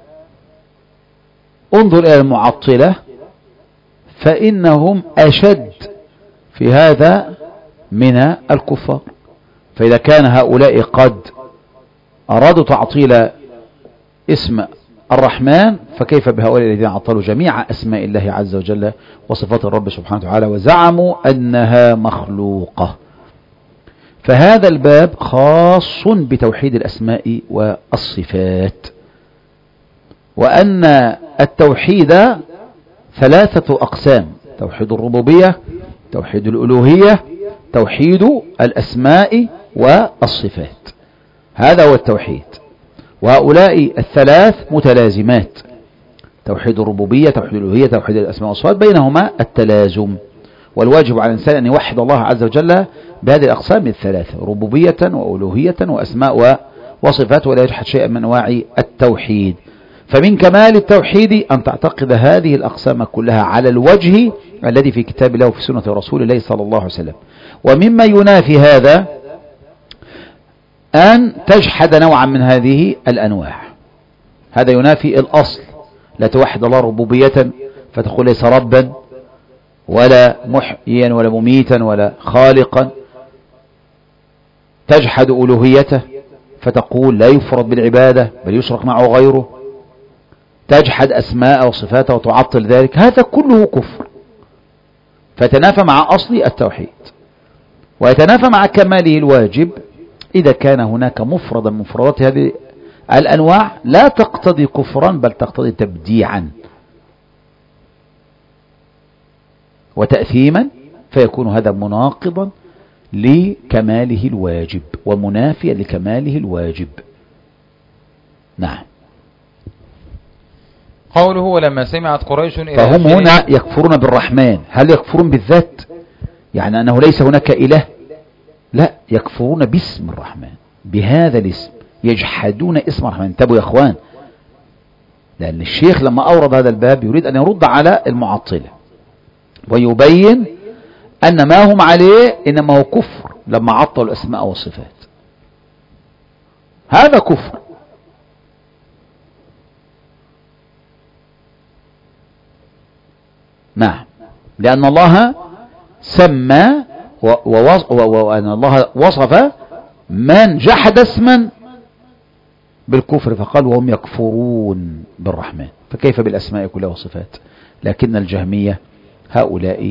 إلى المعطلة فإنهم أشد في هذا من الكفار. فإذا كان هؤلاء قد أرادوا تعطيل اسم الرحمن، فكيف بهؤلاء الذين عطلوا جميع أسماء الله عز وجل وصفات الرب سبحانه وتعالى وزعموا أنها مخلوقة. فهذا الباب خاص بتوحيد الأسماء والصفات، وأن التوحيد ثلاثة أقسام: توحيد الربوبية، توحيد الألوهية، توحيد الأسماء والصفات. هذا هو التوحيد، وهؤلاء الثلاث متلازمات: توحيد الربوبية، توحيد الألوهية، توحيد الأسماء والصفات، بينهما التلازم. والواجب على الإنسان أن يوحد الله عز وجل بهذه الأقسام الثلاثة: ربوبية وألوهية وأسماء وصفات، ولا يجحد شيئا من أنواع التوحيد. فمن كمال التوحيد أن تعتقد هذه الأقسام كلها على الوجه الذي في كتاب الله وفي سنة رسول الله صلى الله عليه وسلم. ومما ينافي هذا أن تجحد نوعا من هذه الأنواع. هذا ينافي الأصل: لا توحد الله ربوبية فتقول ليس ربا ولا محيا ولا مميتا ولا خالقا، تجحد ألوهيته فتقول لا يفرد بالعبادة بل يشرك معه غيره، تجحد أسماء وصفاته وتعطل ذلك. هذا كله كفر، فتنافى مع أصل التوحيد ويتنافى مع كماله الواجب إذا كان هناك مفردا من مفردات هذه الأنواع لا تقتضي كفرا بل تقتضي تبديعا وتأثيما، فيكون هذا مناقضا لكماله الواجب ومنافيا لكماله الواجب. نعم. قوله ولما سمعت قريش فهم هنا يكفرون بالرحمن. هل يكفرون بالذات يعني أنه ليس هناك إله؟ لا، يكفرون باسم الرحمن، بهذا الاسم يجحدون اسم الرحمن. انتبهوا يا أخوان، لأن الشيخ لما أورد هذا الباب يريد أن يرد على المعطلة ويبين أن ما هم عليه إنما هو كفر لما عطلوا الأسماء والصفات. هذا كفر. نعم، لأن الله سمى وأن الله وصف من جحد اسما بالكفر فقال وهم يكفرون بالرحمن، فكيف بالأسماء كلها والصفات؟ لكن الجهمية هؤلاء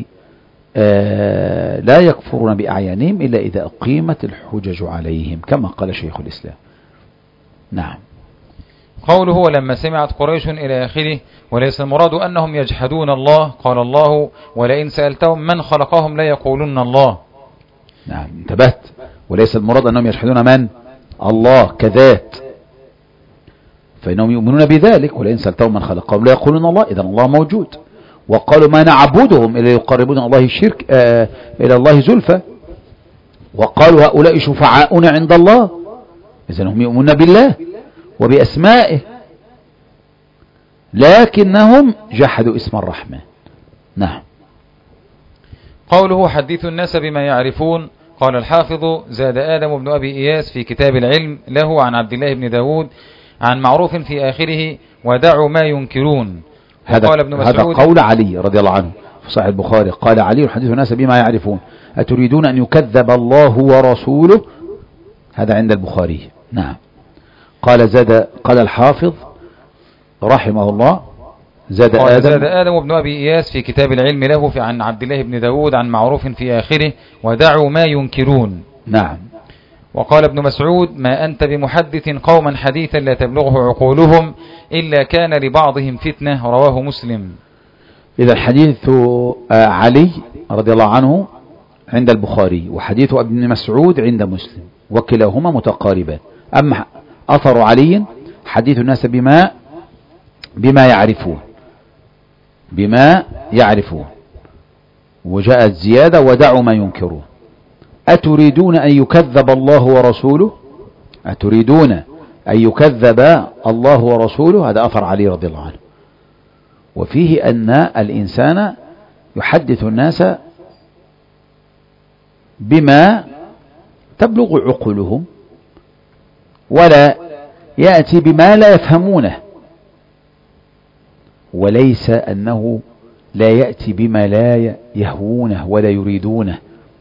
لا يكفرون بأعيانهم إلا إذا أقيمت الحجج عليهم كما قال شيخ الإسلام. نعم. قوله ولما سمعت قريش إلى آخره، وليس المراد أنهم يجحدون الله. قال الله ولئن سألتهم من خلقهم لا يقولون الله. نعم، انتبهت. وليس المراد أنهم يجحدون من؟ الله كذات، فإنهم يؤمنون بذلك، ولئن سألتهم من خلقهم لا يقولون الله، إذن الله موجود. وقالوا ما نعبدهم إلا يقربون الله الشرك إلى الله زلفى، وقالوا هؤلاء شفعاؤنا عند الله، إذن هم يؤمنون بالله وبأسمائه، لكنهم جحدوا اسم الرحمن. نعم. قوله حدثوا الناس بما يعرفون. قال الحافظ زاد آدم بن أبي إياس في كتاب العلم له عن عبد الله بن داود عن معروف في آخره ودعوا ما ينكرون. هذا قول علي رضي الله عنه في صحيح البخاري، قال علي حدثوا الناس بما يعرفون أتريدون أن يكذب الله ورسوله، هذا عند البخاري. نعم. قال الحافظ رحمه الله زاد آدم بن أبي إياس في كتاب العلم له عن عبد الله بن داود عن معروف في آخره ودعوا ما ينكرون. نعم. وقال ابن مسعود ما أنت بمحدث قوما حديثا لا تبلغه عقولهم إلا كان لبعضهم فتنة، رواه مسلم. إذا حديث علي رضي الله عنه عند البخاري وحديث ابن مسعود عند مسلم، وكلاهما متقاربان. أما أثر علي حديث الناس بما يعرفون، وجاءت زيادة ودعوا ما ينكرون. أتريدون أن يكذب الله ورسوله، أتريدون أن يكذب الله ورسوله، هذا أثر علي رضي الله عنه. وفيه أن الإنسان يحدث الناس بما تبلغ عقولهم، ولا يأتي بما لا يفهمونه، وليس أنه لا يأتي بما لا يهوونه ولا يريدونه.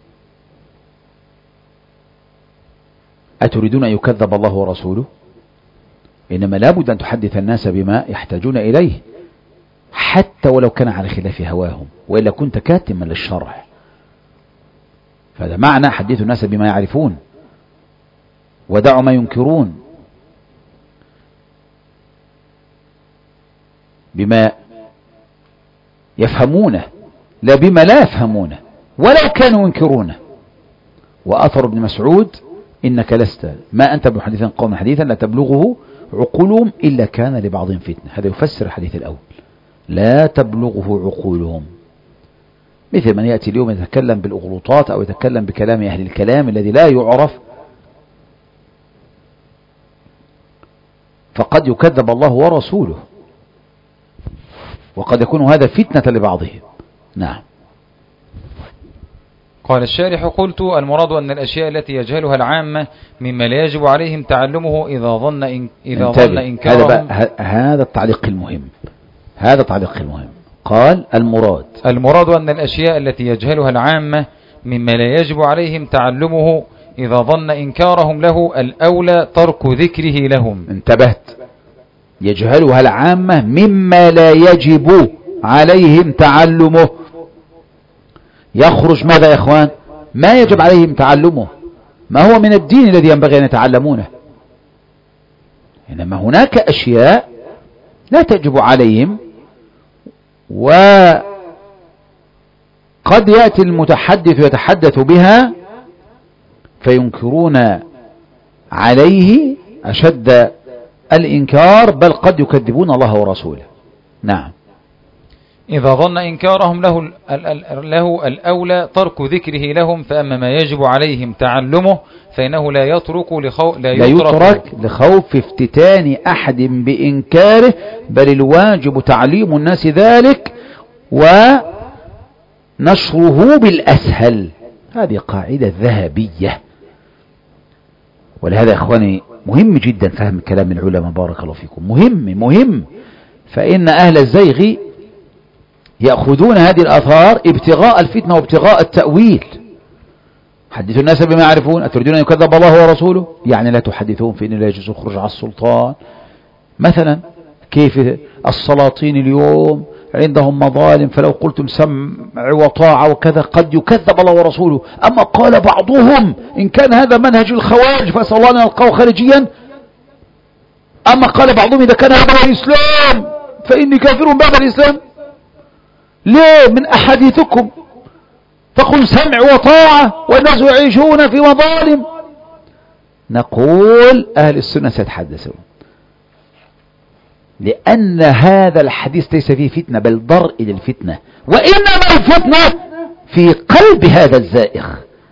أتريدون أن يكذب الله ورسوله، إنما لابد أن تحدث الناس بما يحتاجون إليه، حتى ولو كان على خلاف هواهم، وإلا كنت كاتما للشرع. فهذا معنى حدث الناس بما يعرفون ودعوا ما ينكرون، بما يفهمونه لا بما لا يفهمونه ولو كانوا ينكرونه. وأثر ابن مسعود إنك لست ما أنت بحديث قوم حديثا لا تبلغه عقولهم إلا كان لبعضهم فتنة. هذا يفسر الحديث الأول، لا تبلغه عقولهم، مثل من يأتي اليوم يتكلم بالأغلوطات أو يتكلم بكلام أهل الكلام الذي لا يعرف، فقد يكذب الله ورسوله، وقد يكون هذا فتنة لبعضهم. نعم. قال الشارح قلت المراد أن الأشياء التي يجهلها العامة مما لا يجب عليهم تعلمه إذا ظن إنكارهم. هذا التعليق المهم. قال المراد أن الأشياء التي يجهلها العامة مما لا يجب عليهم تعلمه إذا ظن إنكارهم له الأولى ترك ذكره لهم. انتبهت، يجهلها العامة مما لا يجب عليهم تعلمه، يخرج ماذا يا إخوان؟ ما يجب عليهم تعلمه، ما هو من الدين الذي ينبغي أن يتعلمونه. إنما هناك أشياء لا تجب عليهم، وقد يأتي المتحدث يتحدث بها فينكرون عليه أشد الإنكار، بل قد يكذبون الله ورسوله. نعم. إذا ظن إنكارهم له الأولى ترك ذكره لهم، فأما ما يجب عليهم تعلمه فإنه لا يترك لخوف افتتان أحد بإنكاره، بل الواجب تعليم الناس ذلك ونشره بالأسهل. هذه قاعدة ذهبية، ولهذا يا إخواني مهم جدا فهم كلام العلماء، بارك الله فيكم، مهم، فإن أهل الزيغ يأخذون هذه الآثار ابتغاء الفتنة وابتغاء التأويل. حدثوا الناس بما يعرفون أتريدون أن يكذب الله ورسوله، يعني لا تحدثون فإن لا يجوز الخروج على السلطان. مثلا كيف السلاطين اليوم عندهم مظالم، فلو قلتم سمع وطاعة وكذا قد يكذب الله ورسوله. أما قال بعضهم إن كان هذا منهج الخوارج فأسأل الله أن يلقاه خارجيا. أما قال بعضهم إذا كان هذا الإسلام فإني كافر بعد الإسلام. ليه؟ من أحاديثكم فقل سمع وطاعة والناس يعيشون في مظالم. نقول أهل السنة سيتحدثون، لأن هذا الحديث ليس فيه فتنة بل درء للفتنة، وإنما الفتنة في قلب هذا الزائغ.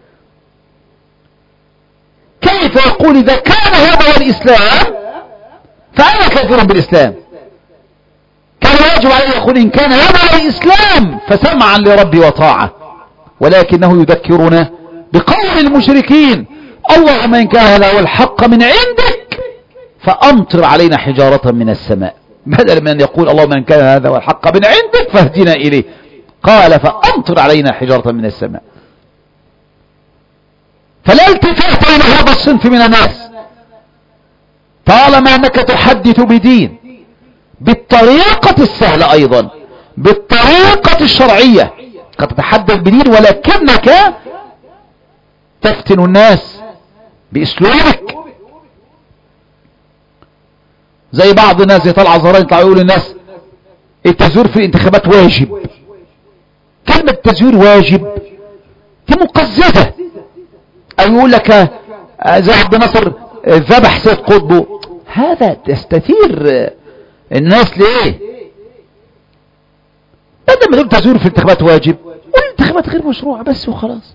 كيف يقول إذا كان هذا هو الإسلام فأنا كافر بالإسلام؟ كان يجب عليه يقول إن كان هذا هو الإسلام فسمعا لربي وطاعة، ولكنه يذكرنا بقول المشركين اللهم إن كان هذا هو الحق من عندك فأمطر علينا حجارة من السماء، بدل من أن يقول اللهم إن كان هذا هو الحق من عندك فاهدنا إليه، قال فأمطر علينا حجارة من السماء. فلا التفات إلى هذا الصنف من الناس طالما أنك تحدث بدين بالطريقة السهلة، أيضا بالطريقة الشرعية، قد تتحدث بدين ولكنك تفتن الناس بأسلوبك. زي بعض الناس يطلع زهران يطلع يقول للناس التزوير في الانتخابات واجب. كلمة تزوير واجب دي مقززة. أو يقول لك زي عبد الناصر ذبح سيد قطب، هذا تستثير الناس ليه؟ بدل ما تقول تزوير في الانتخابات واجب قول الانتخابات غير مشروعة بس وخلاص.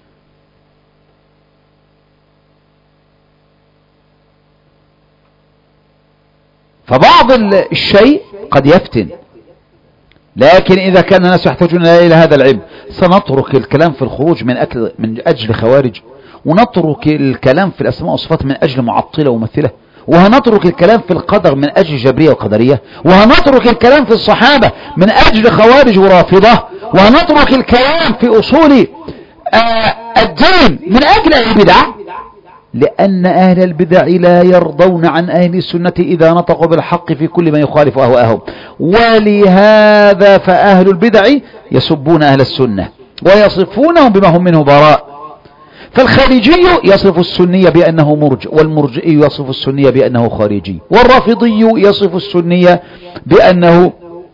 فبعض الشيء قد يفتن، لكن إذا كان الناس يحتاجون إلى هذا العلم سنترك الكلام في الخروج من أجل خوارج، ونترك الكلام في الأسماء والصفات من أجل معطلة وممثلة، وهنترك الكلام في القدر من أجل جبرية وقدرية، وهنترك الكلام في الصحابة من أجل خوارج ورافضة، وهنترك الكلام في أصول الدين من أجل البدع، لأن أهل البدع لا يرضون عن أهل السنة إذا نطقوا بالحق في كل ما يخالف أهواءهم. ولهذا فأهل البدع يسبون أهل السنة ويصفونهم بما هم منه براء. فالخارجي يصف السنية بأنه مرجئ، والمرجئي يصف السنية بأنه خارجي، والرافضي يصف السنية بأنه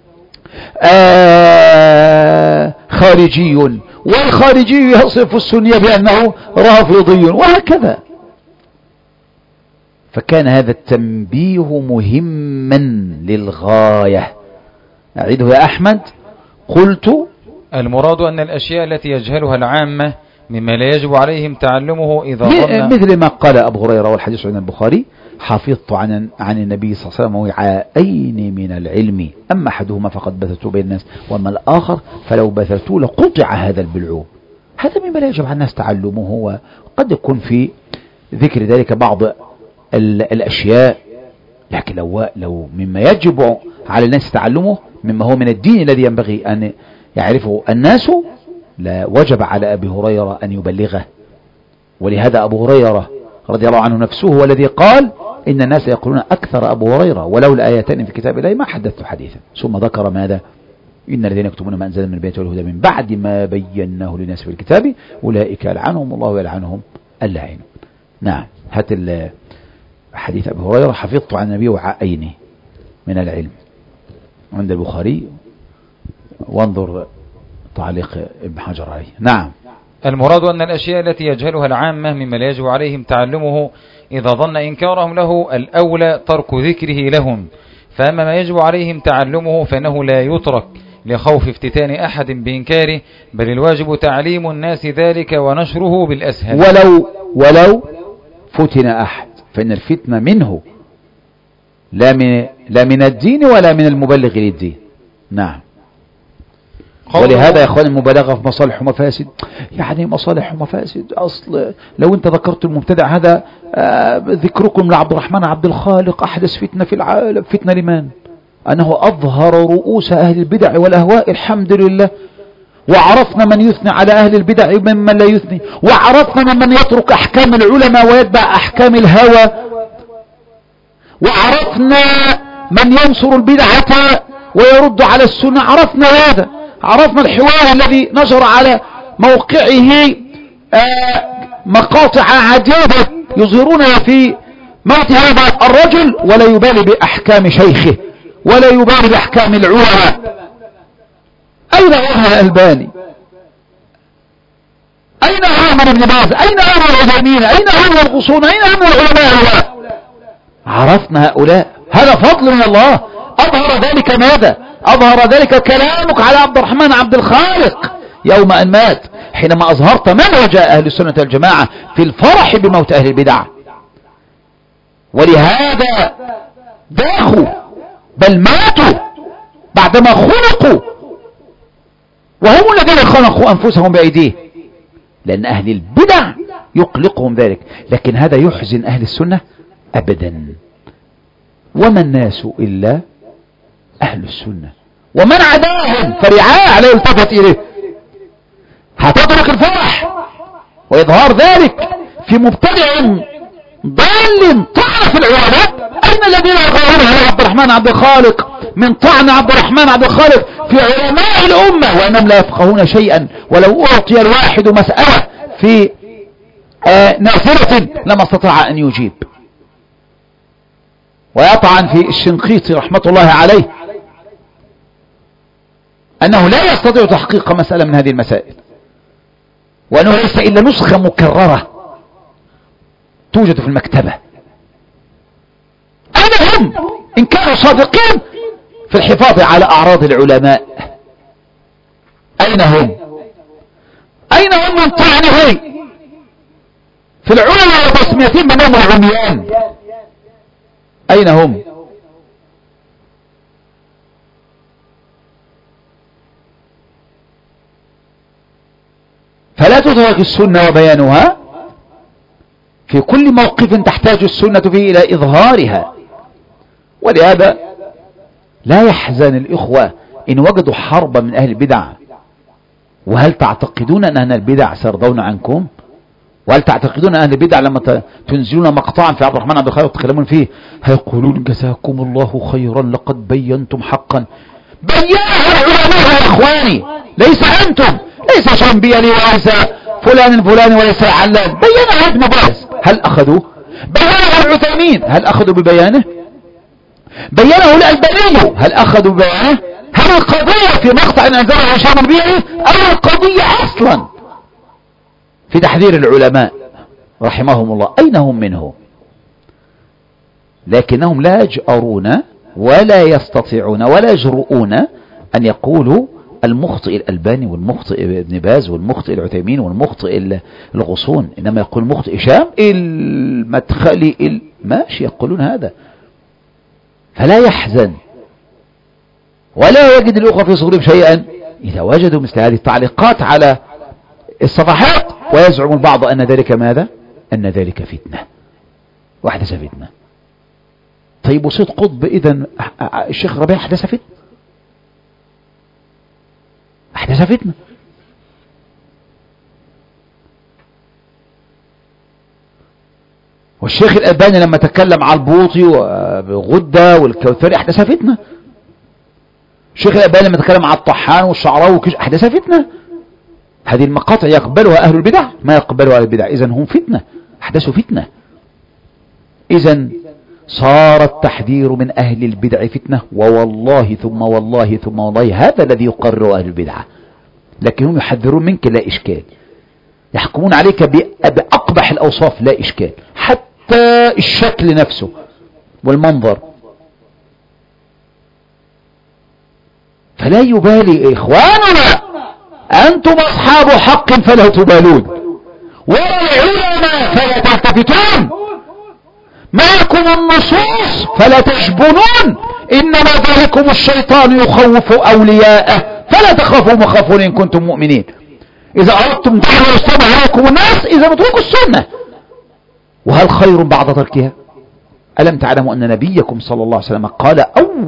خارجي، والخارجي يصف السنية بأنه رافضي، وهكذا. فكان هذا التنبيه مهما للغاية. أعيده يا أحمد. قلت المراد أن الأشياء التي يجهلها العامة مما لا يجب عليهم تعلمه إذا ظن، مثل ما قال أبو هريرة والحديث عن البخاري حفظت عن النبي صلى الله عليه وسلم وعاءين من العلم، أما أحدهما فقد بثته بين الناس وأما الآخر فلو بثته لقطع هذا البلعوم. هذا مما لا يجب على الناس تعلمه، وقد يكون في ذكر ذلك بعض الأشياء، لكن لو مما يجب على الناس تعلمه مما هو من الدين الذي ينبغي أن يعرفه الناس لا وجب على أبي هريرة أن يبلغه. ولهذا أبو هريرة رضي الله عنه نفسه هو الذي قال إن الناس يقولون أكثر أبو هريرة ولولا آيتان في كتاب الله ما حدثت حديثا، ثم ذكر ماذا؟ إن الذين يكتمون ما أنزلنا من البينات والهدى من بعد ما بيناه للناس في الكتاب أولئك يلعنهم الله ويلعنهم اللاعنون. نعم، هات حديث أبي هريرة حفظت عن النبي وعاءين من العلم عند البخاري، وانظر تعليق ابن حجر عليه. نعم. المراد أن الأشياء التي يجهلها العامة مما لا يجب عليهم تعلمه إذا ظن إنكارهم له الأولى ترك ذكره لهم، فأما ما يجب عليهم تعلمه فإنه لا يترك لخوف افتتان أحد بإنكاره، بل الواجب تعليم الناس ذلك ونشره بالأسهل. ولو فتن أحد فإن الفتنة منه لا من الدين ولا من المبلغ للدين. نعم. ولهذا يا اخوان المبالغة في مصالح ومفاسد، يعني مصالح ومفاسد. أصل لو أنت ذكرت المبتدع هذا ذكركم لعبد الرحمن عبد الخالق أحدث فتنة في العالم. فتنة لمن؟ أنه أظهر رؤوس أهل البدع والأهواء الحمد لله، وعرفنا من يثني على أهل البدع ممن لا يثني، وعرفنا من يترك أحكام العلماء ويتبع أحكام الهوى، وعرفنا من ينصر البدعة ويرد على السنة. عرفنا هذا، عرفنا الحوار الذي نشر على موقعه مقاطع عديدة يظهرونها في موت هذا الرجل، ولا يبالي بأحكام شيخه ولا يبالي بأحكام العلماء. أين يظهر الألباني؟ أين عامر ابن باز؟ أين عامر العثيمين؟ أين عامر الغصون؟ أين عامر العلماء هؤلاء؟ عرفنا هؤلاء، هذا فضل من الله. أظهر ذلك ماذا؟ أظهر ذلك كلامك على عبد الرحمن عبد الخالق يوم أن مات، حينما أظهرت منهج أهل السنة والجماعة في الفرح بموت أهل البدع. ولهذا داخوا بل ماتوا بعدما خلقوا، وهم الذين خلقوا أنفسهم بأيديه، لأن أهل البدع يقلقهم ذلك. لكن هذا يحزن أهل السنة أبدا. وما الناس إلا أهل السنة، ومن عداهم فرعاء لا يلتفت إليه. هتدرك الفرح وإظهار ذلك في مبتدع ضال طعن في العلماء. أين الذين يقولون على عبد الرحمن عبد الخالق من طعن عبد الرحمن عبد الخالق في علماء الأمة وأنهم لا يفقهون شيئا؟ ولو أعطي الواحد مسألة في نافلة لما استطاع أن يجيب. ويطعن في الشنقيطي رحمة الله عليه أنه لا يستطيع تحقيق مسألة من هذه المسائل، وأنه ليس إلا نسخة مكررة توجد في المكتبة. أين هم إن كانوا صادقين في الحفاظ على أعراض العلماء؟ أين هم؟ أين هم من طعنه في العلماء وتسميتهم بأنهم العميان؟ أين هم؟ فلا تترك السنة وبيانها في كل موقف تحتاج السنة فيه إلى إظهارها. ولهذا لا يحزن الإخوة إن وجدوا حربا من أهل البدع. وهل تعتقدون أن أهل البدع سيرضون عنكم؟ وهل تعتقدون أن أهل البدع لما تنزلون مقطعا في عبد الرحمن عبد الخالق وتتكلمون فيه هيقولون جزاكم الله خيرا لقد بينتم حقا؟ بينها العلماء يا إخواني، ليس أنتم، ليس شنبيلي وليس فلان الفلاني وليس علان. بينها ابن باز، هل أخذوا؟ بينها العثيمين، هل أخذوا ببيانه؟ بينه الألباني، هل أخذوا ببيانه؟ هل القضية في مقطع أنزله هشام البيعي أو القضية أصلا في تحذير العلماء رحمهم الله؟ أين هم منه؟ لكنهم لا يجأرون ولا يستطيعون ولا يجرؤون أن يقولوا المخطئ الألباني والمخطئ ابن باز والمخطئ العثيمين والمخطئ الغصون، إنما يقول مخطئ هشام المدخلي ماشي، يقولون هذا. فلا يحزن ولا يجد الأخوة في صدورهم شيئا إذا وجدوا مثل هذه التعليقات على الصفحات، ويزعم البعض أن ذلك ماذا؟ أن ذلك فتنة وأحدث فتنة. طيب وسيد قطب إذن الشيخ ربيع أحدث فتنة؟ أحدث فتنة. والشيخ الألباني لما تكلم على البوطي وغدة والكوثري أحدث فتنة. الشيخ الألباني لما تكلم على الطحان والشعراوي أحدث فتنة. هذه المقاطع يقبلها أهل البدع، ما يقبلها أهل البدع، إذن هم فتنة، أحدثوا فتنة. إذن صار التحذير من أهل البدع فتنة، ووالله ثم والله ثم والله هذا الذي يقرر أهل البدع. لكنهم يحذرون منك لا إشكال، يحكمون عليك بأقبح الأوصاف لا إشكال، حتى الشكل نفسه والمنظر. فلا يبالي إخواننا، أنتم أصحاب حق فلا تبالون، والعلماء فلا تلتفتون، معكم النصوص فلا تجبنون، إنما ذلكم الشيطان يخوف أولياءه فلا تخافوا مخافون إن كنتم مؤمنين. إذا أردتم دعوة يستمع عليكم الناس إذا اتركوا السنة. وهل خير بعد تركها؟ ألم تعلموا أن نبيكم صلى الله عليه وسلم قال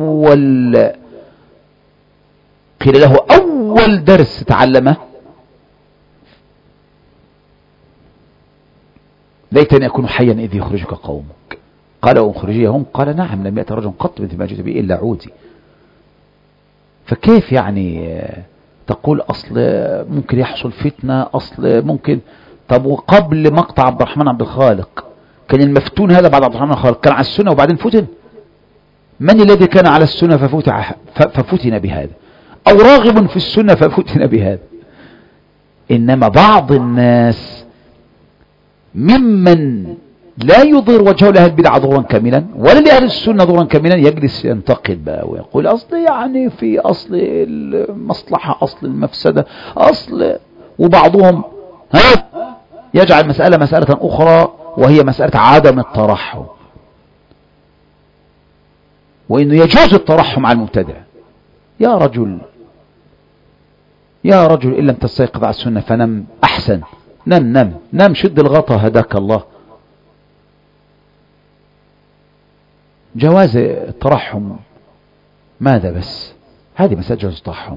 قيل له أول درس تعلمه ليتني أكون حيا إذ يخرجك قومك، قال أخرجيهم؟ قال نعم، لم يأتي رجل قط مثل ما جئت به إلا عودي. فكيف يعني تقول أصل ممكن يحصل فتنة، أصل ممكن؟ طب وقبل مقطع عبد الرحمن عبد الخالق كان المفتون هذا بعد عبد الرحمن عبد الخالق كان على السنة وبعدين فتن؟ من الذي كان على السنة ففتن بهذا، أو راغب في السنة ففتن بهذا؟ إنما بعض الناس ممن لا يظهر وجهه لأهل البدع ظهورا كاملا ولا لأهل السنة ظهورا كاملا يجلس ينتقد بقى ويقول أصل يعني في أصل المصلحة، أصل المفسدة، أصل، وبعضهم يجعل مسألة أخرى وهي مسألة عدم الترحم، وإنه يجوز الترحم على المبتدع. يا رجل إن لم تستيقظ على السنة فنم أحسن، نم شد الغطاء هداك الله. جواز الترحم ماذا بس؟ هذه مسألة جواز الترحم.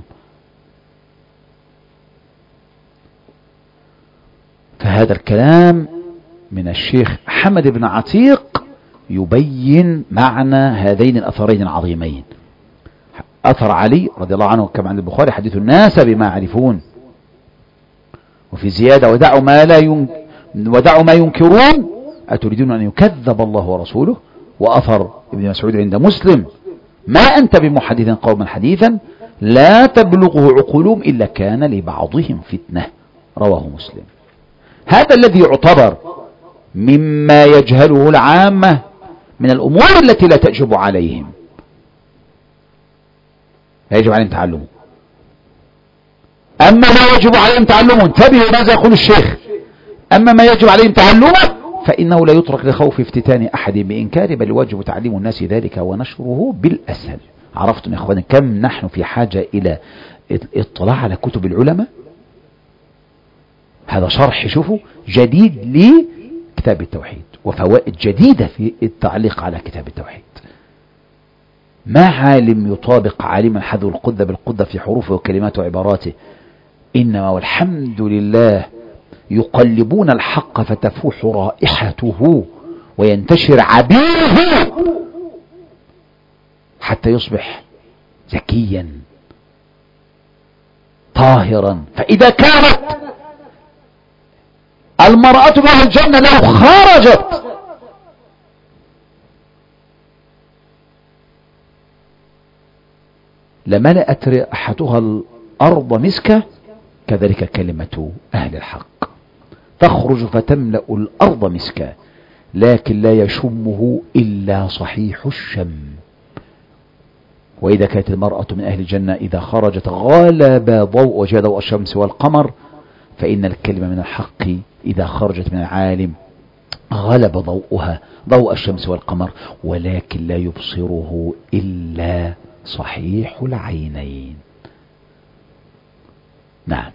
فهذا الكلام من الشيخ حمد بن عتيق يبين معنى هذين الأثرين العظيمين. أثر علي رضي الله عنه كما عند البخاري حديث الناس بما يعرفون، وفي زيادة ودعوا ما ينكرون أتريدون أن يكذب الله ورسوله. وأثر ابن مسعود عند مسلم ما أنت بمحدث قوما حديثا لا تبلغه عقولهم إلا كان لبعضهم فتنة، رواه مسلم. هذا الذي يعتبر مما يجهله العامة من الأمور التي لا تجب عليهم، لا يجب عليهم تعلمه. أما ما يجب عليهم تعلمه انتبهوا ماذا يقول الشيخ، أما ما يجب عليهم تعلمه فإنه لا يترك لخوف افتتان أحد بإنكاره، بل واجب تعليم الناس ذلك ونشره بالأسهل. عرفتم يا إخواني كم نحن في حاجة إلى اطلاع على كتب العلماء؟ هذا شرح شوفوا جديد لكتاب التوحيد وفوائد جديدة في التعليق على كتاب التوحيد. ما عالم يطابق عالما حذو القدة بالقدة في حروفه وكلماته وعباراته، إنما والحمد لله يقلبون الحق فتفوح رائحته وينتشر عبيره حتى يصبح ذكيا طاهرا. فإذا كانت المرأة من أهل الجنة لو خرجت لملأت رائحتها الأرض مسكا، كذلك كلمة أهل الحق تخرج فتملأ الأرض مسكا، لكن لا يشمه إلا صحيح الشم. وإذا كانت المرأة من أهل الجنة إذا خرجت غلب ضوء وجه ضوء الشمس والقمر، فإن الكلمة من الحق إذا خرجت من العالم غلب ضوءها ضوء الشمس والقمر، ولكن لا يبصره إلا صحيح العينين. نعم.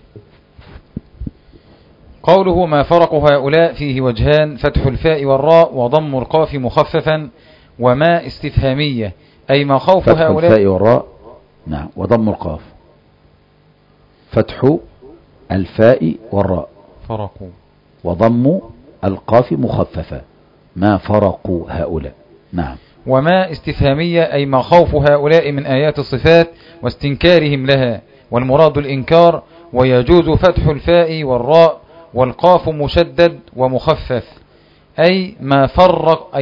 قوله ما فرق هؤلاء فيه وجهان: فتح الفاء والراء وضم القاف مخففا، وما استفهامية أي ما خوف فتح هؤلاء. الفاء والراء نعم، وضم القاف. فتح الفاء والراء فرقوا وضم القاف مخففا، ما فرقوا هؤلاء. نعم. وما استفهامية أي ما خوف هؤلاء من آيات الصفات واستنكارهم لها، والمراد الإنكار. ويجوز فتح الفاء والراء والقاف مشدد ومخفف، أي ما فرق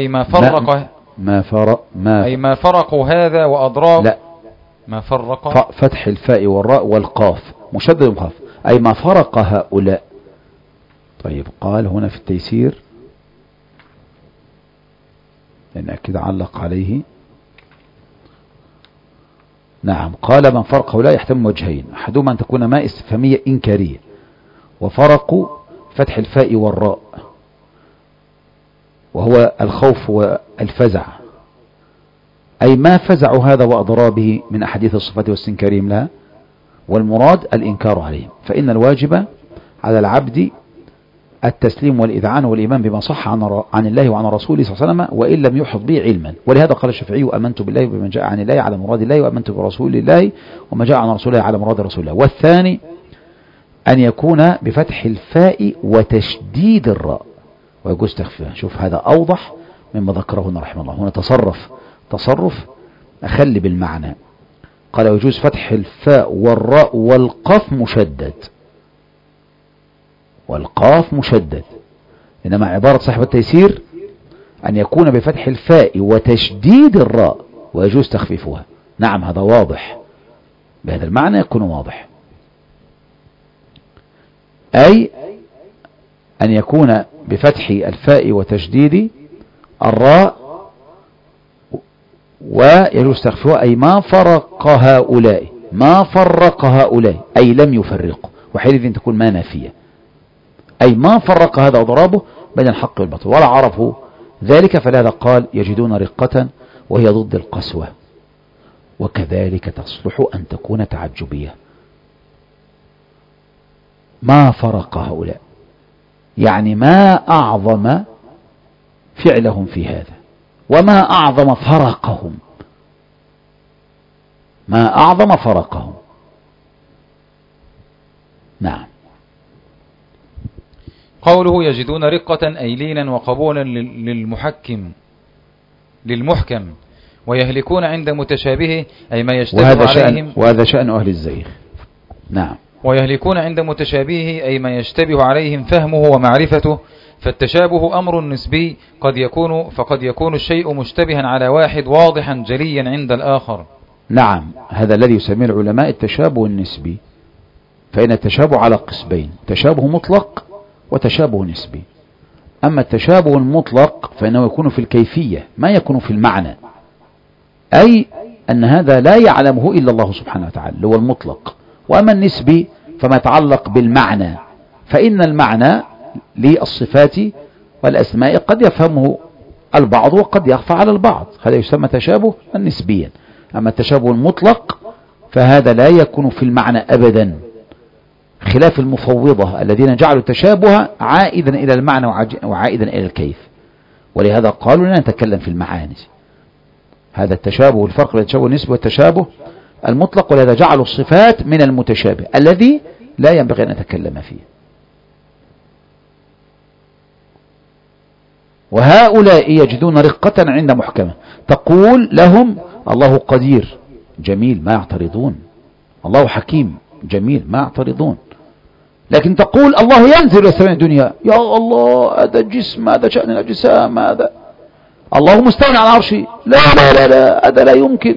ما فرقوا هذا وأضراب. لا، ما فرق فتح الفاء والراء والقاف مشدد ومخفف أي ما فرق هؤلاء. طيب قال هنا في التيسير لأن أكيد علق عليه. نعم، قال من فرق هؤلاء يحتمل وجهين: أحدهما أن تكون ما استفهامية إنكارية، وفرقوا فتح الفاء والراء وهو الخوف والفزع، أي ما فزعوا هذا وأضرابه من أحاديث الصفات واستنكارهم لها، والمراد الإنكار عليهم. فإن الواجب على العبد التسليم والإذعان والإيمان بما صح عن الله وعن رسوله صلى الله عليه وسلم، وإن لم يحط به علما. ولهذا قال الشافعي: وأمنت بالله وبما جاء عن الله على مراد الله، وأمنت برسول الله وما جاء عن رسول الله على مراد رسول الله. والثاني أن يكون بفتح الفاء وتشديد الراء، ويجوز تخفيها. شوف هذا أوضح مما ذكره هنا رحمه الله. هنا تصرف أخلي بالمعنى. قال ويجوز فتح الفاء والراء والقاف مشدد، إنما عبارة صاحب التيسير أن يكون بفتح الفاء وتشديد الراء ويجوز تخفيفها. نعم، هذا واضح، بهذا المعنى يكون واضح. أي أن يكون بفتح الفاء وتشديد الراء ويجوز تخفيها، أي ما فرق هؤلاء، ما فرق هؤلاء أي لم يفرقوا، وحينئذ تكون ما نافية، أي ما فرق هذا وضربه بين الحق والباطل ولا عرفوا ذلك، فلهذا قال يجدون رقة وهي ضد القسوة، وكذلك تصلح أن تكون تعجبية. ما فرق هؤلاء يعني ما أعظم فعلهم في هذا، وما أعظم فرقهم، ما أعظم فرقهم. نعم. قوله يجدون رقة أي لينا وقبولا للمحكم، ويهلكون عند متشابهه أي ما يشتبه عليهم، وهذا شأن أهل الزيغ. نعم. ويهلكون عند متشابهه أي ما يشتبه عليهم فهمه ومعرفته، فالتشابه أمر نسبي فقد يكون الشيء مشتبها على واحد واضحا جليا عند الآخر. نعم، هذا الذي يسميه العلماء التشابه النسبي، فإن التشابه على قسمين، تشابه مطلق وتشابه نسبي. أما التشابه المطلق فإنه يكون في الكيفية ما يكون في المعنى، أي أن هذا لا يعلمه إلا الله سبحانه وتعالى اللي هو المطلق. وأما النسبي فما يتعلق بالمعنى، فإن المعنى للصفات والأسماء قد يفهمه البعض وقد يخفى على البعض، هذا يسمى تشابه نسبيا. أما التشابه المطلق فهذا لا يكون في المعنى أبدا، خلاف المفوضة الذين جعلوا التشابه عائدا إلى المعنى وعائدا إلى الكيف، ولهذا قالوا لا نتكلم في المعاني. هذا التشابه، الفرق بين التشابه النسبي والتشابه المطلق، ولهذا جعلوا الصفات من المتشابه الذي لا ينبغي أن نتكلم فيه. وهؤلاء يجدون رقة عند محكمة، تقول لهم الله قدير، جميل، ما يعترضون. الله حكيم، جميل، ما يعترضون. لكن تقول الله ينزل إلى السماء الدنيا، يا الله هذا جسم، هذا شأن الأجسام، هذا الله مستوى على عرشه، لا لا لا لا، هذا لا يمكن.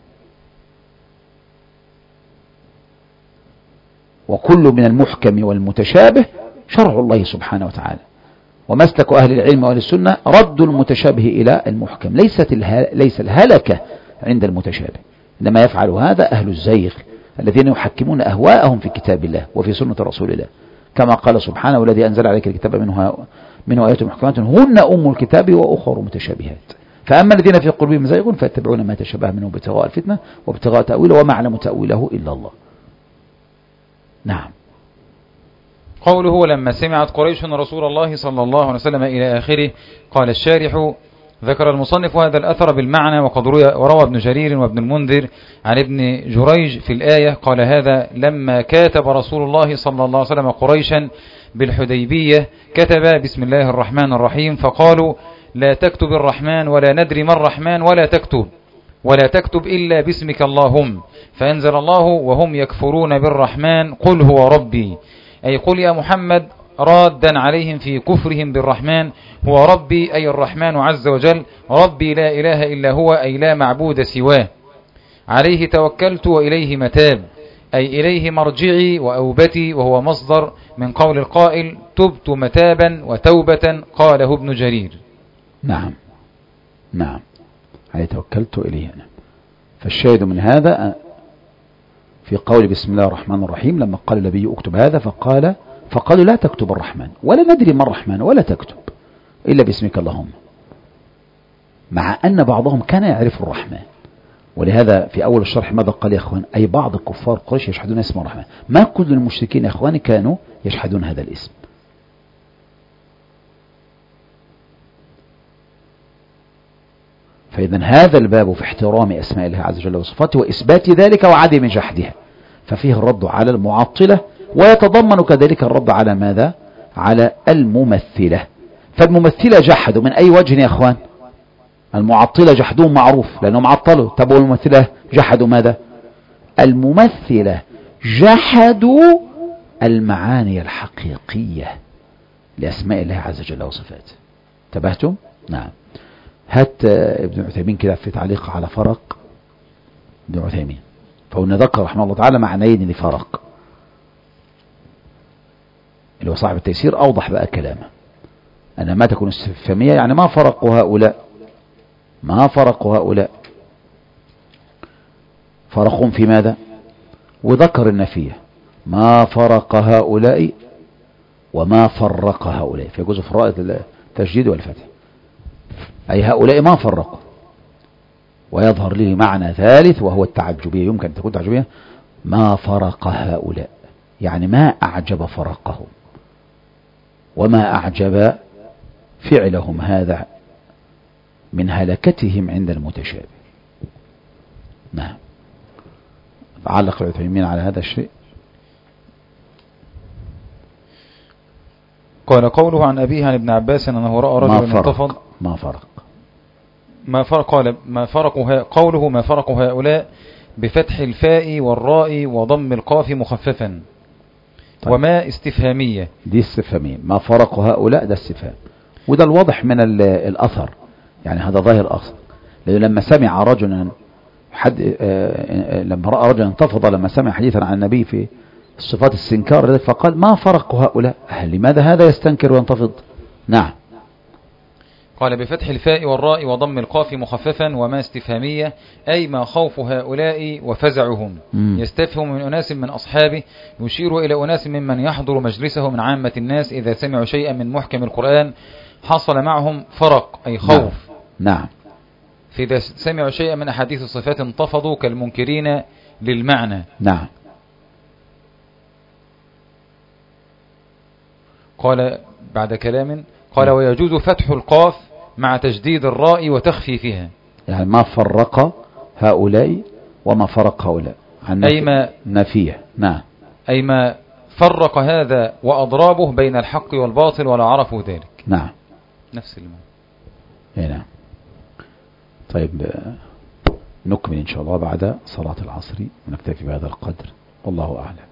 وكل من المحكم والمتشابه شرع الله سبحانه وتعالى، ومسلك أهل العلم وأهل السنة رد المتشابه إلى المحكم، ليس الهلكة عند المتشابه، إنما يفعل هذا أهل الزيغ الذين يحكمون أهواءهم في كتاب الله وفي سنة رسول الله، كما قال سبحانه والذي أنزل عليك الكتاب منه آيات محكمات هن أم الكتاب وأخر متشابهات، فأما الذين في قلوبهم زيغ فيتبعون ما تشابه منه ابتغاء الفتنة وابتغاء تأويله وما يعلم تأويله إلا الله. نعم. قوله لما سمعت قريش رسول الله صلى الله عليه وسلم إلى آخره. قال الشارح ذكر المصنف هذا الأثر بالمعنى، وقد روى ابن جرير وابن المنذر عن ابن جريج في الآية قال هذا لما كاتب رسول الله صلى الله عليه وسلم قريشا بالحديبية كتب بسم الله الرحمن الرحيم، فقالوا لا تكتب الرحمن ولا ندري ما الرحمن ولا تكتب إلا باسمك اللهم، فأنزل الله وهم يكفرون بالرحمن قل هو ربي، أي قل يا محمد رادا عليهم في كفرهم بالرحمن، هو ربي أي الرحمن عز وجل، ربي لا إله إلا هو أي لا معبود سواه، عليه توكلت وإليه متاب أي إليه مرجعي وأوبتي، وهو مصدر من قول القائل تبت متابا وتوبة، قاله ابن جرير. نعم نعم، عليه توكلت إليه. نعم. فالشاهد من هذا في قول بسم الله الرحمن الرحيم لما قال النبي اكتب هذا فقالوا لا تكتب الرحمن ولا ندري ما الرحمن ولا تكتب إلا باسمك اللهم، مع أن بعضهم كان يعرف الرحمن. ولهذا في أول الشرح ماذا قال يا أخوان؟ أي بعض كفار قريش يشهدون اسم الرحمن، ما كل المشركين يا أخواني كانوا يشهدون هذا الاسم. فإذا هذا الباب في احترام أسماء الله عز وجل وصفاته وإثبات ذلك وعدم جحدها، ففيه الرد على المعطلة، ويتضمن كذلك الرد على ماذا؟ على الممثلة. فالممثلة جحدوا من أي وجه يا أخوان؟ المعطلة جحدون معروف لأنهم عطلوا. طب والممثلة جحدوا ماذا؟ الممثلة جحدوا المعاني الحقيقية لأسماء الله عز وجل وصفاته. انتبهتم؟ نعم. هات ابن عثيمين كده في تعليق على فرق ابن عثيمين، فهو ذكر رحمه الله تعالى معنيين لفرق. اللي هو صاحب التيسير أوضح بقى كلامه أن ما تكون استفهامية يعني ما فرقوا هؤلاء فرقهم في ماذا؟ وذكر النفية ما فرق هؤلاء وما فرق هؤلاء، فيجوز في الراء التشديد والفتح، أي هؤلاء ما فرقوا. ويظهر له معنى ثالث وهو التعجبية، يمكن أن تكون تعجبية، ما فرق هؤلاء يعني ما أعجب فرقهم وما أعجب فعلهم هذا من هلكتهم عند المتشابه. نعم. علق العثيمين على هذا الشيء. قال قوله عن أبيه عن ابن عباس أنه رأى رجلا انتفض قال قوله ما فرق هؤلاء بفتح الفاء والراء وضم القاف مخففا. طيب. وما استفهامية، دي استفهامية، ما فرق هؤلاء ده استفهام، وده الواضح من الأثر، يعني هذا ظاهر أصل، لأنه لما سمع رجلا لما رأى رجلا انتفض لما سمع حديثا عن النبي في الصفات السنكار فقال ما فرق هؤلاء، لماذا هذا يستنكر وينتفض؟ نعم. قال بفتح الفاء والراء وضم القاف مخففا وما استفهامية أي ما خوف هؤلاء وفزعهم. يستفهم من أناس من أصحابه يشير إلى أناس ممن يحضر مجلسه من عامة الناس إذا سمعوا شيئا من محكم القرآن حصل معهم فرق أي خوف. نعم. فإذا سمعوا شيئا من أحاديث الصفات انتفضوا كالمنكرين للمعنى. نعم. قال بعد كلام قال ويجوز فتح القاف مع تجديد الراء وتخفيفها، يعني ما فرق هؤلاء وما فرق هؤلاء عن أي ما نفيه. نعم. أي ما فرق هذا وأضرابه بين الحق والباطل ولا عرفوا ذلك. نعم. نفس المعنى. نعم. طيب نكمل إن شاء الله بعد صلاة العصر ونكتفي بهذا القدر، والله أعلم.